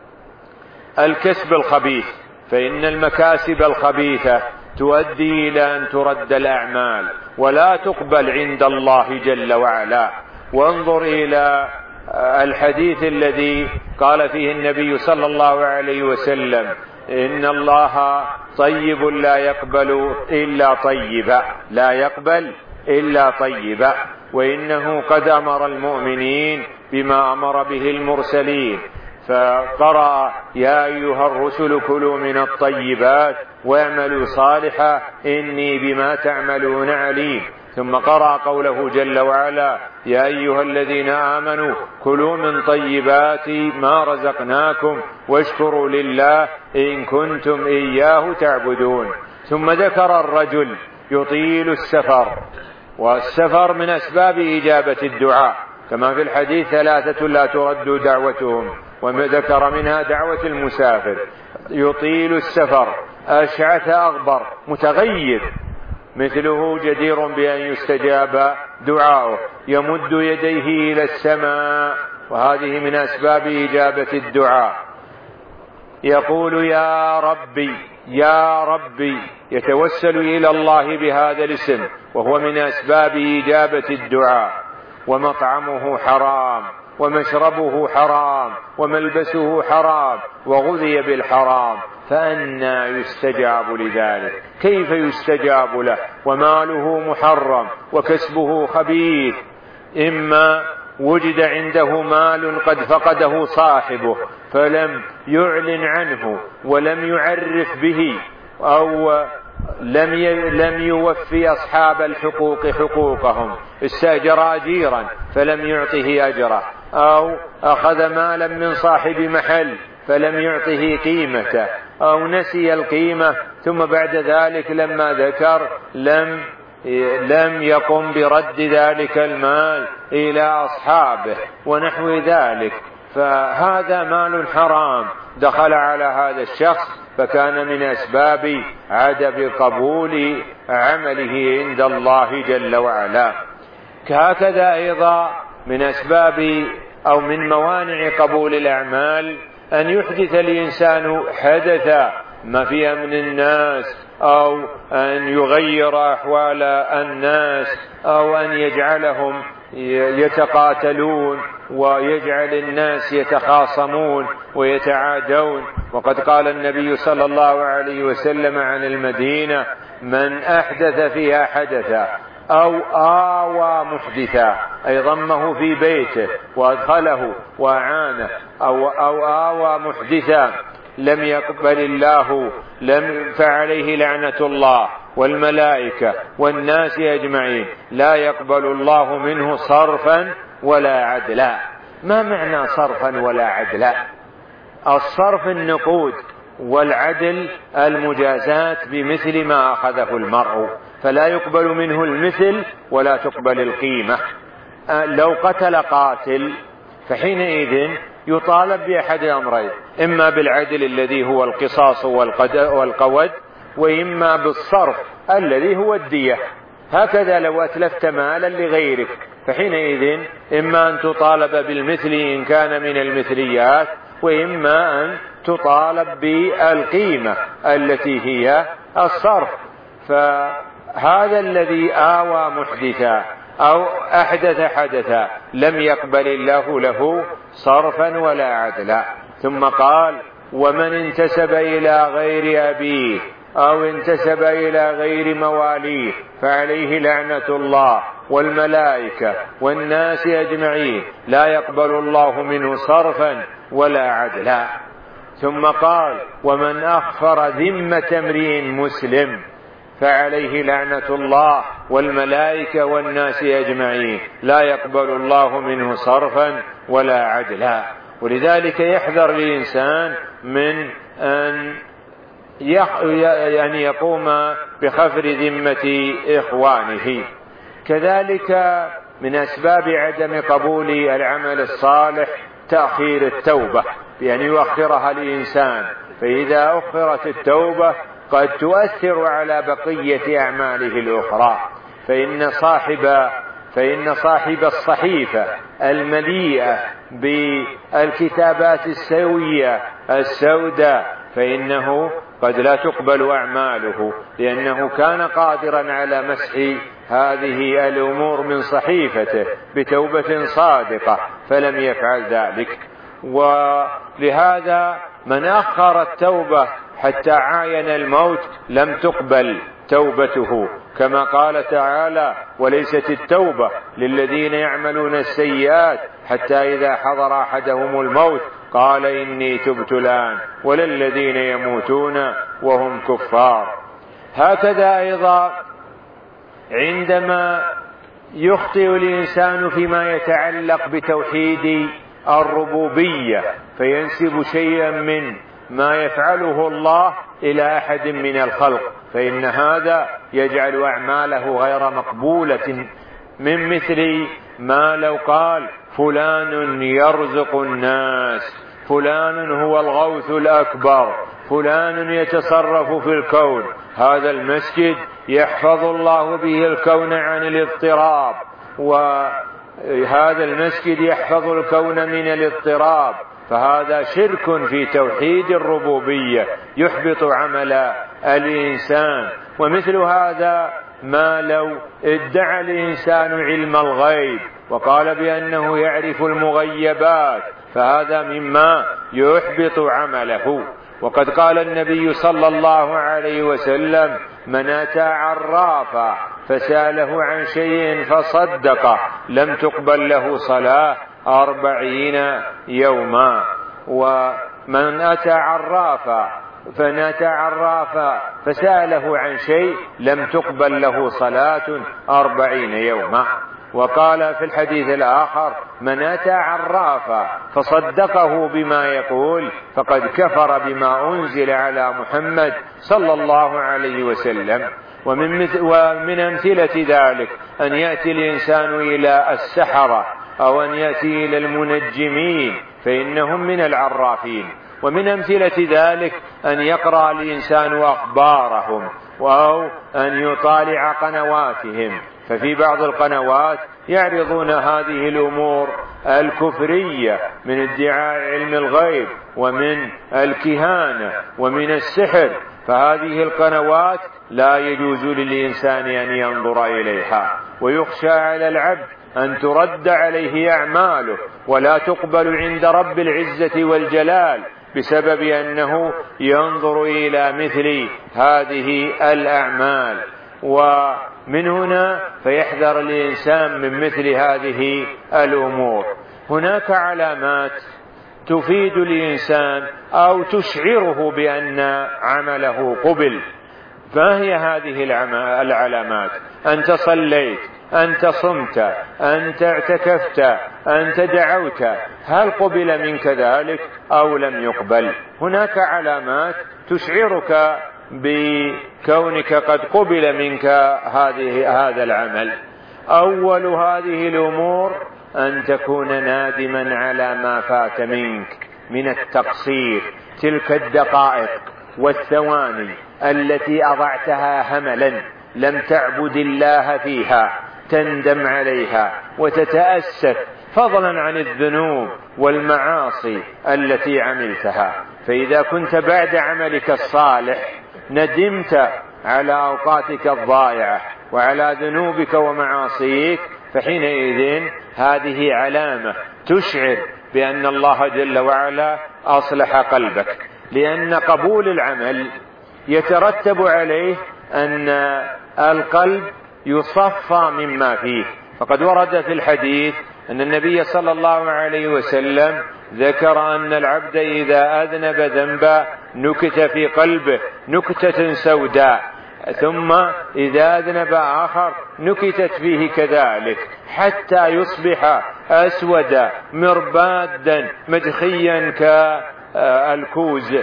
الكسب الخبيث، فإن المكاسب الخبيثة تؤدي إلى أن ترد الأعمال ولا تقبل عند الله جل وعلا. وانظر إلى الحديث الذي قال فيه النبي صلى الله عليه وسلم إن الله طيب لا يقبل إلا طيبا، لا يقبل إلا طيبا، وإنه قد أمر المؤمنين بما أمر به المرسلين، فقرأ يا أيها الرسل كلوا من الطيبات واعملوا صالحا إني بما تعملون عليم. ثم قرأ قوله جل وعلا يا أيها الذين آمنوا كلوا من طيبات ما رزقناكم واشكروا لله إن كنتم إياه تعبدون. ثم ذكر الرجل يطيل السفر، والسفر من أسباب إجابة الدعاء، كما في الحديث ثلاثة لا ترد دعوتهم وذكر منها دعوة المسافر، يطيل السفر، أشعث أغبر، متغير، مثله جدير بأن يستجاب دعاؤه، يمد يديه إلى السماء، وهذه من أسباب إجابة الدعاء، يقول يا ربي يا ربي، يتوسل إلى الله بهذا الاسم، وهو من أسباب إجابة الدعاء. ومطعمه حرام، ومشربه حرام، وملبسه حرام، وغذي بالحرام، فأنى يستجاب لذلك؟ كيف يستجاب له وماله محرم وكسبه خبيث؟ إما وجد عنده مال قد فقده صاحبه فلم يعلن عنه ولم يعرف به، أو لم لم يوفي أصحاب الحقوق حقوقهم، استأجر أجيرا فلم يعطه أجره، أو أخذ مالا من صاحب محل فلم يعطه قيمته، أو نسي القيمة ثم بعد ذلك لما ذكر لم لم يقم برد ذلك المال إلى أصحابه ونحو ذلك، فهذا مال حرام دخل على هذا الشخص، فكان من أسباب عدم قبول عمله عند الله جل وعلا. كهكذا أيضا من أسباب أو من موانع قبول الأعمال أن يحدث الإنسان حدثا ما فيها من الناس، أو أن يغير أحوال الناس، أو أن يجعلهم يتقاتلون ويجعل الناس يتخاصمون ويتعادون. وقد قال النبي صلى الله عليه وسلم عن المدينة: من أحدث فيها حدثا أو آوى محدثا، أي ضمه في بيته وأدخله وأعانه، أو, أو آوى محدثا لم يقبل الله لم فعليه لعنة الله والملائكة والناس أجمعين، لا يقبل الله منه صرفا ولا عدلا. ما معنى صرفا ولا عدلا؟ الصرف النقود، والعدل المجازات بمثل ما أخذه المرء، فلا يقبل منه المثل ولا تقبل القيمة. لو قتل قاتل فحينئذ يطالب بأحد الأمرين: إما بالعدل الذي هو القصاص والقود، وإما بالصرف الذي هو الدية. هكذا لو أتلفت مالا لغيرك فحينئذ إما أن تطالب بالمثل إن كان من المثليات، وإما أن تطالب بالقيمة التي هي الصرف. فهذا الذي آوى محدثا أو أحدث حدثا لم يقبل الله له صرفا ولا عدلا. ثم قال: ومن انتسب إلى غير أبيه أو انتسب إلى غير مواليه فعليه لعنة الله والملائكة والناس أجمعين، لا يقبل الله منه صرفا ولا عدلا. ثم قال: ومن أخفر ذمة امرئ مسلم فعليه لعنة الله والملائكة والناس أجمعين، لا يقبل الله منه صرفا ولا عدلا. ولذلك يحذر الإنسان من أن يعني يقوم بخفر ذمة إخوانه. كذلك من أسباب عدم قبول العمل الصالح تأخير التوبة، بأن يؤخرها الإنسان، فإذا أخرت التوبة قد تؤثر على بقية أعماله الأخرى. فإن صاحب فإن صاحب الصحيفة المليئة بالكتابات السوية السوداء فإنه قد لا تقبل أعماله، لأنه كان قادرا على مسح هذه الأمور من صحيفته بتوبة صادقة فلم يفعل ذلك. ولهذا من أخر التوبة حتى عاين الموت لم تقبل توبته، كما قال تعالى: وليست التوبة للذين يعملون السيئات حتى إذا حضر أحدهم الموت قال إني تبت الآن، ولا الذين يموتون وهم كفار. هكذا أيضا عندما يخطئ الإنسان فيما يتعلق بتوحيد الربوبية فينسب شيئا من ما يفعله الله إلى أحد من الخلق، فإن هذا يجعل أعماله غير مقبولة، من مثل ما لو قال: فلان يرزق الناس، فلان هو الغوث الأكبر، فلان يتصرف في الكون. هذا المسجد يحفظ الله به الكون عن الاضطراب، وهذا المسجد يحفظ الكون من الاضطراب، فهذا شرك في توحيد الربوبية يحبط عمل الإنسان. ومثل هذا ما لو ادعى الإنسان علم الغيب وقال بأنه يعرف المغيبات، فهذا مما يحبط عمله. وقد قال النبي صلى الله عليه وسلم: من أتى عرافا فسأله عن شيء فصدقه لم تقبل له صلاة أربعين يوما. ومن أتى عرافا فنأتى عرافا فسأله عن شيء لم تقبل له صلاة أربعين يوما. وقال في الحديث الآخر: من أتى عرافا فصدقه بما يقول فقد كفر بما أنزل على محمد صلى الله عليه وسلم. ومن, ومن أمثلة ذلك أن يأتي الإنسان إلى السحرة أو أن يأتي إلى المنجمين فإنهم من العرافين. ومن أمثلة ذلك أن يقرأ الإنسان أخبارهم أو أن يطالع قنواتهم، ففي بعض القنوات يعرضون هذه الأمور الكفرية من ادعاء علم الغيب ومن الكهانة ومن السحر، فهذه القنوات لا يجوز للإنسان أن ينظر إليها، ويخشى على العبد أن ترد عليه أعماله ولا تقبل عند رب العزة والجلال بسبب أنه ينظر إلى مثل هذه الأعمال. ومن هنا فيحذر الإنسان من مثل هذه الأمور. هناك علامات تفيد الإنسان أو تشعره بأن عمله قبل. ما هي هذه العلامات؟ أنت صليت، أنت صمت، أنت اعتكفت، أنت دعوت، هل قبل منك ذلك أو لم يقبل؟ هناك علامات تشعرك بكونك قد قبل منك هذه هذا العمل. أول هذه الأمور أن تكون نادما على ما فات منك من التقصير، تلك الدقائق والثواني التي أضعتها هملا لم تعبد الله فيها تندم عليها وتتأسف، فضلا عن الذنوب والمعاصي التي عملتها. فإذا كنت بعد عملك الصالح ندمت على أوقاتك الضائعة وعلى ذنوبك ومعاصيك، فحينئذ هذه علامة تشعر بأن الله جل وعلا أصلح قلبك، لأن قبول العمل يترتب عليه أن القلب يصفى مما فيه. فقد ورد في الحديث أن النبي صلى الله عليه وسلم ذكر أن العبد إذا أذنب ذنبا نكت في قلبه نكتة سوداء، ثم إذا أذنب آخر نكتت فيه كذلك، حتى يصبح أسودا مربادا مدخيا كالكوز،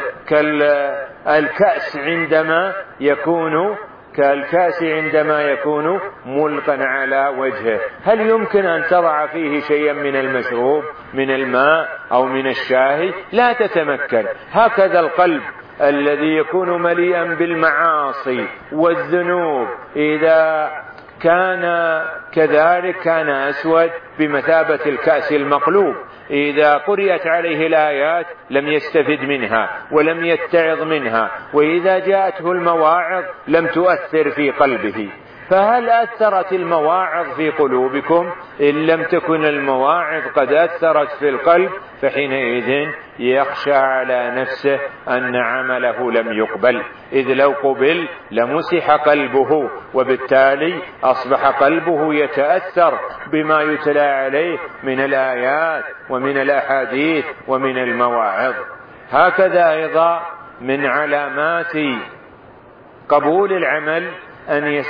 كالكأس عندما يكون كالكأس عندما يكون ملقا على وجهه. هل يمكن أن تضع فيه شيئا من المشروب من الماء أو من الشاي؟ لا تتمكن. هكذا القلب الذي يكون مليئا بالمعاصي والذنوب إذا كان كذلك كان أسود بمثابة الكأس المقلوب، إذا قرأت عليه الآيات لم يستفد منها ولم يتعظ منها، وإذا جاءته المواعظ لم تؤثر في قلبه. فهل أثرت المواعظ في قلوبكم؟ إن لم تكن المواعظ قد أثرت في القلب فحينئذ يخشى على نفسه أن عمله لم يقبل، إذ لو قبل لمسح قلبه، وبالتالي أصبح قلبه يتأثر بما يتلى عليه من الآيات ومن الأحاديث ومن المواعظ. هكذا أيضا من علامات قبول العمل أن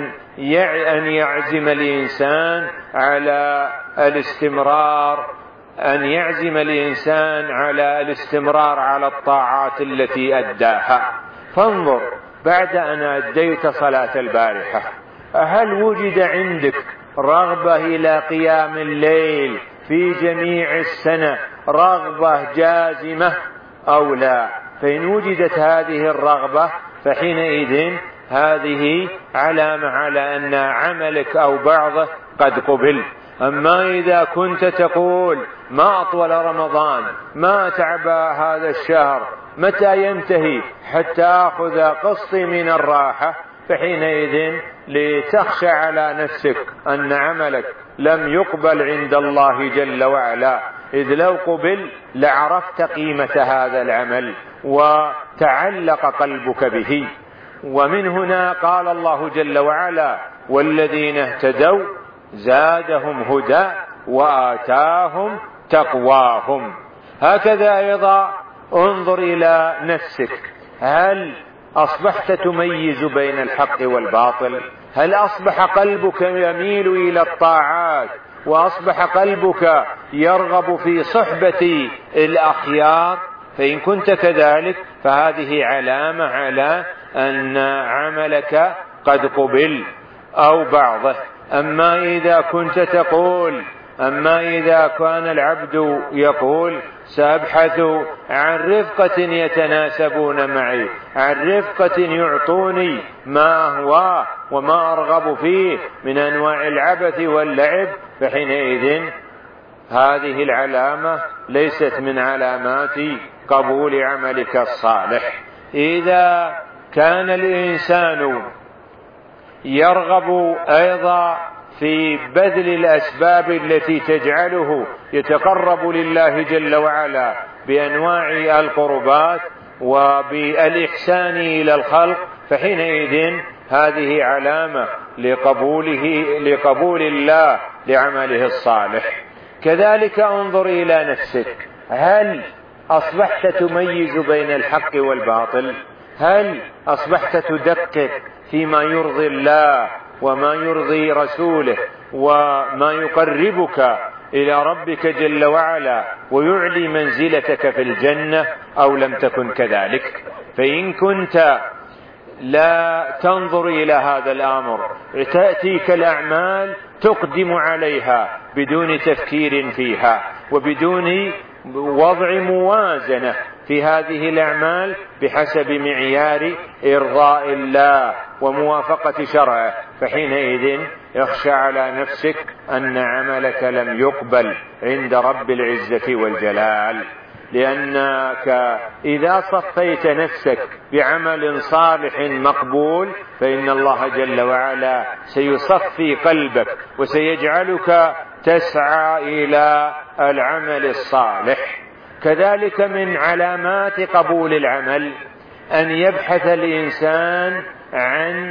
أن يعزم الإنسان على الاستمرار أن يعزم الإنسان على الاستمرار على الطاعات التي أداها. فانظر، بعد أن أديت صلاة البارحة هل وجد عندك رغبة إلى قيام الليل في جميع السنة رغبة جازمة أو لا. فإن وجدت هذه الرغبة فحينئذ هذه علامة على أن عملك أو بعضه قد قبل. أما إذا كنت تقول ما أطول رمضان، ما تعبى هذا الشهر، متى ينتهي حتى أخذ قسطي من الراحة، فحينئذ لتخشى على نفسك أن عملك لم يقبل عند الله جل وعلا، إذ لو قبل لعرفت قيمة هذا العمل وتعلق قلبك به. ومن هنا قال الله جل وعلا: والذين اهتدوا زادهم هدى وآتاهم تقواهم. هكذا أيضا انظر إلى نفسك، هل أصبحت تميز بين الحق والباطل؟ هل أصبح قلبك يميل إلى الطاعات وأصبح قلبك يرغب في صحبة الأخيار؟ فإن كنت كذلك فهذه علامة على أن عملك قد قبل أو بعضه. أما إذا كنت تقول أما إذا كان العبد يقول سأبحث عن رفقة يتناسبون معي، عن رفقة يعطوني ما أهواه وما أرغب فيه من أنواع العبث واللعب، فحينئذ هذه العلامة ليست من علامات قبول عملك الصالح. إذا كان الإنسان يرغب أيضا في بذل الأسباب التي تجعله يتقرب لله جل وعلا بأنواع القربات وبالإحسان إلى الخلق، فحينئذ هذه علامة لقبوله لقبول الله لعمله الصالح. كذلك انظر إلى نفسك، هل أصبحت تميز بين الحق والباطل؟ هل أصبحت تدقق فيما يرضي الله وما يرضي رسوله وما يقربك إلى ربك جل وعلا ويعلي منزلتك في الجنة، أو لم تكن كذلك؟ فإن كنت لا تنظر إلى هذا الأمر، تأتيك الأعمال تقدم عليها بدون تفكير فيها وبدون وضع موازنة في هذه الأعمال بحسب معيار إرضاء الله وموافقة شرعه، فحينئذ يخشى على نفسك أن عملك لم يقبل عند رب العزة والجلال. لأنك إذا صفيت نفسك بعمل صالح مقبول فإن الله جل وعلا سيصفي قلبك وسيجعلك تسعى إلى العمل الصالح. كذلك من علامات قبول العمل أن يبحث الإنسان عن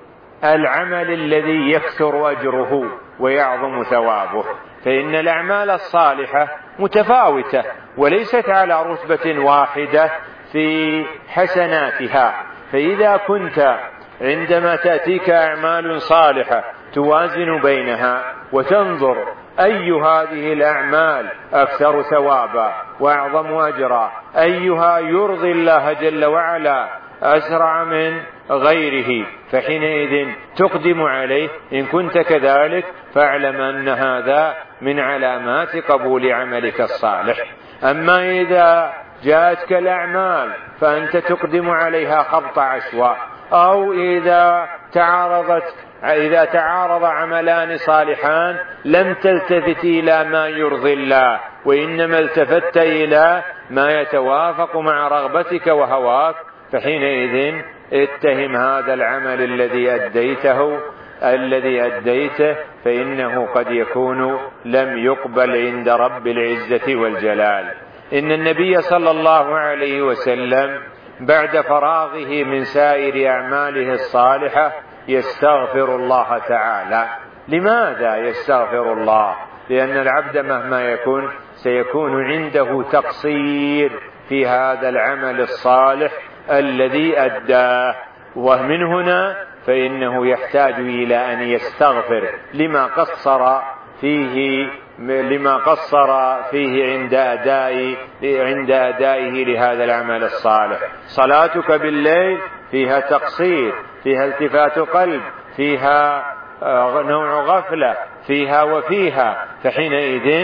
العمل الذي يكثر أجره ويعظم ثوابه، فإن الأعمال الصالحة متفاوتة وليست على رتبة واحدة في حسناتها. فإذا كنت عندما تأتيك أعمال صالحة توازن بينها وتنظر أي هذه الأعمال أكثر ثوابا وأعظم أجرا، أيها يرضي الله جل وعلا أسرع من غيره، فحينئذ تقدم عليه. إن كنت كذلك فاعلم أن هذا من علامات قبول عملك الصالح. أما إذا جاءتك الأعمال فأنت تقدم عليها خبط عشواء، أو إذا تعارضت إذا تعارض عملان صالحان لم تلتفت إلى ما يرضي الله وإنما التفت إلى ما يتوافق مع رغبتك وهواك، فحينئذ اتهم هذا العمل الذي أديته الذي أديته فإنه قد يكون لم يقبل عند رب العزة والجلال. إن النبي صلى الله عليه وسلم بعد فراغه من سائر أعماله الصالحة يستغفر الله تعالى. لماذا يستغفر الله؟ لأن العبد مهما يكون سيكون عنده تقصير في هذا العمل الصالح الذي أداه، ومن هنا فإنه يحتاج إلى أن يستغفر لما قصر فيه لما قصر فيه عند أداء عند أدائه لهذا العمل الصالح. صلاتك بالليل فيها تقصير، فيها التفات قلب، فيها نوع غفلة، فيها وفيها، فحينئذ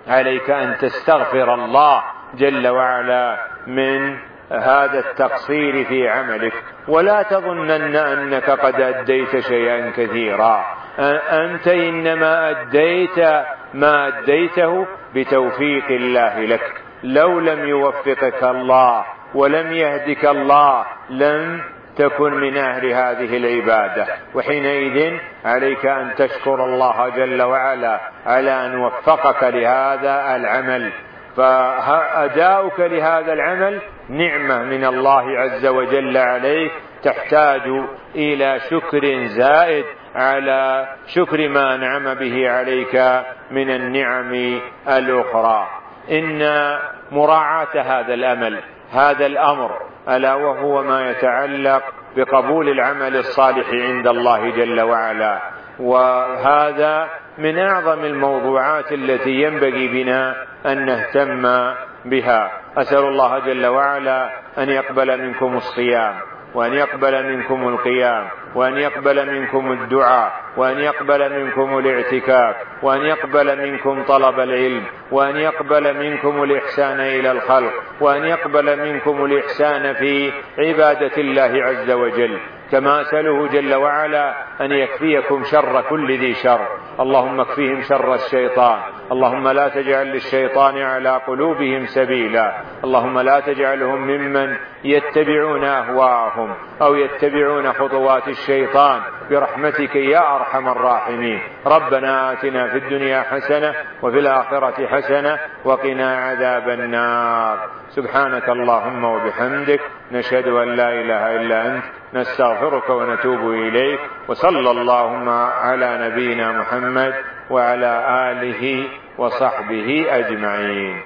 عليك أن تستغفر الله جل وعلا من هذا التقصير في عملك، ولا تظنن أنك قد أديت شيئا كثيرا. أنت إنما أديت ما أديته بتوفيق الله لك. لو لم يوفقك الله ولم يهدك الله لم تكن من أهل هذه العبادة، وحينئذ عليك أن تشكر الله جل وعلا على أن وفقك لهذا العمل. فأداؤك لهذا العمل نعمة من الله عز وجل عليك، تحتاج إلى شكر زائد على شكر ما أنعم به عليك من النعم الأخرى. إن مراعاة هذا الأمل هذا الأمر ألا وهو ما يتعلق بقبول العمل الصالح عند الله جل وعلا، وهذا من أعظم الموضوعات التي ينبغي بنا أن نهتم بها. أسأل الله جل وعلا أن يقبل منكم الصيام، وأن يقبل منكم القيام، وأن يقبل منكم الدعاء، وأن يقبل منكم الاعتكاف، وأن يقبل منكم طلب العلم، وأن يقبل منكم الإحسان إلى الخلق، وأن يقبل منكم الإحسان في عبادة الله عز وجل. كما أسأله جل وعلا أن يكفيكم شر كل ذي شر. اللهم اكفيهم شر الشيطان، اللهم لا تجعل للشيطان على قلوبهم سبيلا، اللهم لا تجعلهم ممن يتبعون أهواءهم أو يتبعون خطوات الشيطان برحمتك يا أرحم الراحمين. ربنا آتنا في الدنيا حسنة وفي الآخرة حسنة وقنا عذاب النار. سبحانك اللهم وبحمدك، نشهد أن لا إله إلا أنت، نستغفرك ونتوب إليك، وصلى اللهم على نبينا محمد وعلى آله وصحبه أجمعين.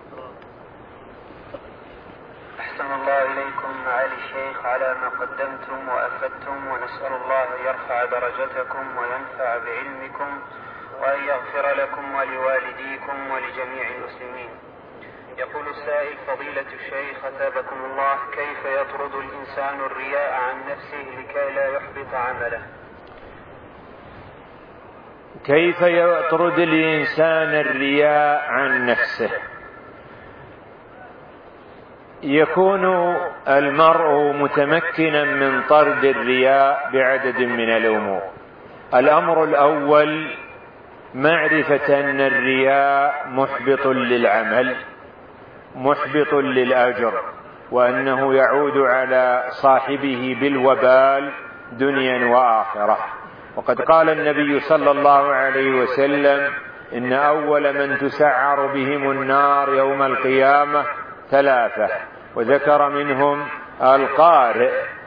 أحسن الله إليكم معالي الشيخ على ما قدمتم وأفدتم، ونسأل الله يرفع درجتكم وينفع بعلمكم وأن يغفر لكم ولوالديكم ولجميع المسلمين. يقول السائل: فضيلة الشيخ أثابكم الله، كيف يطرد الإنسان الرياء عن نفسه لكي لا يحبط عمله؟ كيف يطرد الإنسان الرياء عن نفسه؟ يكون المرء متمكنا من طرد الرياء بعدد من الأمور. الأمر الأول معرفة أن الرياء محبط للعمل، محبط للأجر، وأنه يعود على صاحبه بالوبال دنيا وآخرة. وقد قال النبي صلى الله عليه وسلم: إن أول من تسعر بهم النار يوم القيامة ثلاثة، وذكر منهم القارئ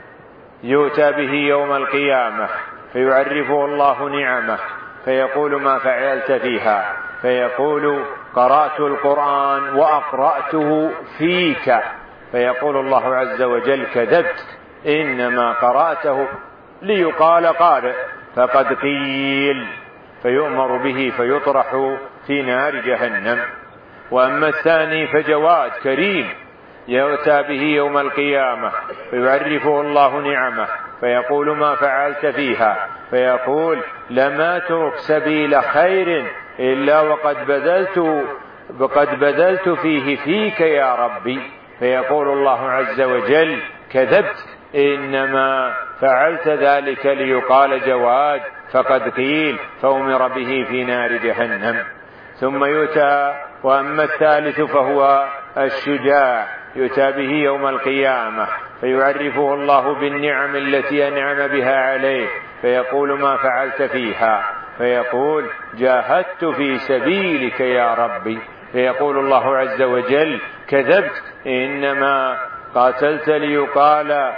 يؤتى به يوم القيامة فيعرفه الله نعمه فيقول: ما فعلت فيها؟ فيقول: قرأت القرآن وأقرأته فيك. فيقول الله عز وجل: كذبت، إنما قرأته ليقال قارئ، فقد قيل. فيؤمر به فيطرح في نار جهنم. وأما الثاني فجواد كريم يؤتى به يوم القيامة فيعرفه الله نعمه فيقول: ما فعلت فيها؟ فيقول: لم أترك سبيل خير إلا وقد بذلت وقد بذلت فيه فيك يا ربي. فيقول الله عز وجل: كذبت، إنما فعلت ذلك ليقال جواد، فقد قيل. فأمر به في نار جهنم. ثم يؤتى. وأما الثالث فهو الشجاع يؤتى به يوم القيامة فيعرفه الله بالنعم التي أنعم بها عليه فيقول: ما فعلت فيها؟ فيقول: جاهدت في سبيلك يا ربي. فيقول الله عز وجل: كذبت، إنما قاتلت ليقال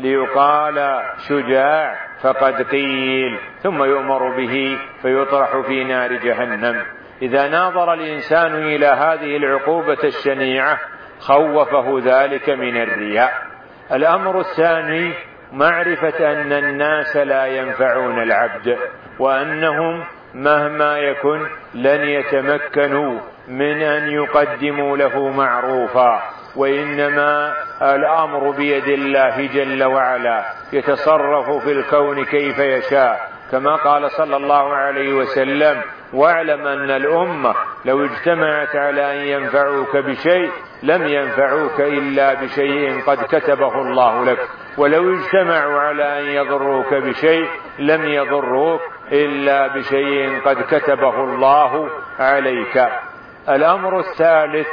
ليقال شجاع، فقد قيل. ثم يؤمر به فيطرح في نار جهنم. إذا ناظر الإنسان إلى هذه العقوبة الشنيعة خوفه ذلك من الرياء. الأمر الثاني معرفة أن الناس لا ينفعون العبد، وأنهم مهما يكن لن يتمكنوا من أن يقدموا له معروفا، وإنما الأمر بيد الله جل وعلا، يتصرف في الكون كيف يشاء، كما قال صلى الله عليه وسلم: واعلم أن الأمة لو اجتمعت على أن ينفعوك بشيء لم ينفعوك إلا بشيء قد كتبه الله لك، ولو اجتمعوا على أن يضروك بشيء لم يضروك إلا بشيء قد كتبه الله عليك. الأمر الثالث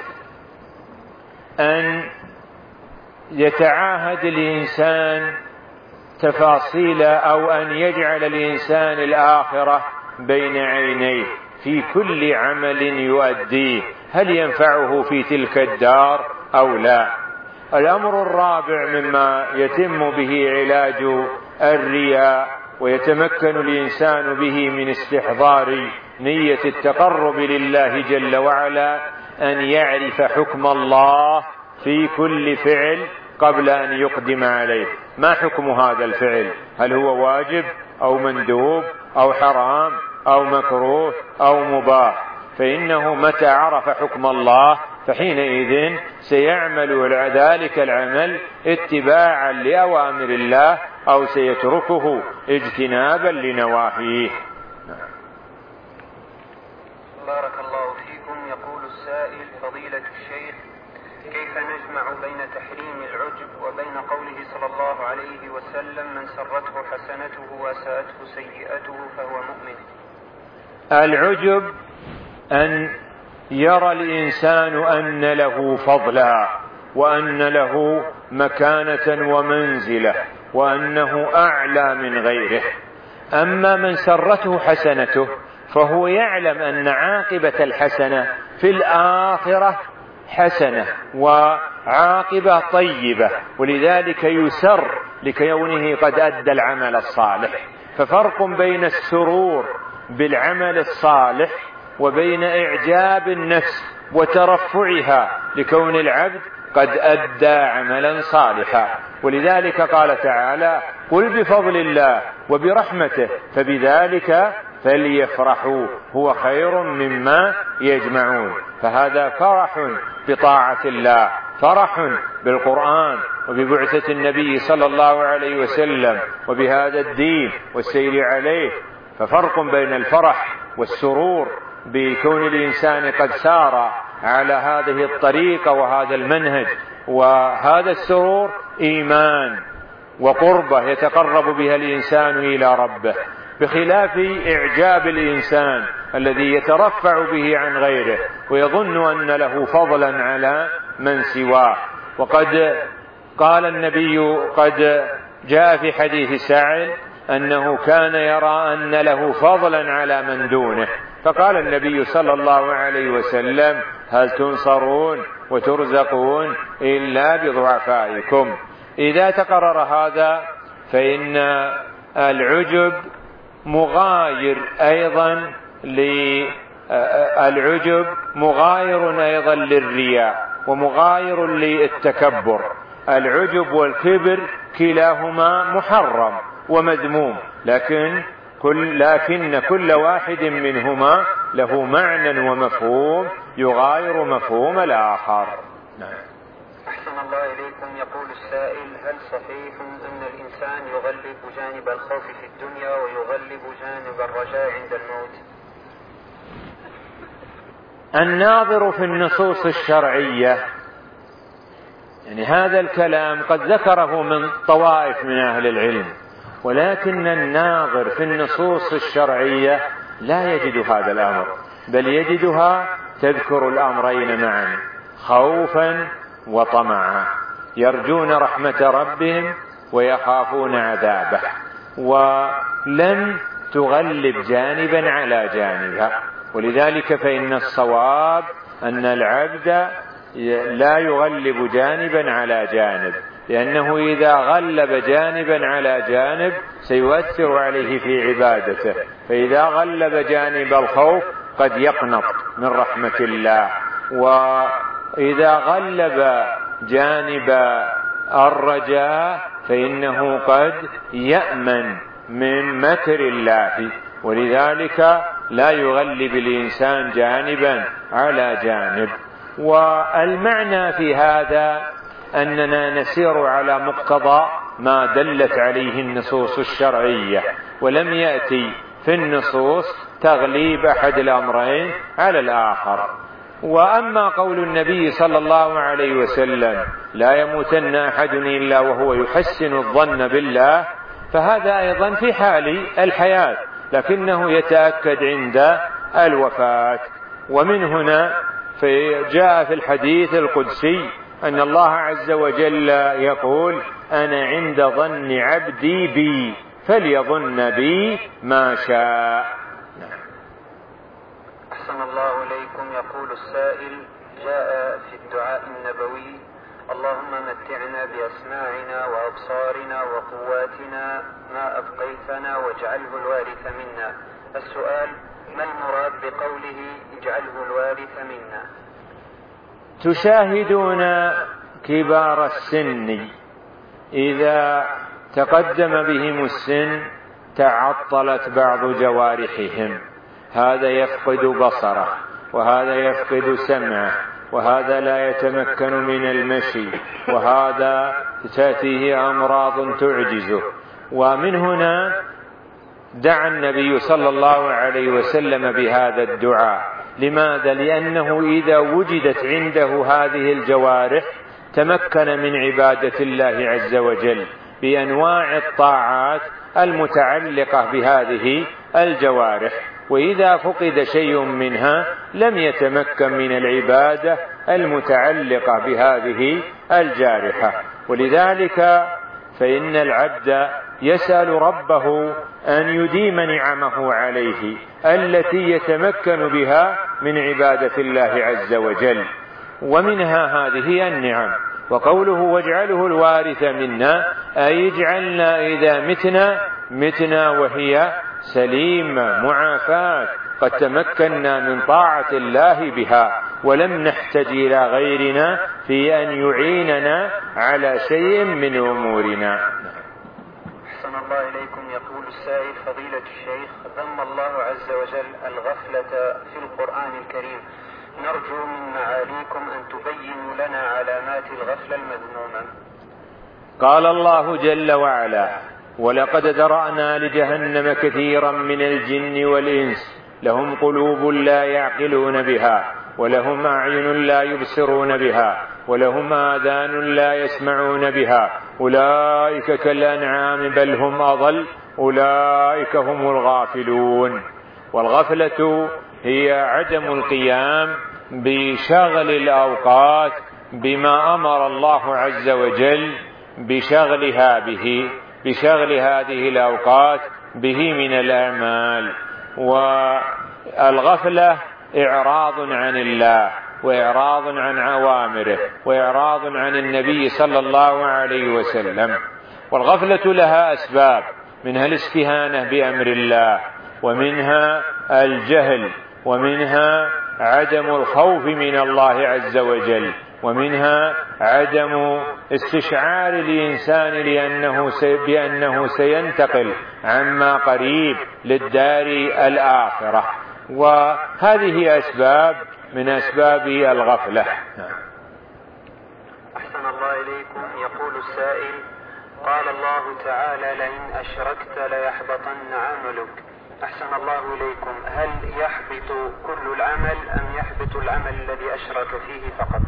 أن يتعاهد الإنسان تفاصيل أو أن يجعل الإنسان الآخرة بين عينيه في كل عمل يؤديه، هل ينفعه في تلك الدار أو لا. الأمر الرابع مما يتم به علاج الرياء ويتمكن الإنسان به من استحضار نية التقرب لله جل وعلا أن يعرف حكم الله في كل فعل قبل أن يقدم عليه. ما حكم هذا الفعل؟ هل هو واجب أو مندوب أو حرام أو مكروه أو مباح؟ فإنه متى عرف حكم الله فحينئذ سيعمل ذلك العمل اتباعا لأوامر الله أو سيتركه اجتنابا لنواهيه. بارك الله فيكم. يقول السائل: فضيلة الشيخ، كيف نجمع بين تحريم العجب وبين قوله صلى الله عليه وسلم: من سرته حسنته وساءته سيئته فهو مؤمن؟ العجب أن يرى الإنسان أن له فضلا وأن له مكانة ومنزلة وأنه أعلى من غيره. أما من سرته حسنته فهو يعلم أن عاقبة الحسنة في الآخرة حسنة وعاقبة طيبة، ولذلك يسر لكونه قد أدى العمل الصالح. ففرق بين السرور بالعمل الصالح وبين إعجاب النفس وترفعها لكون العبد قد أدى عملا صالحا. ولذلك قال تعالى: قل بفضل الله وبرحمته فبذلك فليفرحوا هو خير مما يجمعون. فهذا فرح بطاعة الله، فرح بالقرآن وببعثة النبي صلى الله عليه وسلم وبهذا الدين والسير عليه. ففرق بين الفرح والسرور بكون الإنسان قد سار على هذه الطريقة وهذا المنهج، وهذا السرور إيمان وقربة يتقرب بها الإنسان إلى ربه، بخلاف إعجاب الإنسان الذي يترفع به عن غيره ويظن أن له فضلا على من سواه. وقد قال النبي، قد جاء في حديث سعد أنه كان يرى أن له فضلا على من دونه، فقال النبي صلى الله عليه وسلم: هل تنصرون وترزقون إلا بضعفائكم. إذا تقرر هذا فإن العجب مغاير أيضا العجب مغاير أيضا للرياء ومغاير للتكبر. العجب والكبر كلاهما محرم ومذموم، لكن كل, لكن كل واحد منهما له معنى ومفهوم يغاير مفهوم الآخر. نعم. أحسن الله إليكم. يقول السائل: هل صحيح أن الإنسان يغلب جانب الخوف في الدنيا ويغلب جانب الرجاء عند الموت؟ الناظر في النصوص الشرعية، يعني هذا الكلام قد ذكره من طوائف من أهل العلم، ولكن الناظر في النصوص الشرعية لا يجد هذا الأمر، بل يجدها تذكر الأمرين معا، خوفا وطمعا، يرجون رحمة ربهم ويخافون عذابه، ولم تغلب جانبا على جانبها. ولذلك فإن الصواب أن العبد لا يغلب جانبا على جانب، لأنه إذا غلب جانبا على جانب سيؤثر عليه في عبادته، فإذا غلب جانب الخوف قد يقنط من رحمة الله، وإذا غلب جانب الرجاء فإنه قد يأمن من مكر الله. ولذلك لا يغلب الإنسان جانبا على جانب. والمعنى في هذا أننا نسير على مقتضى ما دلت عليه النصوص الشرعية، ولم يأتي في النصوص تغليب أحد الأمرين على الآخر. وأما قول النبي صلى الله عليه وسلم لا يموتن أحد إلا وهو يحسن الظن بالله، فهذا أيضا في حال الحياة، لكنه يتأكد عند الوفاة. ومن هنا جاء في الحديث القدسي أن الله عز وجل يقول أنا عند ظن عبدي بي فليظن بي ما شاء. أحسن الله إليكم. يقول السائل جاء في الدعاء النبوي اللهم متعنا بأسماعنا وأبصارنا وقواتنا ما أبقيتنا واجعله الوارث منا. السؤال ما المراد بقوله اجعله الوارث منا؟ تشاهدون كبار السن إذا تقدم بهم السن تعطلت بعض جوارحهم، هذا يفقد بصره وهذا يفقد سمعه وهذا لا يتمكن من المشي وهذا تأتيه أمراض تعجزه. ومن هنا دعا النبي صلى الله عليه وسلم بهذا الدعاء. لماذا؟ لأنه إذا وجدت عنده هذه الجوارح تمكن من عبادة الله عز وجل بأنواع الطاعات المتعلقة بهذه الجوارح، وإذا فقد شيء منها لم يتمكن من العبادة المتعلقة بهذه الجارحة. ولذلك فإن العبد يسأل ربه أن يديم نعمه عليه التي يتمكن بها من عبادة الله عز وجل، ومنها هذه النعم. وقوله واجعله الوارث منا أي اجعلنا إذا متنا متنا وهي سليمة معافاة قد تمكنا من طاعة الله بها ولم نحتج إلى غيرنا في أن يعيننا على شيء من أمورنا. أحسن الله إليكم. يقول السائل فضيلة الشيخ ذم الله عز وجل الغفلة في القرآن الكريم، نرجو من معاليكم أن تبينوا لنا علامات الغفلة المذمومة. قال الله جل وعلا ولقد ذرأنا لجهنم كثيرا من الجن والإنس لهم قلوب لا يعقلون بها ولهم أعين لا يبصرون بها ولهم آذان لا يسمعون بها أولئك كالأنعام بل هم أضل أولئك هم الغافلون. والغفلة هي عدم القيام بشغل الأوقات بما أمر الله عز وجل بشغلها به بشغل هذه الأوقات به من الأعمال. والغفلة إعراض عن الله وإعراض عن أوامره وإعراض عن النبي صلى الله عليه وسلم. والغفلة لها أسباب، منها الاستهانة بأمر الله ومنها الجهل ومنها عدم الخوف من الله عز وجل ومنها عدم استشعار الإنسان لأنه بأنه سينتقل عما قريب للدار الآخرة. وهذه أسباب من أسباب الغفلة. أحسن الله إليكم. يقول السائل قال الله تعالى لئن أشركت ليحبطن عملك. أحسن الله إليكم، هل يحبط كل العمل أم يحبط العمل الذي أشرك فيه فقط؟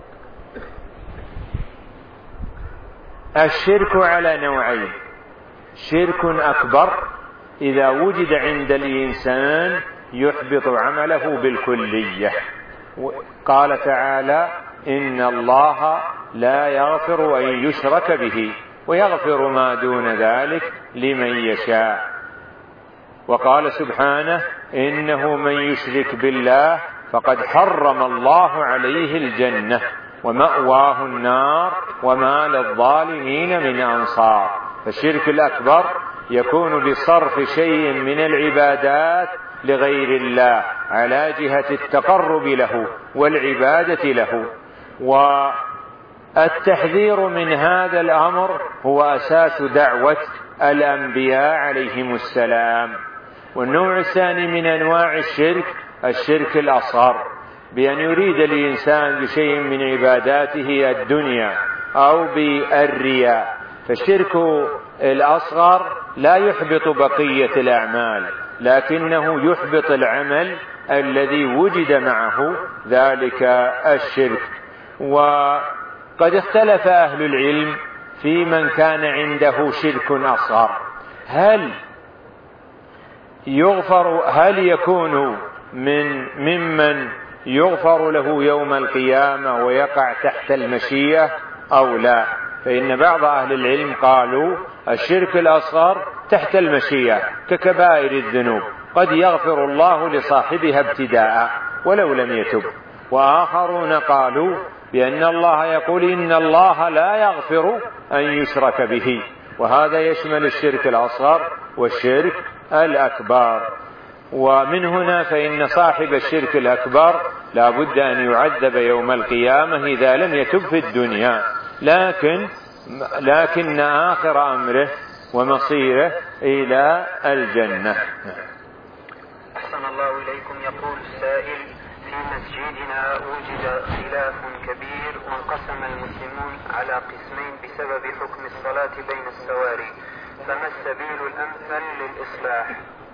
الشرك على نوعين: شرك أكبر إذا وجد عند الإنسان يحبط عمله بالكلية. قال تعالى إن الله لا يغفر أن يشرك به ويغفر ما دون ذلك لمن يشاء. وقال سبحانه إنه من يشرك بالله فقد حرم الله عليه الجنة ومأواه النار وما للظالمين من أنصار. فالشرك الأكبر يكون بصرف شيء من العبادات لغير الله على جهة التقرب له والعبادة له. والتحذير من هذا الأمر هو أساس دعوة الأنبياء عليهم السلام. والنوع الثاني من أنواع الشرك الشرك الأصغر، بأن يريد الإنسان بشيء من عباداته الدنيا أو بالرياء. فالشرك الأصغر لا يحبط بقية الأعمال، لكنه يحبط العمل الذي وجد معه ذلك الشرك. وقد اختلف أهل العلم في من كان عنده شرك أصغر، هل يغفر هل يكون من ممن يغفر له يوم القيامة ويقع تحت المشيئة أو لا؟ فإن بعض أهل العلم قالوا الشرك الأصغر تحت المشيئة ككبائر الذنوب، قد يغفر الله لصاحبها ابتداء ولو لم يتب. وآخرون قالوا بأن الله يقول إن الله لا يغفر أن يشرك به، وهذا يشمل الشرك الأصغر والشرك الأكبر. ومن هنا فإن صاحب الشرك الأكبر لا بد أن يعذب يوم القيامة إذا لم يتب في الدنيا، لكن لكن آخر أمره ومصيره إلى الجنة. أحسن الله إليكم. يقول السائل: في مسجدنا وجد خلاف كبير وانقسم المسلمون على قسمين بسبب حكم الصلاة بين السواري، فما السبيل الأمثل للإصلاح؟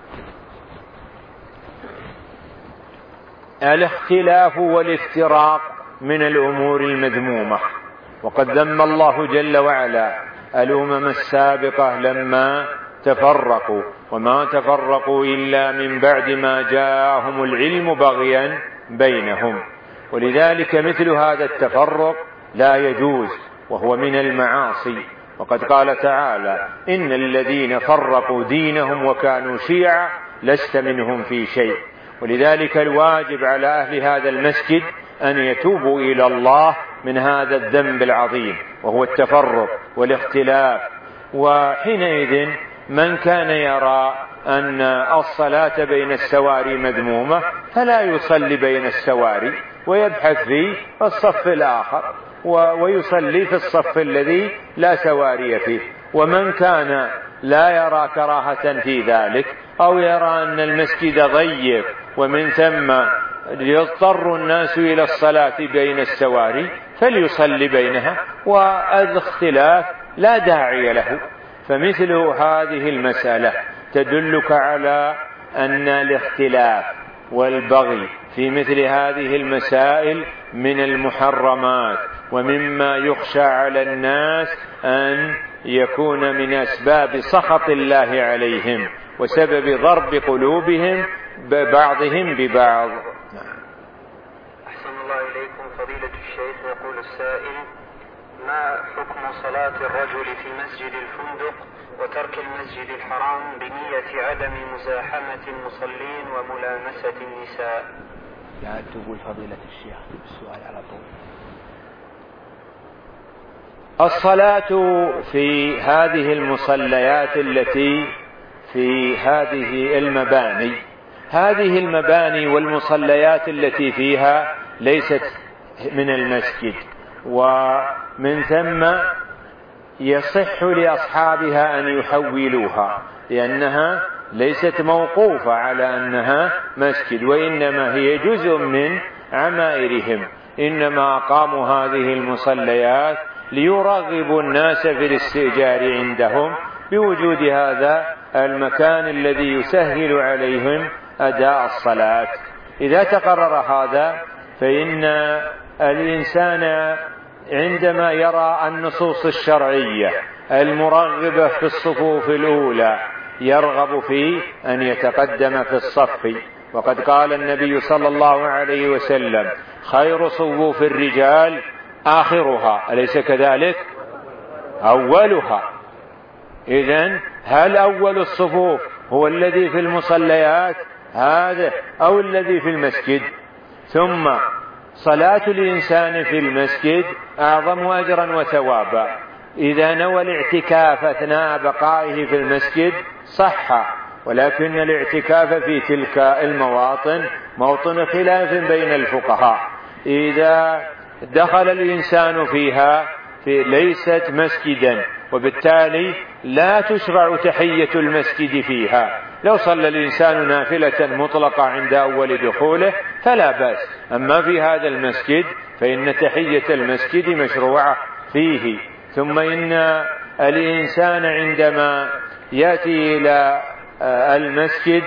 الاختلاف والافتراق من الأمور المذمومة، وقد ذم الله جل وعلا الأمم السابقة لما تفرقوا، وما تفرقوا إلا من بعد ما جاءهم العلم بغيا بينهم. ولذلك مثل هذا التفرق لا يجوز، وهو من المعاصي. وقد قال تعالى: إن الذين فرقوا دينهم وكانوا شيعا لست منهم في شيء. ولذلك الواجب على أهل هذا المسجد أن يتوبوا إلى الله من هذا الذنب العظيم، وهو التفرق والاختلاف. وحينئذ من كان يرى أن الصلاة بين السواري مذمومة فلا يصلي بين السواري، ويبحث في الصف الآخر ويصلي في الصف الذي لا سواري فيه. ومن كان لا يرى كراهة في ذلك، أو يرى أن المسجد ضيق ومن ثم يضطر الناس إلى الصلاة بين السواري، فليصلي بينها، والاختلاف لا داعي له. فمثل هذه المسألة تدلك على أن الاختلاف والبغي في مثل هذه المسائل من المحرمات، ومما يخشى على الناس أن يكون من أسباب سخط الله عليهم وسبب ضرب قلوبهم بعضهم ببعض. أحسن الله إليكم فضيلة الشيخ. يقول السائل: ما حكم صلاة الرجل في مسجد الفندق وترك المسجد الحرام بنية عدم مزاحمة المصلين وملامسة النساء؟ يعني تقول فضيلة الشيخ السؤال على طول. الصلاة في هذه المصليات التي في هذه المباني هذه المباني والمصليات التي فيها ليست من المسجد، ومن ثم يصح لأصحابها أن يحولوها، لأنها ليست موقوفة على أنها مسجد، وإنما هي جزء من عمائرهم. إنما قاموا هذه المصليات ليرغبوا الناس في الاستئجار عندهم بوجود هذا المكان الذي يسهل عليهم أداء الصلاة. إذا تقرر هذا فإن الإنسان عندما يرى النصوص الشرعية المرغبة في الصفوف الأولى يرغب في أن يتقدم في الصف. وقد قال النبي صلى الله عليه وسلم: خير صفوف الرجال آخرها، أليس كذلك؟ أولها. إذن هل أول الصفوف هو الذي في المصليات هذا أو الذي في المسجد؟ ثم صلاة الإنسان في المسجد أعظم أجرا وثوابا. إذا نوى الاعتكاف أثناء بقائه في المسجد صح، ولكن الاعتكاف في تلك المواطن موطن خلاف بين الفقهاء. إذا دخل الإنسان فيها في ليست مسجدا، وبالتالي لا تشرع تحية المسجد فيها. لو صلى الإنسان نافلة مطلقة عند أول دخوله فلا بأس، أما في هذا المسجد فإن تحية المسجد مشروعة فيه. ثم إن الإنسان عندما يأتي إلى المسجد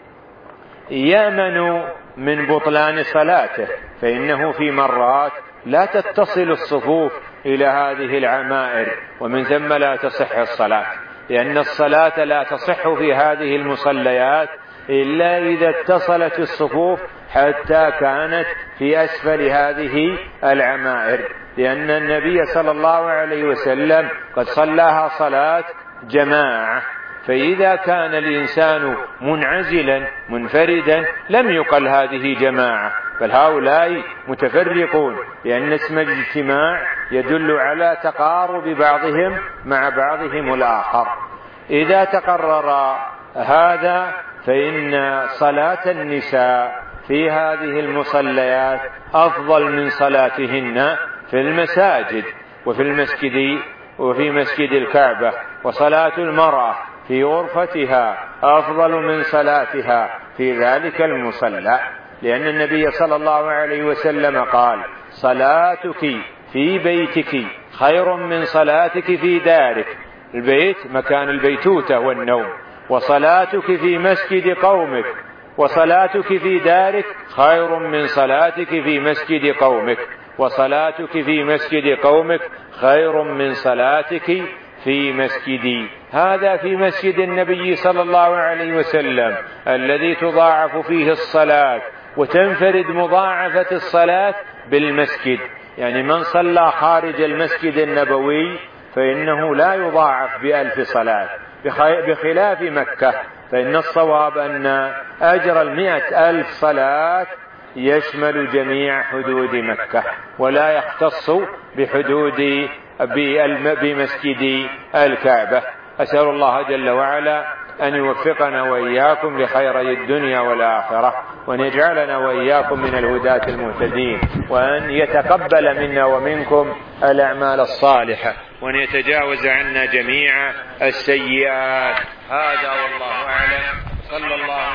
يأمن من بطلان صلاته، فإنه في مرات لا تتصل الصفوف إلى هذه العمائر، ومن ثم لا تصح الصلاة، لأن الصلاة لا تصح في هذه المصليات إلا إذا اتصلت الصفوف حتى كانت في أسفل هذه العمائر، لأن النبي صلى الله عليه وسلم قد صلاها صلاة جماعة، فإذا كان الإنسان منعزلا منفردا لم يقل هذه جماعة، بل هؤلاء متفرقون، لأن اسم الاجتماع يدل على تقارب بعضهم مع بعضهم الآخر. إذا تقرر هذا فإن صلاة النساء في هذه المصليات أفضل من صلاتهن في المساجد وفي المسجد وفي مسجد الكعبة، وصلاة المرأة في غرفتها أفضل من صلاتها في ذلك المصلى، لأن النبي صلى الله عليه وسلم قال: صلاتك في بيتك خير من صلاتك في دارك، البيت مكان البيتوتة والنوم، وصلاتك في مسجد قومك وصلاتك في دارك خير من صلاتك في مسجد قومك، وصلاتك في مسجد قومك خير من صلاتك في مسجدي. هذا في مسجد النبي صلى الله عليه وسلم الذي تضاعف فيه الصلاة، وتنفرد مضاعفة الصلاة بالمسجد، يعني من صلى خارج المسجد النبوي فإنه لا يضاعف بألف صلاة، بخلاف مكة، فإن الصواب أن أجر المئة ألف صلاة يشمل جميع حدود مكة ولا يختص بحدود بمسجد الكعبة. أسأل الله جل وعلا أن يوفقنا وإياكم لخيري الدنيا والآخرة، وأن يجعلنا وإياكم من الهداة المهتدين، وأن يتقبل منا ومنكم الأعمال الصالحة، وأن يتجاوز عنا جميع السيئات. هذا والله أعلم. صلى الله